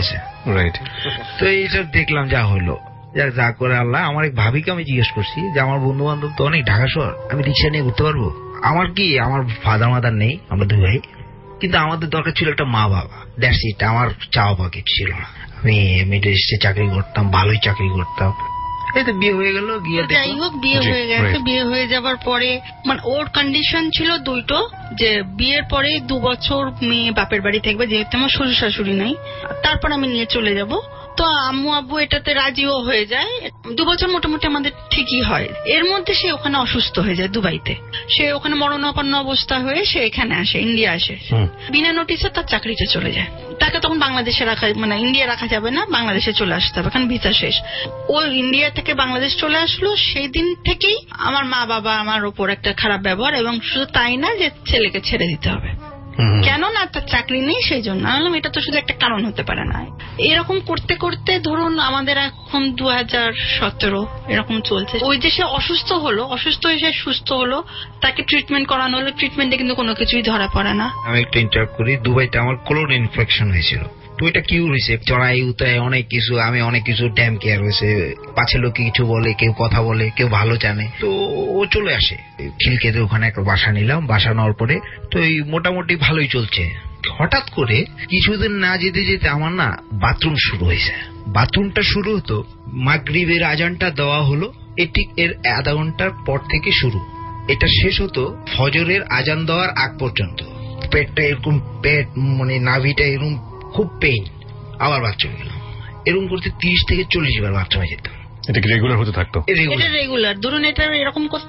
I: তো এইসব দেখলাম যা হলো। যা করে আল্লাহ। আমার এক ভাবিকে আমি জিজ্ঞেস করছি যে আমার বন্ধু বান্ধব তো অনেক, ঢাকা শহর, আমি রিক্সা নিয়ে ঘুরতে পারবো? আমার কি, আমার ফাদার মাদার নেই, আমরা 2 ভাই, কিন্তু আমাদের দরকার ছিল একটা মা বাবা, দ্যাটস ইট। আমার চাওয়া পাখি ছিল না। আমি মিডল ইস্টে চাকরি করতাম, ভালোই চাকরি করতাম। এই তো বিয়ে হয়ে গেল।
H: যাই হোক, বিয়ে হয়ে গেছে। বিয়ে হয়ে যাবার পরে মানে ওর কন্ডিশন ছিল দুটো, যে বিয়ের পরে 2 বছর মেয়ে বাপের বাড়ি থাকবে, যেহেতু আমার শ্বশুর শাশুড়ি নাই, তারপর আমি নিয়ে চলে যাব। তো আম্মু আব্বু এটাতে রাজিও হয়ে যায়। 2 বছর মোটামুটি আমাদের ঠিকই হয়। এর মধ্যে সে ওখানে অসুস্থ হয়ে যায় দুবাইতে। সে ওখানে মরণাপন্ন অবস্থা হয়ে সে এখানে আসে, ইন্ডিয়া আসে। বিনা নোটিসে তার চাকরিটা চলে যায়। তাকে তখন বাংলাদেশে রাখা, মানে ইন্ডিয়া রাখা যাবে না, বাংলাদেশে চলে আসতে হবে, কারণ ভিসা শেষ। ও ইন্ডিয়া থেকে বাংলাদেশ চলে আসলো। সেই দিন থেকেই আমার মা বাবা আমার উপর একটা খারাপ ব্যবহার, এবং শুধু তাই না যে ছেলেকে ছেড়ে দিতে হবে, কেন না তার চাকরি নেই সেই জন্য। আমি এটা তো শুধু একটা কারণ হতে পারে না। এরকম করতে করতে ধরুন আমাদের এখন 2017 এরকম চলছে। ওই যে সে অসুস্থ হয়ে সে সুস্থ হলো, তাকে ট্রিটমেন্ট করানো হলো, ট্রিটমেন্টে কিন্তু কোনো কিছুই ধরা পড়ে না।
I: আমি একটু ইন্টারাপ্ট করি। দুবাইতে আমার কোলন ইনফেকশন হয়েছিল। তো এটা কি হয়েছে, চড়াই উতায় অনেক কিছু, আমি অনেক কিছু ড্যাম কেয়ার হয়েছে, পাছে লোকে কিছু বলে, কেউ কথা বলে, কেউ ভালো জানে। তো ও চলে আসে খিলকেতে, ওখানে একটা বাসা নিলাম। বাসা নেওয়ার পরে তো এই মোটামুটি ভালোই চলছে। হঠাৎ করে কিছুদিন না যেতে যেতে আমার না বাথরুম শুরু হয়েছে। বাথরুমটা শুরু হতো মাগরিবের আজানটা দেওয়া হলো, এটি এর আধা ঘন্টার পর থেকে শুরু। এটা শেষ হতো ফজরের আজান দেওয়ার আগ পর্যন্ত। পেটটা এরকম, পেট মানে নাভিটা এরকম খুব পেইন। আবার বাথরুমে গেলাম, এরকম করতে 30 থেকে 40 বার বাথরুমে যেতাম।
B: এটা কি রেগুলার হতে থাকতো?
H: এটা রেগুলার। ধরুন এটা এরকম করতে করতে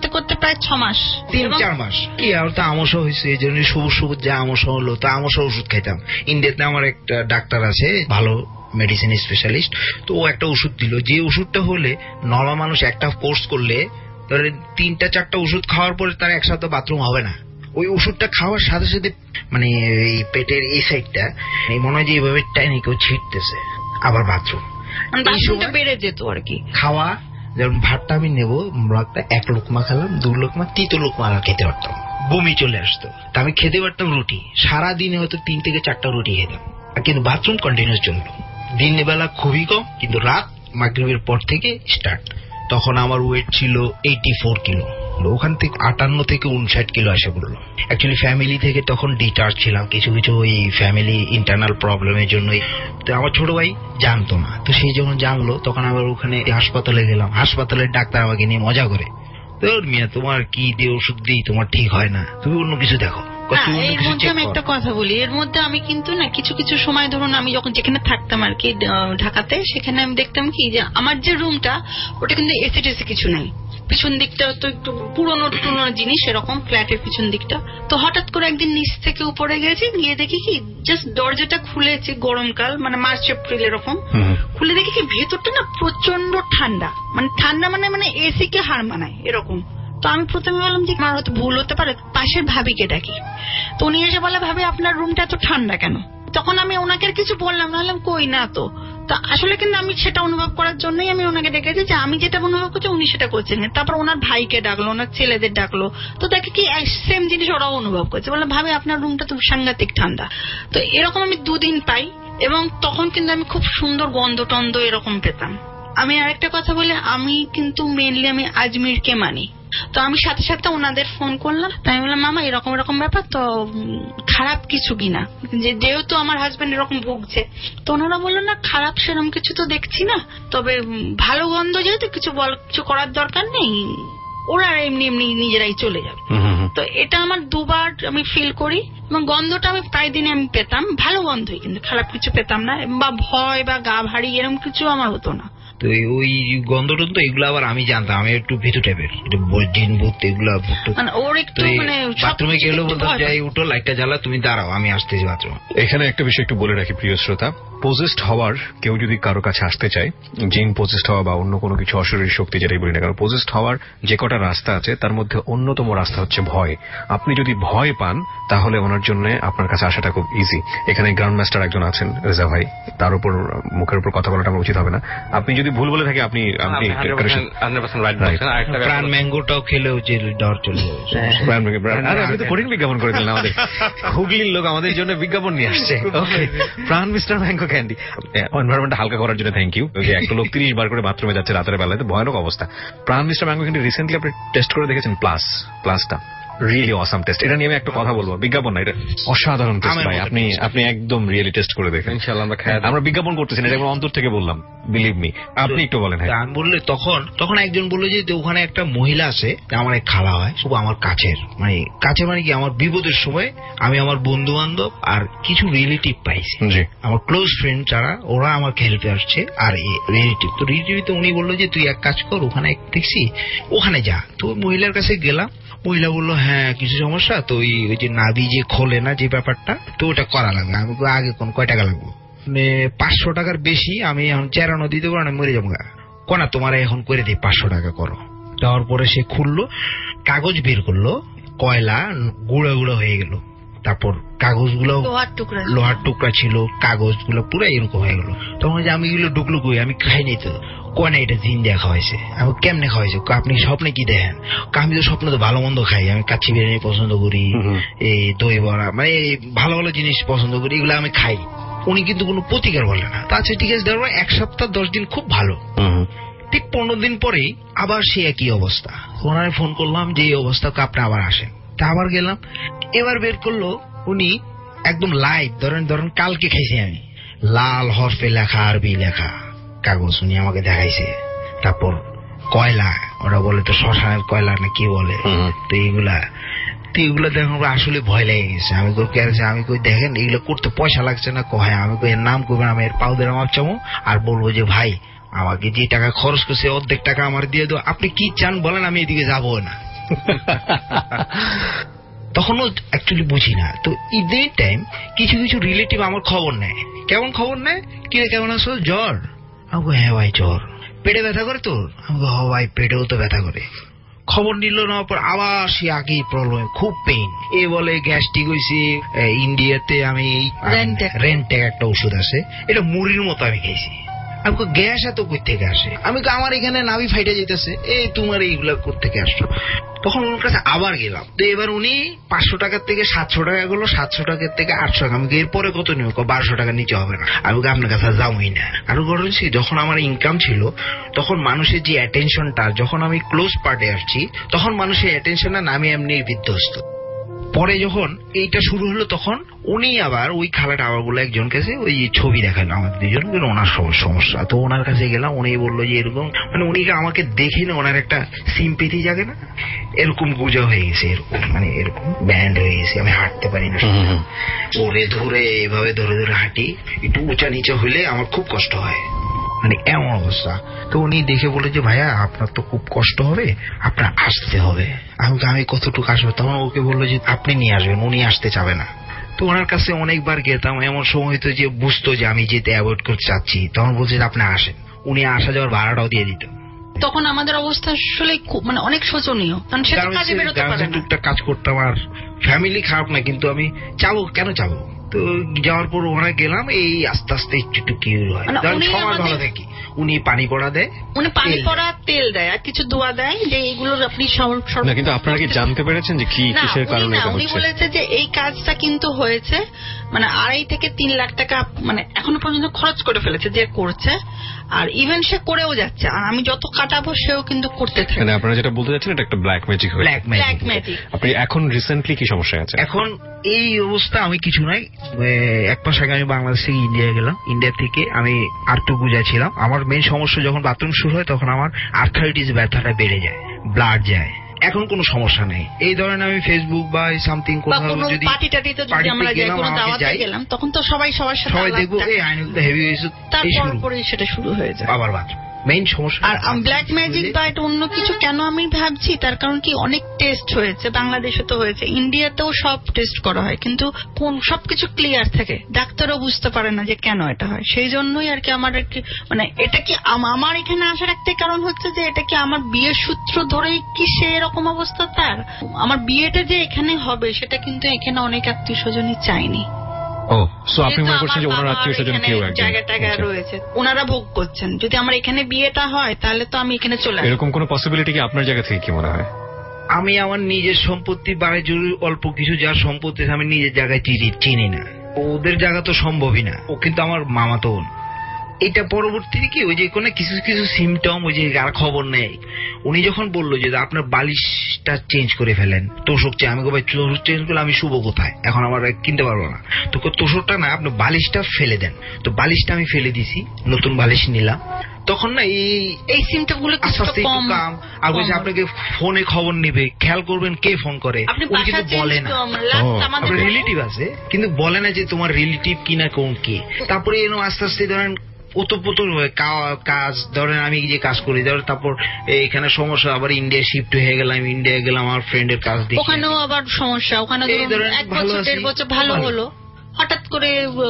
H: প্রায় 6 মাস
I: 3-4 মাস কি আর তো আমসা হয়েছে, এই জন্য সবুজ যে আমসা হলো, তা আমসা ওষুধ খাইতাম। ইন্ডিয়াতে আমার একটা ডাক্তার আছে ভালো মেডিসিন স্পেশালিস্ট, তো ও একটা ওষুধ দিল, যে ওষুধটা হলে নর্মাল মানুষ একটা কোর্স করলে ধরে 3-4টা ওষুধ খাওয়ার পরে তার একসাথে বাথরুম হবে না। ওই ওষুধটা খাওয়ার সাথে সাথে মানে এই পেটের এই সাইডটা মনে হয় যে এইভাবে টাইনে কেউ ছিটতেছে, আবার বাথরুম
H: বেড়ে যেত আর কি।
I: খাওয়া যেমন ভাতটা আমি নেবো, 1 লোকমা খেলাম, 2 লোকমা, 3 লোকমা আর খেতে পারতাম, বমি চলে আসতো। তা আমি খেতে পারতাম রুটি, সারাদিনে হয়তো 3 থেকে 4টা রুটি খেতাম, কিন্তু বাথরুম কন্টিনিউস চলতো। দিনের বেলা খুবই কম, কিন্তু রাত মাগরিবের পর থেকে স্টার্ট। তখন আমার ওয়েট ছিল 84 কিলো, ওখান থেকে 58 থেকে 59 কিলো আসে পড়লো। অ্যাকচুয়ালি ফ্যামিলি থেকে তখন ডিটাচ ছিলাম, কিছু ওই ফ্যামিলি ইন্টারনাল প্রবলেমের জন্যই। তো আমার ছোট ভাই জানতো না, তো সেই যখন জানলো তখন আবার ওখানে হাসপাতালে গেলাম। হাসপাতালের ডাক্তার আমাকে নিয়ে মজা করে, তোর মিয়া তোমার কি দিয়ে ওষুধ দিই তোমার ঠিক হয় না, তুমি অন্য কিছু দেখো।
J: এর মধ্যে আমি একটা কথা বলি, এর মধ্যে আমি কিন্তু না কিছু কিছু সময় ধরুন আমি যখন যেখানে থাকতাম আর কি ঢাকাতে, সেখানে আমি দেখতাম কি যে আমার যে রুমটা ওটা কিন্তু এসি টেসি কিছু নেই, পিছন দিকটা তো একটু পুরোনো জিনিস এরকম, ফ্ল্যাটের পিছন দিকটা। তো হঠাৎ করে একদিন নিচ থেকে উপরে গেছি, গিয়ে দেখি কি জাস্ট দরজাটা খুলেছি, গরমকাল মানে মার্চ এপ্রিল এরকম, খুলে দেখি কি ভেতরটা না প্রচন্ড ঠান্ডা, মানে ঠান্ডা মানে এসি কে হার মানায় এরকম। তো আমি প্রথমে বললাম যে আমার হয়তো ভুল হতে পারে, পাশের ভাবিকে ডাকি। তো উনি এসে বলে ভাবি আপনার রুমটা এত ঠান্ডা কেন? তখন আমি ওনাকে কিছু বললাম না, বললাম কই না তো। তা আসলে কিন্তু আমি সেটা অনুভব করার জন্যই আমি ওনাকে ডেকেছি যে আমি যেটা অনুভব করছি উনি সেটা করছেন। তারপর ওনার ভাইকে ডাকলো, ওনার ছেলেদের ডাকলো, তো দেখে কি সেম জিনিস ওরাও অনুভব করছে। বললাম ভাবি আপনার রুমটা তো সাংঘাতিক ঠান্ডা। তো এরকম আমি 2 দিন পাই, এবং তখন কিন্তু আমি খুব সুন্দর গন্ধ টন্ধ এরকম পেতাম। আমি আরেকটা কথা বলি, আমি কিন্তু মেনলি আমি আজমিরকে মানি। তো আমি সাথে সাথে ওনাদের ফোন করলাম, তাই বললাম মামা এরকম এরকম ব্যাপার, তো খারাপ কিছু কিনা, যেহেতু আমার হাজবেন্ড এরকম ভুগছে। তো ওনারা বললো না খারাপ সেরকম কিছু তো দেখছি না, তবে ভালো গন্ধ যেহেতু কিছু করার দরকার নেই, ওরা এমনি এমনি নিজেরাই চলে যাবে। তো এটা আমার 2 বার আমি ফিল করি, এবং গন্ধটা আমি প্রায় দিনে আমি পেতাম, ভালো গন্ধই, কিন্তু খারাপ কিছু পেতাম না, বা ভয় বা গা ভারী এরকম কিছু আমার হতো না।
I: তো ওই গন্ধ টন্ধ এগুলো আবার আমি জানতাম, আমি একটু ভীতু টাইপের, জিন ভূত এগুলো
H: ওর একটু মানে
I: বাথরুমে গেলেও বলতাম যাই উঠো লাইটটা জ্বালা, তুমি দাঁড়াও আমি আসতেছি বাথরুম।
B: এখানে একটা বিষয় একটু বলে রাখি প্রিয় শ্রোতা, পজেসড হওয়ার কেউ যদি কারো কাছে আসতে চায়, জিন পজেসড হওয়া বা অন্য কোনো কিছু অশরীর শক্তি যেটাই বলি না কারণ, পজেসড হওয়ার যে কটা রাস্তা আছে তার মধ্যে অন্যতম রাস্তা হচ্ছে ভয়। আপনি যদি ভয় পান তাহলে ওনার জন্য আপনার কাছে আসাটা খুব ইজি। এখানে গ্রাউন্ড মাস্টার একজন আছেন রেজা ভাই, তার উপর মুখের উপর কথা বলাটা আমার উচিত হবে না। আপনি যদি ভুল বলে থাকি আপনি
I: প্রাণ ম্যাঙ্গোটাও খেলেও যে ডর চলে যাবে।
B: আপনি তো কঠিন বিজ্ঞাপন করে দিলেন আমাদের, হুগলির লোক আমাদের জন্য বিজ্ঞাপন নিয়ে আসছে। প্রাণ মিস্টার ম্যাঙ্গো ক্যান্ডি, এনভায়রনমেন্টটা হালকা করার জন্য থ্যাংক ইউ। একটা লোক 30 বার করে বাথরুমে যাচ্ছে রাতের বেলায়, তো ভয়ানক অবস্থা। Pran mister mango candy recently আপনি টেস্ট করে দেখেছেন, প্লাসটা রিয়েলি অসাম টেস্ট। এটা নিয়ে আমি একটা কথা বলবো, বিজ্ঞাপন না, এটা অসাধারণ টেস্ট ভাই, আপনি একদম রিয়েলি টেস্ট করে দেখেন। ইনশাআল্লাহ আমরা বিজ্ঞাপন করতেছি না, এটা আমার অন্তর থেকে বললাম, বিলিভ মি। আপনি একটু বলেন।
I: আমি বললে তখন একজন বললো যে ওখানে একটা মহিলা আছে, আমার এক খালা হয়, শুধু আমার কাছের মানে কি আমার বিপদের সময় আমি আমার বন্ধু বান্ধব আর কিছু রিলেটিভ পাইছি, আমার ক্লোজ ফ্রেন্ড যারা, ওরা আমাকে হেল্পে আসছে, আর রিলেটিভ। তো রিলেটিভ উনি বললো যে তুই এক কাজ কর, ওখানে দেখছি ওখানে যা। তো মহিলার কাছে গেলাম, মহিলা বললো হ্যাঁ কিছু সমস্যা, তো ওই যে নাভি যে খোলে না যে ব্যাপারটা, তো ওটা করা লাগবে। আমি আগে কয় টাকা লাগবে? 500 টাকার বেশি আমি এখন চেরানো দিতে পারো না, মরে যাবো কোনা, তোমার এখন করে দিই 500 টাকা করো। দেওয়ার পরে সে খুললো, কাগজ বের করলো, কয়লা গুঁড়া গুঁড়া হয়ে গেল, তারপর কাগজগুলো লোহার টুকরা ছিল, কাগজগুলো পুরো এরকম হয়ে গেল। তখন যে আমি এগুলো ঢুকলো কই, আমি খাইনি তো। কোনে এটা জিন দিয়ে খাওয়াইছে। আমি কেমনে খাওয়াইছে? আপনি স্বপ্নে কি দেখেন? আমি তো স্বপ্নে তো ভালো মন্দ খাই, আমি কাচ্চি বিরিয়ানি পছন্দ করি, এই দই বড়া, মানে ভালো ভালো জিনিস পছন্দ করি, এগুলো আমি খাই। উনি কিন্তু কোনো প্রতিকার বলে না। তা ঠিক আছে, ধরো 1 সপ্তাহ 10 দিন খুব ভালো, ঠিক 15 দিন পরেই আবার সে একই অবস্থা। ওনারে ফোন করলাম যে এই অবস্থা আপনি আবার আসেন। তা আবার গেলাম, এবার বের করলো উনি একদম লাইভ, ধরেন কালকে খাইছি আমি, লাল হরফে লেখা আরবি লেখা কাগজ উনি আমাকে দেখাইছে। তারপর কয়লা, ওরা বলে তো শ্মশানের কয়লা না কি বলে, তো এইগুলা দেখুন আসলে ভয় লেগে গেছে। আমি কই দেখেন এগুলো করতে পয়সা লাগছে না? কয় আমি কই এর নাম করবেন, আমি এর পাউদের আমার চামো, আর বলবো যে ভাই আমাকে যে টাকা খরচ করছে অর্ধেক টাকা আমার দিয়ে দাও, আপনি কি চান বলেন, আমি এদিকে যাবো না। তখনও অ্যাকচুয়ালি বুঝি না। তো ঈদের টাইম কিছু কিছু রিলেটিভ আমার খবর নেয়। কেমন খবর নেয়? কিরে কেমন আছো? জ্বর? আমাকে হ্যাঁ ভাই জ্বর। পেটে ব্যথা করে তোর? আমাকে হ ভাই পেটেও তো ব্যথা করে। খবর নিল নেওয়ার পর আবার সে আগেই প্রবলেম, খুব পেইন। এ বলে গ্যাস্ট্রিক হয়েছে, ইন্ডিয়াতে আমি রেন্টেক একটা ওষুধ আছে, এটা মুড়ির মতো আমি খেয়েছি। আমি গ্যাস এত কই থেকে আসে? আমি আমার এখানে নাভি ফাইটে যেতেছে, তোমার এইগুলা কোত্থেকে আসলো? তখন ওর কাছে আবার গেলাম। তো এবার উনি 500 টাকার থেকে 700 টাকা গেলো, 700 টাকার থেকে 800 টাকা। আমি এরপরে কত নিব? 1200 টাকার নিচে হবে না। আমি আপনার কাছে যাবই না। আরো ঘটনা, যখন আমার ইনকাম ছিল তখন মানুষের যে অ্যাটেনশনটা, যখন আমি ক্লোজ পার্টে আসছি তখন মানুষের অ্যাটেনশনটা নামে এমনি বিধ্বস্ত। পরে যখন এইটা শুরু হলো তখন উনি আবার ওই খালাটা আবার বলে একজন কাছে ওই ছবি দেখালো আমাদের দুজন, ওনার সমস্যা। তো ওনার কাছে গেলাম, উনি বললো যে এরকম, মানে উনি আমাকে দেখে না ওনার একটা সিম্পেথি জাগে না, এরকম গুজা হয়ে গেছে, এরকম মানে এরকম ব্যান্ড হয়ে গেছে, আমি হাঁটতে পারি না। ওরে ধরে এভাবে ধরে ধরে হাঁটি, একটু উঁচা নিচে হইলে আমার খুব কষ্ট হয়, মানে এমন অবস্থা। তো উনি দেখে বলে যে ভাইয়া আপনার তো খুব কষ্ট হবে, আপনার আসতে হবে। আমি কতটুকু আসবো? তখন ওকে বললো যে আপনি নিয়ে আসবেন, উনি আসতে চাবে না। তো ওনার কাছে অনেকবার গেতাম, এমন সময় হইতো যে বুঝতো যে আমি যেতে অ্যাভয়েড করতে চাচ্ছি, তখন বলছে আপনি আসেন, উনি আসা যাওয়ার ভাড়াটাও দিয়ে দিত।
J: তখন আমাদের অবস্থা আসলে মানে অনেক শোচনীয়, কারণ সেটা কাজে বেরোতে পারে না।
I: টুকটাক কাজ করতাম, আর ফ্যামিলি খারাপ না, কিন্তু আমি চাবো কেন চাবো। তো যাওয়ার পর ওখানে গেলাম, এই আস্তে আস্তে একটু কি হয়, সমাজ ভালো থাকি। উনি পানি পড়া দেয়,
J: উনি পানি পড়া তেল দেয় আর কিছু দোয়া দেয়, যে এইগুলোর আপনি
B: না। কিন্তু আপনারা কি জানতে পেরেছেন যে কি কিসের কারণে এটা হচ্ছে?
J: উনি বলেছে যে এই কাজটা কিন্তু হয়েছে মানে 2.5 থেকে 3 লাখ টাকা মানে এখনো পর্যন্ত খরচ করে ফেলেছে যে করছে, আর ইভেন সে করেও যাচ্ছে, আর আমি যত কাটাবো সেও কিন্তু করতে থাকে।
B: মানে আপনারা যেটা বলতে চাচ্ছেন এটা একটা ব্ল্যাক ম্যাজিক হয়েছে।
J: Black magic.
B: আপনি এখন রিসেন্টলি কি সমস্যা আছে?
I: এখন এই অবস্থা আমি কিছু নাই, 1 মাস আগে আমি বাংলাদেশ থেকে ইন্ডিয়া গেলাম, ইন্ডিয়া থেকে আমি আর্থ গুজা ছিলাম। আমার মেইন সমস্যা যখন বাথরুম শুরু হয় তখন আমার আর্থারাইটিস ব্যথাটা বেড়ে যায়, ব্লাড যায়। এখন কোনো সমস্যা নেই। এই ধরেন আমি ফেসবুক বা সামথিং কোথাও যদি
J: পার্টি টাটিতে যদি আমরা যাই, কোনো দাওয়াতে গেলাম, তখন তো সবাই সবার সাথে
I: সবাই দেখবো এই আইনুলটা হেভি হয়েছে,
J: তারপরে সেটা শুরু হয়ে যায়
I: আবার বাথরুম মেইন সমস্যা।
J: আর ব্ল্যাক ম্যাজিক বা এটা অন্য কিছু কেন আমি ভাবছি, তার কারণ কি অনেক টেস্ট হয়েছে, বাংলাদেশে তো হয়েছে, ইন্ডিয়াতেও সব টেস্ট করা হয়, কিন্তু কোন সবকিছু ক্লিয়ার থাকে, ডাক্তারও বুঝতে পারে না যে কেন এটা হয়। সেই জন্যই আর কি আমার মানে এটা কি আমার এখানে আসার একটাই কারণ হচ্ছে যে এটা কি আমার বিয়ের সূত্র ধরেই কি সে এরকম অবস্থা তার। আমার বিয়েটা যে এখানে হবে সেটা কিন্তু এখানে অনেক আত্মীয় স্বজনই চায়নি।
B: আপনি মনে করছেন যে ওনার আত্মীয় স্বজন কেউ
J: জায়গা রয়েছে, ওনারা ভোগ করছেন। যদি আমার এখানে বিয়েটা হয় তাহলে তো আমি এখানে চলে আসবো।
B: এরকম কোনো পসিবিলিটি কি আপনার জায়গা থেকে কি মনে হয়?
I: আমি আমার নিজের সম্পত্তি বাড়ি জরুরি অল্প কিছু যার সম্পত্তি আমি নিজের জায়গায় চিনি না, ওদের জায়গা তো সম্ভবই না। ও কিন্তু আমার মামাতো বোন। এটা পরবর্তীতে কি ওই যে কোনো কিছু কিছু সিমটম, ওই যে আর খবর নেই। উনি যখন বললো যে আপনার বালিশটা চেঞ্জ করে ফেলেন, তোষক চেয়ে, আমি ভাই তোষক চেঞ্জ করলে আমি শুভ কোথায়, এখন আমার কিনতে পারবো না। তো তোষকটা না, আপনার বালিশটা ফেলে দেন। তো বালিশটা আমি ফেলে দিছি, নতুন বালিশ নিলাম। তখন না এই সিমটম গুলো আস্তে আস্তে একটু কম। আর বলছে আপনাকে ফোনে খবর নিবে, খেয়াল করবেন কে ফোন করে, উনি কিন্তু বলে না। আপনার রিলেটিভ আছে কিন্তু বলে না যে তোমার রিলেটিভ কিনা কোন কে। তারপরে এরকম আস্তে আস্তে ধরেন ওতপ্রোতর কাজ, ধরেন আমি যে কাজ করি, ধরেন তারপর এখানে সমস্যা, আবার ইন্ডিয়া শিফট হয়ে গেলাম, ইন্ডিয়া গেলাম আমার ফ্রেন্ডের কাজ দেখি,
J: ওখানেও আবার সমস্যা। ওখানে 1 বছর 1.5 বছর ভালো হলো, হঠাৎ করে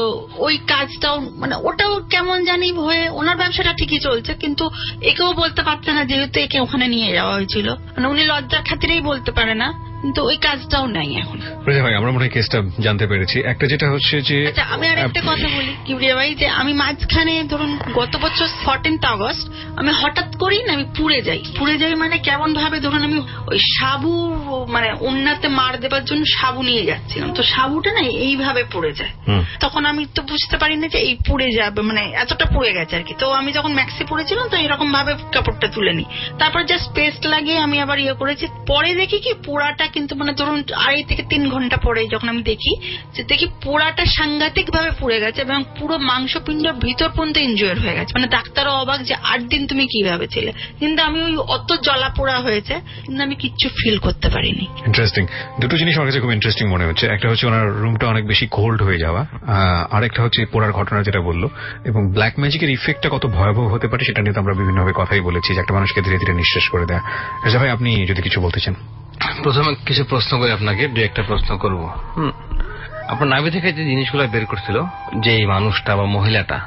J: ওই কাজটাও মানে ওটাও কেমন জানি হয়ে, ওনার ব্যবসাটা ঠিকই চলছে কিন্তু একেও বলতে পারছে না, যেহেতু একে ওখানে নিয়ে যাওয়া হয়েছিল, মানে উনি লজ্জার খাতিরেই বলতে পারে না, কিন্তু ওই কাজটাও নাই এখন।
B: ভাই আমরা মনে হয় কেসটা জানতে পেরেছি। একটা যেটা হচ্ছে যে
J: আমি আর একটা কথা বলি কিবরিয়া ভাই, যে আমি মাঝখানে ধরুন গত বছর 14th আগস্ট আমি হঠাৎ করেই না আমি পুড়ে যাই মানে কেমন ভাবে, ধরুন আমি ওই সাবু মানে উন্নাতে মার দেবার জন্য সাবু নিয়ে যাচ্ছিলাম, তো সাবুটা না এইভাবে পুড়ে যায়। তখন আমি তো বুঝতে পারি না যে এই পুড়ে যাবে, মানে এতটা পুড়ে গেছে আর কি। তো আমি যখন ম্যাক্সি পরেছিলাম তো এরকম ভাবে কাপড়টা তুলে নি, তারপর জাস্ট পেস্ট লাগিয়ে আমি আবার করেছি। পরে দেখি কি পোড়াটা কিন্তু মানে ধরুন 2.5 থেকে 3 ঘন্টা পরে যখন আমি দেখি পোড়াটা সাংঘাতিক ভাবে পুড়ে গেছে এবং পুরো মাংসপিণ্ড ভিতর পর্যন্ত ইনজুয়ার হয়ে গেছে। মানে ডাক্তারও অবাক যে 8 দিন তুমি কিভাবে ছিলে, কিন্তু আমি ওই অত জ্বলা পোড়া হয়েছে কিন্তু আমি কিচ্ছু ফিল করতে পারিনি।
B: ইন্টারেস্টিং। দুটো জিনিস আমার কাছে খুব ইন্টারেস্টিং মনে হচ্ছে। একটা হচ্ছে ওনার রুমটা অনেক বেশি কোল্ড হয়ে যাওয়া, আরেকটা হচ্ছে পোড়ার ঘটনা যেটা বললো, এবং ব্ল্যাক ম্যাজিকের ইফেক্টটা কত ভয়াবহ হতে পারে সেটা নিয়ে তো আমরা বিভিন্নভাবে কথাই বলেছি, যে একটা মানুষকে ধীরে ধীরে নিঃশেষ করে দেয়। রাজা ভাই আপনি যদি কিছু বলতে চান।
C: প্রথমে কিছু প্রশ্ন করে আপনাকে দু একটা প্রশ্ন করব। আপনার নাভি থেকে যে জিনিসগুলো বের করছিল, যে মানুষটা বা মহিলাটা,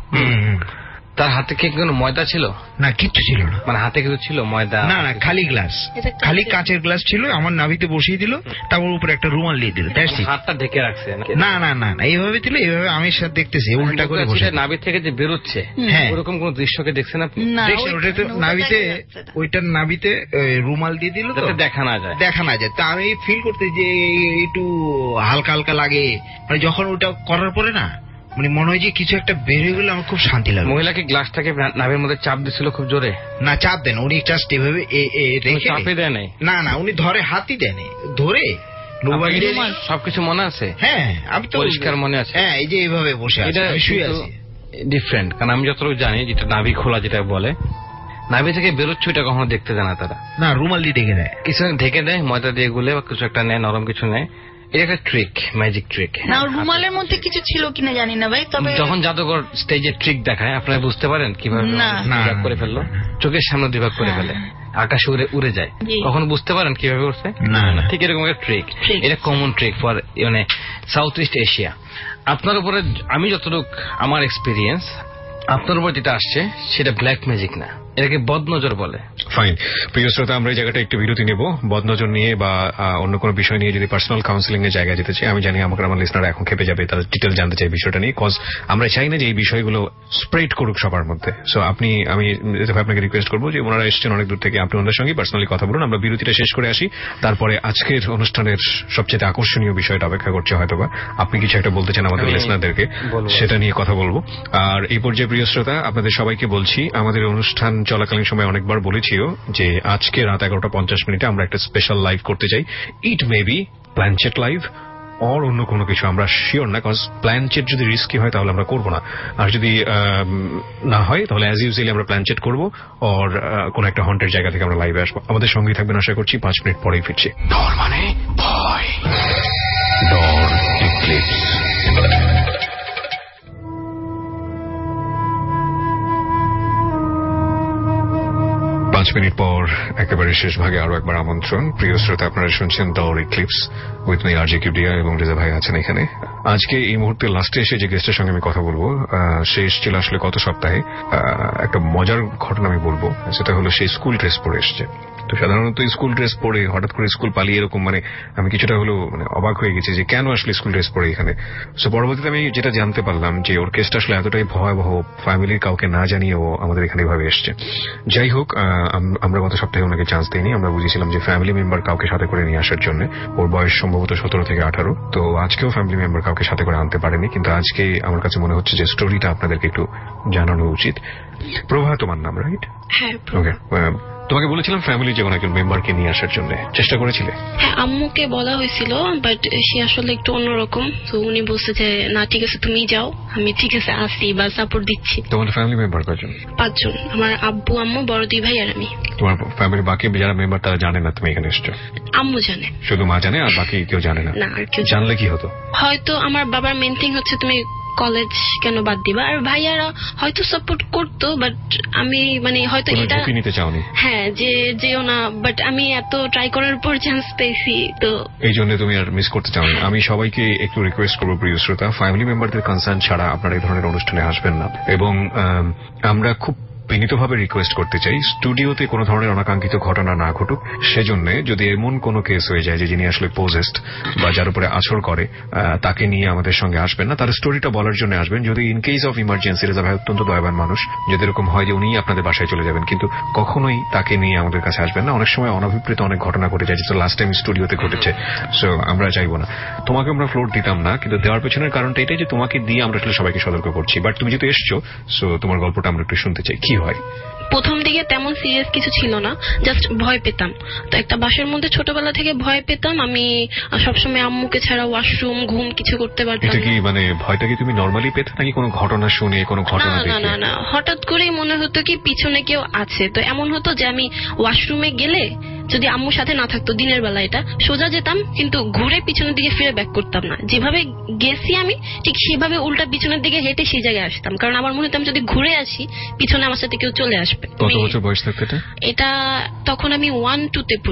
C: তার হাতে কি কোনো ময়দা ছিল?
I: না, কিচ্ছু ছিল না।
C: মানে হাতে কিছু ছিল ময়দা?
I: না না, খালি গ্লাস, খালি কাঁচের গ্লাস ছিল। আমার নাভিতে বসিয়ে দিল, তারপর উপরে একটা রুমাল দিয়ে দিল।
C: হাতটা ঢেকে রাখছে?
I: না না না, এইভাবে দিল, এইভাবে আমি সাথে দেখতেছি উল্টা করে বসে।
C: নাভি থেকে যে বেরোচ্ছে ওরকম কোন দৃশ্যকে দেখছেন আপনি?
I: দেখছেন? ওটা তো নাভিতে, ওইটার নাভিতে রুমাল দিয়ে দিল তো
C: দেখা না যায়,
I: দেখা না যায়। তা আমি ফিল করতে যে একটু হালকা হালকা লাগে, মানে যখন ওটা করার পরে না, মানে মনে হয় যে কিছু একটা বের হয়ে গেলে আমার খুব শান্তি লাগে।
C: মহিলাকে গ্লাসটাকে নাভির মধ্যে চাপ দিচ্ছিল খুব জোরে?
I: না, চাপ দেন, উনি জাস্ট এভাবে
C: চাপে দেয় নাই।
I: না না, উনি ধরে হাতই দেন, ধরে
C: সবকিছু মনে আছে?
I: হ্যাঁ, আমি তো
C: পরিষ্কার মনে আছে।
I: হ্যাঁ, এই যে এইভাবে বসে আছে, শুয়ে আছে।
C: ডিফারেন্ট, কারণ আমি যতটুকু জানি যেটা নাভি খোলা যেটা বলে, নাভি থেকে বেরোচ্ছে ওইটা কখনো দেখতে দেয় না তারা।
I: না, রুমাল দিয়ে ঢেকে দেয়,
C: কিছু ঢেকে দেয়, ময়দা দিয়ে গুলে বা কিছু একটা নেয়, নরম কিছু নেয়। এটা একটা ট্রিক, ম্যাজিক ট্রিক।
J: না, রুমালের মধ্যে কিছু ছিল কিনা জানি না ভাই, তবে
C: যখন জাদুকর স্টেজে ট্রিক দেখায় আপনারা বুঝতে পারেন কিভাবে দুভাগ করে ফেললো, চোখের সামনে দুভাগ করে ফেলে, আকাশে উড়ে যায়, কখন বুঝতে পারেন কিভাবে উঠছে?
I: না না,
C: ঠিক এরকম একটা ট্রিক। এটা কমন ট্রিক ফর মানে সাউথ ইস্ট এশিয়া। আপনার উপরে আমি যতটুকু আমার এক্সপিরিয়েন্স, আপনার উপর যেটা আসছে সেটা ব্ল্যাক ম্যাজিক না, এটাকে বদনজর বলে।
B: ফাইন, প্রিয় শ্রোতা, আমরা এই জায়গাটা একটু বিরতি নেব। বদনজর নিয়ে বা অন্য কোনো বিষয় নিয়ে যদি পার্সোনাল কাউন্সিলিং এর জায়গায় যেতে চাই, আমি জানি আমাকে আমার লিসনার এখন খেপে যাবে, তাদের ডিটেল জানতে চাই বিষয়টা নিয়ে, কজ আমরা চাই না যে এই বিষয়গুলো স্প্রেড করুক সবার মধ্যে। সো আমি আপনাকে রিকোয়েস্ট করবো যে ওনারা এসছেন অনেক দূর থেকে, আপনি ওনাদের সঙ্গে পার্সোনালি কথা বলুন। আমরা বিরতিটা শেষ করে আসি, তারপরে আজকের অনুষ্ঠানের সবচেয়ে আকর্ষণীয় বিষয়টা অপেক্ষা করছে। হয়তোবা আপনি কিছু একটা বলতে চান আমাদের লিসনারদেরকে, সেটা নিয়ে কথা বলবো। আর এই পর্যায়ে প্রিয় শ্রোতা, আপনাদের সবাইকে বলছি, আমাদের অনুষ্ঠান চলাকালীন সময় অনেকবার বলেছিও যে আজকে রাত 11:50 আমরা একটা স্পেশাল লাইভ করতে চাই। It may be planchette live আর অন্য কোনো কিছু, আমরা শিওর না, কজ প্ল্যানচেট যদি রিস্কি হয় তাহলে আমরা করবো না, আর যদি না হয় তাহলে অ্যাজ ইউজুয়ালি আমরা প্ল্যানচেট করবো আর কোন একটা হন্টের জায়গা থেকে আমরা লাইভে আসবো। আমাদের সঙ্গেই থাকবেন, আশা করছি 5 মিনিট পরেই ফিরছি।
G: ডর মানে ভয়, ডর এক্লিপস।
B: 5 মিনিট পর একেবারে শেষ ভাগে আরো একবার আমন্ত্রণ। প্রিয় শ্রোতা, আপনারা শুনছেন Dor eclipse with me RJ Kibria এবং রেজা ভাই আছেন এখানে। আজকে এই মুহূর্তে লাস্টে এসে যে গেস্টের সঙ্গে আমি কথা বলবো, সে এসেছিল আসলে গত সপ্তাহে। একটা মজার ঘটনা আমি বলবো, সেটা হলো সেই স্কুল ড্রেস পরে এসছে। তো সাধারণত স্কুল ড্রেস পরে হঠাৎ করে স্কুল পালিয়ে এরকম, মানে আমি কিছুটা হলো মানে অবাক হয়ে গেছি যে কেন আসলে স্কুল ড্রেস পরে এখানে। সো পরবর্তীতে আমি যেটা জানতে পারলাম যে ওর কেসটা আসলে এতটাই ভয়াবহ, ফ্যামিলির কাউকে না জানিয়ে ও আমাদের এখানে এভাবে এসছে। যাই হোক, আমরা গত সপ্তাহে ওনাকে চান্স দিইনি। আমরা বুঝেছিলাম যে ফ্যামিলি মেম্বার কাউকে সাথে করে নিয়ে আসার জন্য। ওর বয়স সম্ভবত 17 থেকে 18। তো আজকেও ফ্যামিলি মেম্বার কাউকে সাথে করে আনতে পারেনি, কিন্তু আজকে আমার কাছে মনে হচ্ছে যে স্টোরিটা আপনাদেরকে একটু জানানো উচিত। প্রভা তোমার নাম, রাইট?
H: হ্যাঁ।
B: ওকে, তোমাকে বলেছিলাম ফ্যামিলি যে কোনো একজন মেম্বারকে নিয়ে আসার জন্য, চেষ্টা করেছিলে?
H: হ্যাঁ, আম্মুকে বলা হয়েছিল, বাট সে আসলে একটু অন্যরকম। তো উনি বলছে যে না ঠিক আছে তুমি যাও, আমি ঠিক আছে আসি বা সাপোর্ট দিচ্ছি।
B: তোমাদের ফ্যামিলি মেম্বার কয়জন?
H: 5 জন। আমার আব্বু, আম্মু, বড় 2 ভাই আর আমি।
B: তোমার ফ্যামিলির বাকি যারা মেম্বার তারা জানে না তুমি এখানে এসছো?
H: আম্মু জানে।
B: শুধু মা জানে, আর বাকি কেউ জানে না?
H: না, আর কেউ
B: জানলে কি হতো?
H: হয়তো আমার বাবার মেইন থিং হচ্ছে তুমি কলেজ কেন বাদ দিবা, আর ভাইয়ারা হয়তো সাপোর্ট করতো, বাট আমি মানে হয়তো এটা
B: নিতে চাওনি।
H: হ্যাঁ, যে যেও না, বাট আমি এত ট্রাই করার পর চান্স পেয়েছি, তো এই
B: জন্য তুমি আর মিস করতে চাওনি। আমি সবাইকে একটু রিকোয়েস্ট করবো প্রিয় শ্রোতা, ফ্যামিলি মেম্বারদের কনসার্ন ছাড়া আপনারা এই ধরনের অনুষ্ঠানে আসবেন না। এবং আমরা খুব বিনীতভাবে রিকোয়েস্ট করতে চাই স্টুডিওতে কোনো ধরনের অনাকাঙ্ক্ষিত ঘটনা না ঘটুক। সেজন্য যদি এমন কোনো কেস হয়ে যায় যে যিনি আসলে পজেসড বা যার উপরে আছড় করে, তাকে নিয়ে আমাদের সঙ্গে আসবেন না, তার স্টোরিটা বলার জন্য আসবেন। যদি in case of emergency, Reza ভাই অত্যন্ত দয়াবান মানুষ, যদি এরকম হয় যে উনি আপনাদের বাসায় চলে যাবেন, কিন্তু কখনোই তাকে নিয়ে আমাদের কাছে আসবেন না। অনেক সময় অনভিপ্রেত অনেক ঘটনা ঘটে যায়, যেটা লাস্ট টাইম স্টুডিওতে ঘটেছে। সো আমরা চাইবো না। তোমাকে আমরা ফ্লোর দিতাম না, কিন্তু দেওয়ার পেছনের কারণটা এটাই যে তোমাকে দিয়ে আমরা আসলে সবাইকে সতর্ক করছি। বাট তুমি যেহেতু এসছো, সো তোমার গল্পটা আমরা একটু শুনতে চাই, কি হয়?
H: প্রথম দিকে তেমন সিরিয়াস কিছু ছিল না, জাস্ট ভয় পেতাম। তো একটা বাসার মধ্যে ছোটবেলা থেকে ভয় পেতাম। আমি সবসময় আম্মুকে ছাড়া ওয়াশরুম, ঘুম কিছু করতে পারতাম না।
B: এটা কি মানে ভয়টা কি তুমি নরমালি পেতে নাকি কোনো ঘটনা শুনে, কোনো ঘটনা দেখে?
H: না না, হঠাৎ করেই মনে হতো কি পিছনে কেউ আছে। তো এমন হতো যে আমি ওয়াশরুমে গেলে যদি আম্মুর সাথে না থাকতো, দিনের বেলা এটা সোজা যেতাম, কিন্তু ঘুরে পিছনের দিকে ফিরে ব্যাক করতাম না। যেভাবে গেছি আমি ঠিক সেভাবে উল্টা পিছনের দিকে হেঁটে সেই জায়গায় আসতাম, কারণ আমার মনে হতো আমি যদি ঘুরে আসি পিছনে আমার সাথে কেউ চলে আসবে।
B: কত বছর বয়স থাকতে?
H: এটা তখন আমি 1-2 তে পড়ি।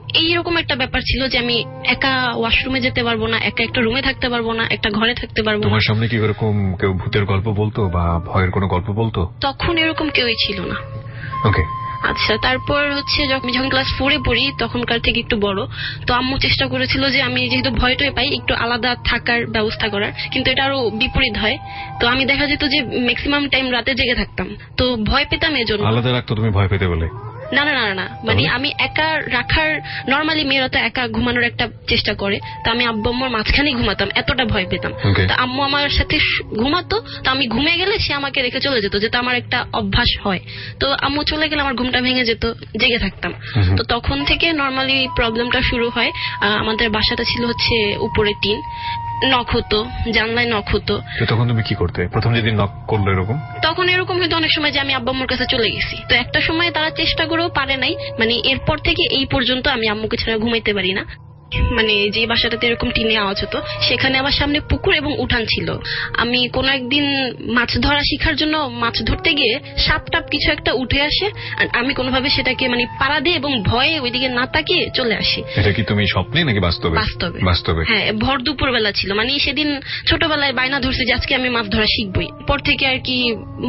H: এইরকম একটা ব্যাপার ছিল যে আমি একা ওয়াশরুমে যেতে পারবো না, একা একটা রুমে থাকতে পারবো না, একটা ঘরে থাকতে পারবো না।
B: তোমার সামনে কি এরকম কেউ ভূতের গল্প বলতো বা ভয়ের কোনো গল্প বলতো?
H: তখন এরকম কেউই ছিল না।
B: ওকে।
H: আচ্ছা, তারপর হচ্ছে যখন ক্লাস 4 পড়ি, তখনকার থেকে একটু বড়, তো আম্মু চেষ্টা করেছিল যে আমি যেহেতু ভয়টয় পাই একটু আলাদা থাকার ব্যবস্থা করার, কিন্তু এটা আরো বিপরীত হয়। তো আমি দেখা যেত যে ম্যাক্সিমাম টাইম রাতে জেগে থাকতাম, তো ভয় পেতাম এজন্য।
B: আলাদা রাখতো তুমি ভয় পেতে বলে?
H: না না না না, মানে আমি একা রাখার, নর্মালি মেয়েরা তো একা ঘুমানোর একটা চেষ্টা করে, তো আমি আব্বু আম্মুর মাঝখানেই ঘুমাতাম, এতটা ভয় পেতাম। তো আম্মু আমার সাথে ঘুমাতো, তো আমি ঘুমিয়ে গেলে সে আমাকে রেখে চলে যেত, যেটা আমার একটা অভ্যাস হয়। তো আম্মু চলে গেলে আমার ঘুমটা ভেঙে যেত, জেগে থাকতাম। তো তখন থেকে নর্মালি প্রবলেমটা শুরু হয়। আমাদের বাসাটা ছিল হচ্ছে উপরে টিন, নক হতো, জানলায় নক হতো।
B: তখন তুমি কি করতে প্রথম যেদিন নক করলো? এরকম
H: তখন এরকম হয়তো অনেক সময় যে আমি আব্বু আম্মুর কাছে চলে গেছি, তো একটা সময় তারা চেষ্টা করেও পারে নাই, মানে এরপর থেকে এই পর্যন্ত আমি আম্মুকে ছাড়া ঘুমাইতে পারি না। মানে যে বাসাটাতে এরকম টিনে আওয়াজ হতো, সেখানে আমার সামনে পুকুর এবং উঠান ছিল। আমি কোন একদিন মাছ ধরা শিখার জন্য মাছ ধরতে গিয়ে সাপ টাপ কিছু একটা উঠে আসে, আমি কোনোভাবে সেটাকে মানে পাড়া দিয়ে এবং ভয়ে ওইদিকে না তাকিয়ে চলে আসি।
B: এটা কি তুমি স্বপ্নে নাকি বাস্তবে?
H: বাস্তবে।
B: বাস্তবে? হ্যাঁ,
H: ভর দুপুর বেলা ছিল। মানে সেদিন ছোটবেলায় বায়না ধরছি যে আজকে আমি মাছ ধরা শিখবই, পর থেকে আর কি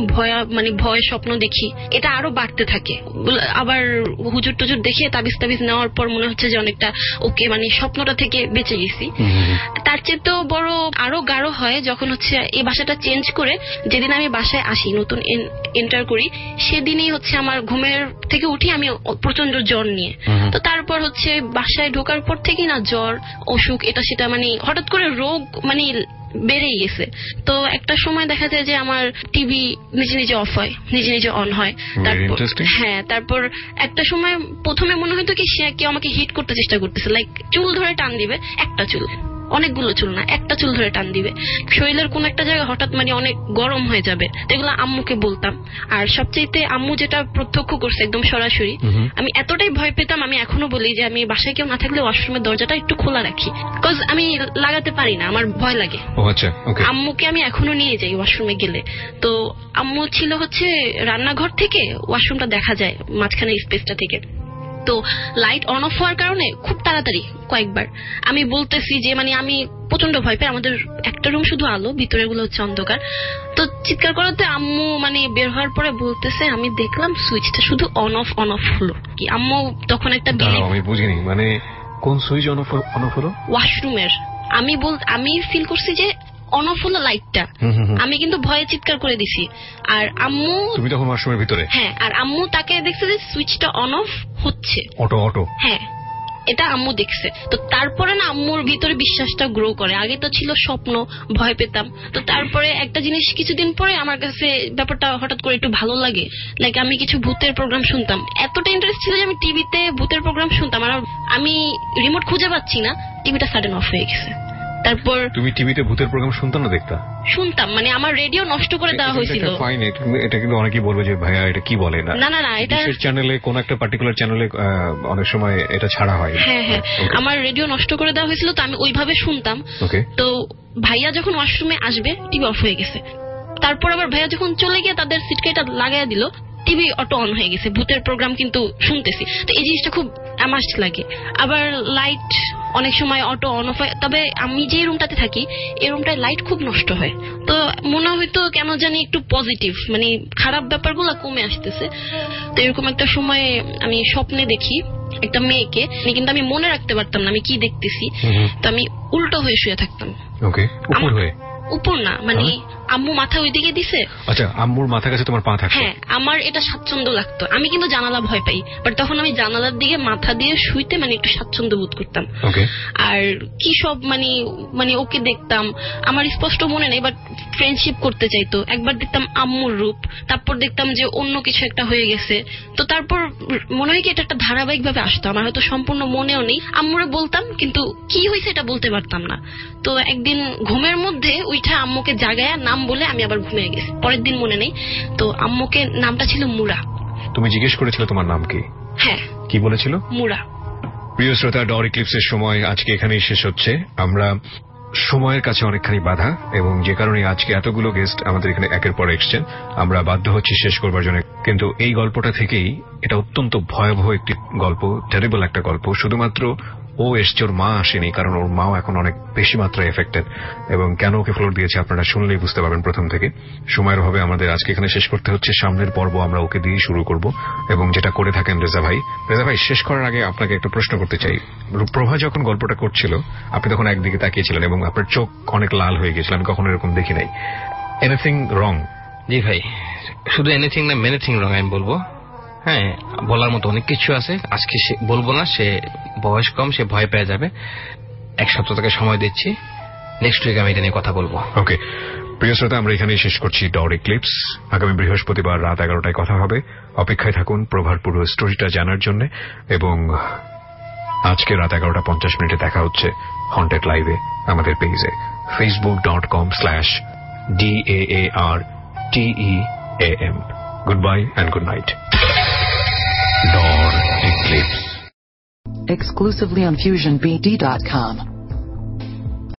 H: ভয় স্বপ্ন দেখি, এটা আরো বাড়তে থাকে। আবার হুজুর টুজুর দেখে তাবিজ টাবিজ নেওয়ার পর মনে হচ্ছে যে অনেকটা ওকে, মানে স্বপ্নটা থেকে বেঁচে গেছি। তার চেয়ে তো বড় আরো গাঢ় হয় যখন হচ্ছে এই বাসাটা চেঞ্জ করে যেদিন আমি বাসায় আসি, নতুন এন্টার করি, সেদিনই হচ্ছে আমার ঘুমের থেকে উঠি আমি প্রচন্ড জ্বর নিয়ে। তো তারপর হচ্ছে বাসায় ঢোকার পর থেকে না জ্বর, অসুখ, এটা সেটা, মানে হঠাৎ করে রোগ মানে বেড়েই গেছে। তো একটা সময় দেখা যায় যে আমার টিভি নিজে নিজে অফ হয়, নিজে নিজে অন হয়। তারপর একটা সময় প্রথমে মনে হতো কি সে কেউ আমাকে হিট করতে চেষ্টা করতেছে, লাইক চুল ধরে টান দিবে, একটা চুল, অনেকগুলো চুল না, একটা চুল ধরে টান দিবে। শরীরের কোন একটা জায়গা হঠাৎ মানে অনেক গরম হয়ে যাবে, এগুলো আম্মুকে বলতাম। আর সবচেয়ে আম্মু যেটা প্রত্যক্ষ করছে একদম সরাসরি, আমি এতটাই ভয় পেতাম, আমি এখনো বলি যে আমি বাসায় কেউ না থাকলে ওয়াশরুমের দরজাটা একটু খোলা রাখি, বিকজ আমি লাগাতে পারি না, আমার ভয় লাগে। আম্মুকে আমি এখনো নিয়ে যাই ওয়াশরুমে গেলে। তো আম্মু ছিল হচ্ছে রান্নাঘর থেকে ওয়াশরুমটা দেখা যায় মাঝখানে স্পেসটা থেকে, তো লাইট অন অফ হওয়ার কারণে খুব তাড়াতাড়ি কয়েকবার আমি বলতেছি যে মানে আমি প্রচন্ড ভয় পাই, আমাদের একটা রুম শুধু আলো, ভিতরে গুলো হচ্ছে অন্ধকার। তো চিৎকার করাতে আম্মু মানে বের হওয়ার পরে বলতেছে আমি দেখলাম সুইচটা শুধু অন অফ হলো। কি আম্মু তখন একটা
B: আমি বুঝিনি, মানে কোন সুইচ অন অফ হলো?
H: ওয়াশরুমের। আমি ফিল করছি যে অন অফ হলো লাইটটা, আমি কিন্তু ভয়ে চিৎকার করে দিছি। আর আম্মু,
B: তুমি তখন ওয়াশরুমের ভিতরে?
H: হ্যাঁ, আর আম্মু তাকে দেখছে যে সুইচটা অন অফ হচ্ছে,
B: অটো।
H: হ্যাঁ, এটা আম্মু দেখছে। তো তারপরে না আম্মুর ভিতরে বিশ্বাসটা গ্রো করে। আগে তো ছিল স্বপ্ন, ভয় পেতাম। তো তারপরে একটা জিনিস কিছুদিন পরে আমার কাছে ব্যাপারটা হঠাৎ করে একটু ভালো লাগে, লাইক আমি কিছু ভূতের প্রোগ্রাম শুনতাম, এতটা ইন্টারেস্ট ছিল যে আমি টিভিতে ভূতের প্রোগ্রাম শুনতাম, আর আমি রিমোট খুঁজে পাচ্ছি না, টিভিটা সাডেন অফ হয়ে গেছে। তারপর
B: তুমি টিভিতে ভূতের প্রোগ্রাম শুনতাম না? শুনতাম,
H: মানে আমার রেডিও নষ্ট করে দেওয়া হয়েছিল।
B: এটা কিন্তু অনেকেই বলবে যে ভাইয়া এটা কি বলে না।
H: না, এটা
B: চ্যানেলে, কোন একটা পার্টিকুলার চ্যানেলে অনেক সময় এটা ছাড়া হয়।
H: হ্যাঁ, আমার রেডিও নষ্ট করে দেওয়া হয়েছিল, তো আমি ওইভাবে শুনতাম। তো ভাইয়া যখন ওয়াশরুমে আসবে টিভি অফ হয়ে গেছে, তারপর আবার ভাইয়া যখন চলে গিয়ে তাদের সিটকাইটা লাগাই দিল, টিভি অটো অন হয়ে গেছে, ভূতের প্রোগ্রাম কিন্তু শুনতেছি। তো এই জিনিসটা খুব আমাস্ট লাগে। আবার লাইট অনেক সময় অটো অন অফ হয়, তবে আমি যে রুমটাতে থাকি এই রুমটায় লাইট খুব নষ্ট হয়। তো মনে হয়তো কেন জানি একটু পজিটিভ, মানে খারাপ ব্যাপারগুলো কমে আসতেছে। তো এরকম একটা সময় আমি স্বপ্নে দেখি একটা মেয়েকে, কিন্তু আমি মনে রাখতে পারতাম না আমি কি দেখতেছি। তো আমি উল্টো হয়ে শুয়ে থাকতাম। উপর না, মানে আম্মু মাথা ওইদিকে দিছে।
B: আচ্ছা, আম্মুর মাথার কাছে তোমার পা থাকতো?
H: হ্যাঁ, আমার এটা স্বাচ্ছন্দ্য লাগতো। আমি কিন্তু জানালা ভয় পাই, বাট তখন আমি জানালার দিকে মাথা দিয়ে শুইতে মানে একটু স্বাচ্ছন্দ্য বোধ করতাম। আর কি সব মানে ওকে দেখতাম, আমার স্পষ্ট মনে নেই, বাট ফ্রেন্ডশিপ করতে চাইতো। একবার দেখতাম আম্মুর রূপ, তারপর দেখতাম যে অন্য কিছু একটা হয়ে গেছে। তো তারপর মনে হয় কি এটা একটা ধারাবাহিক ভাবে আসতো, আমার হয়তো সম্পূর্ণ মনেও নেই। আম্মুরে বলতাম, কিন্তু কি হয়েছে এটা বলতে পারতাম না। তো একদিন ঘুমের মধ্যে উইঠা আম্মুকে জাগায়া নাম বলে আমি আবার ঘুমিয়ে গেছি। পরের দিন মনে নেই। তো আম্মুকে নামটা ছিল মুরা।
B: তুমি জিজ্ঞেস করেছিলে তোমার নাম কি?
H: হ্যাঁ।
B: কি বলেছিল?
H: মুরা।
B: প্রিয় শ্রোতা, ডর ইক্লিপসের সময় আজকে এখানেই শেষ হচ্ছে। আমরা সময়ের কাছে অনেকখানি বাধা, এবং যে কারণে আজকে এতগুলো গেস্ট আমাদের এখানে একের পর এসছেন, আমরা বাধ্য হচ্ছি শেষ করবার জন্য। কিন্তু এই গল্পটা থেকেই, এটা অত্যন্ত ভয়াবহ একটি গল্প, টেরিবল একটা গল্প। শুধুমাত্র ও এসছে, ওর মা আসেনি, কারণ ওর মাও এখন অনেক বেশি মাত্রায় এফেক্টেড, এবং কেন ওকে ফ্লোর দিয়েছে আপনারা শুনলেই বুঝতে পারবেন প্রথম থেকে। সময়ের অভাবে আমাদের আজকে এখানে শেষ করতে হচ্ছে। সামনের পর্ব আমরা ওকে দিয়ে শুরু করব, এবং যেটা করে থাকেন রেজা ভাই। শেষ করার আগে আপনাকে একটা প্রশ্ন করতে চাই। প্রভা যখন গল্পটা করছিল, আপনি তখন একদিকে তাকিয়েছিলেন এবং আপনার চোখ অনেক লাল হয়ে গেছিল, আমি কখনো এরকম দেখি নাই। Anything wrong?
C: জি ভাই, শুধু এনিথিং না, মেনিথিং রং আমি বলবো। হ্যাঁ, বলার মতো অনেক কিছু আছে, আজকে সে বলবো না, সে বয়স কম, সে ভয় পেয়ে যাবে। এক সপ্তাহ থেকে সময় দিচ্ছি, নেক্সট উইক আমি এটা নিয়ে কথা বলবো।
B: ওকে প্রিয় শ্রোতা, আমরা এখানেই শেষ করছি ডর এক্লিপস। আগামী বৃহস্পতিবার রাত 11টায় কথা হবে। অপেক্ষায় থাকুন প্রভার পুরো স্টোরিটা জানার জন্য, এবং আজকে রাত 11:50 দেখা হচ্ছে হন্টেড লাইভে আমাদের পেজে facebook.com/DAARTEAM। Goodbye and good night.
G: Door Eclipse.
A: Exclusively on FusionBD.com.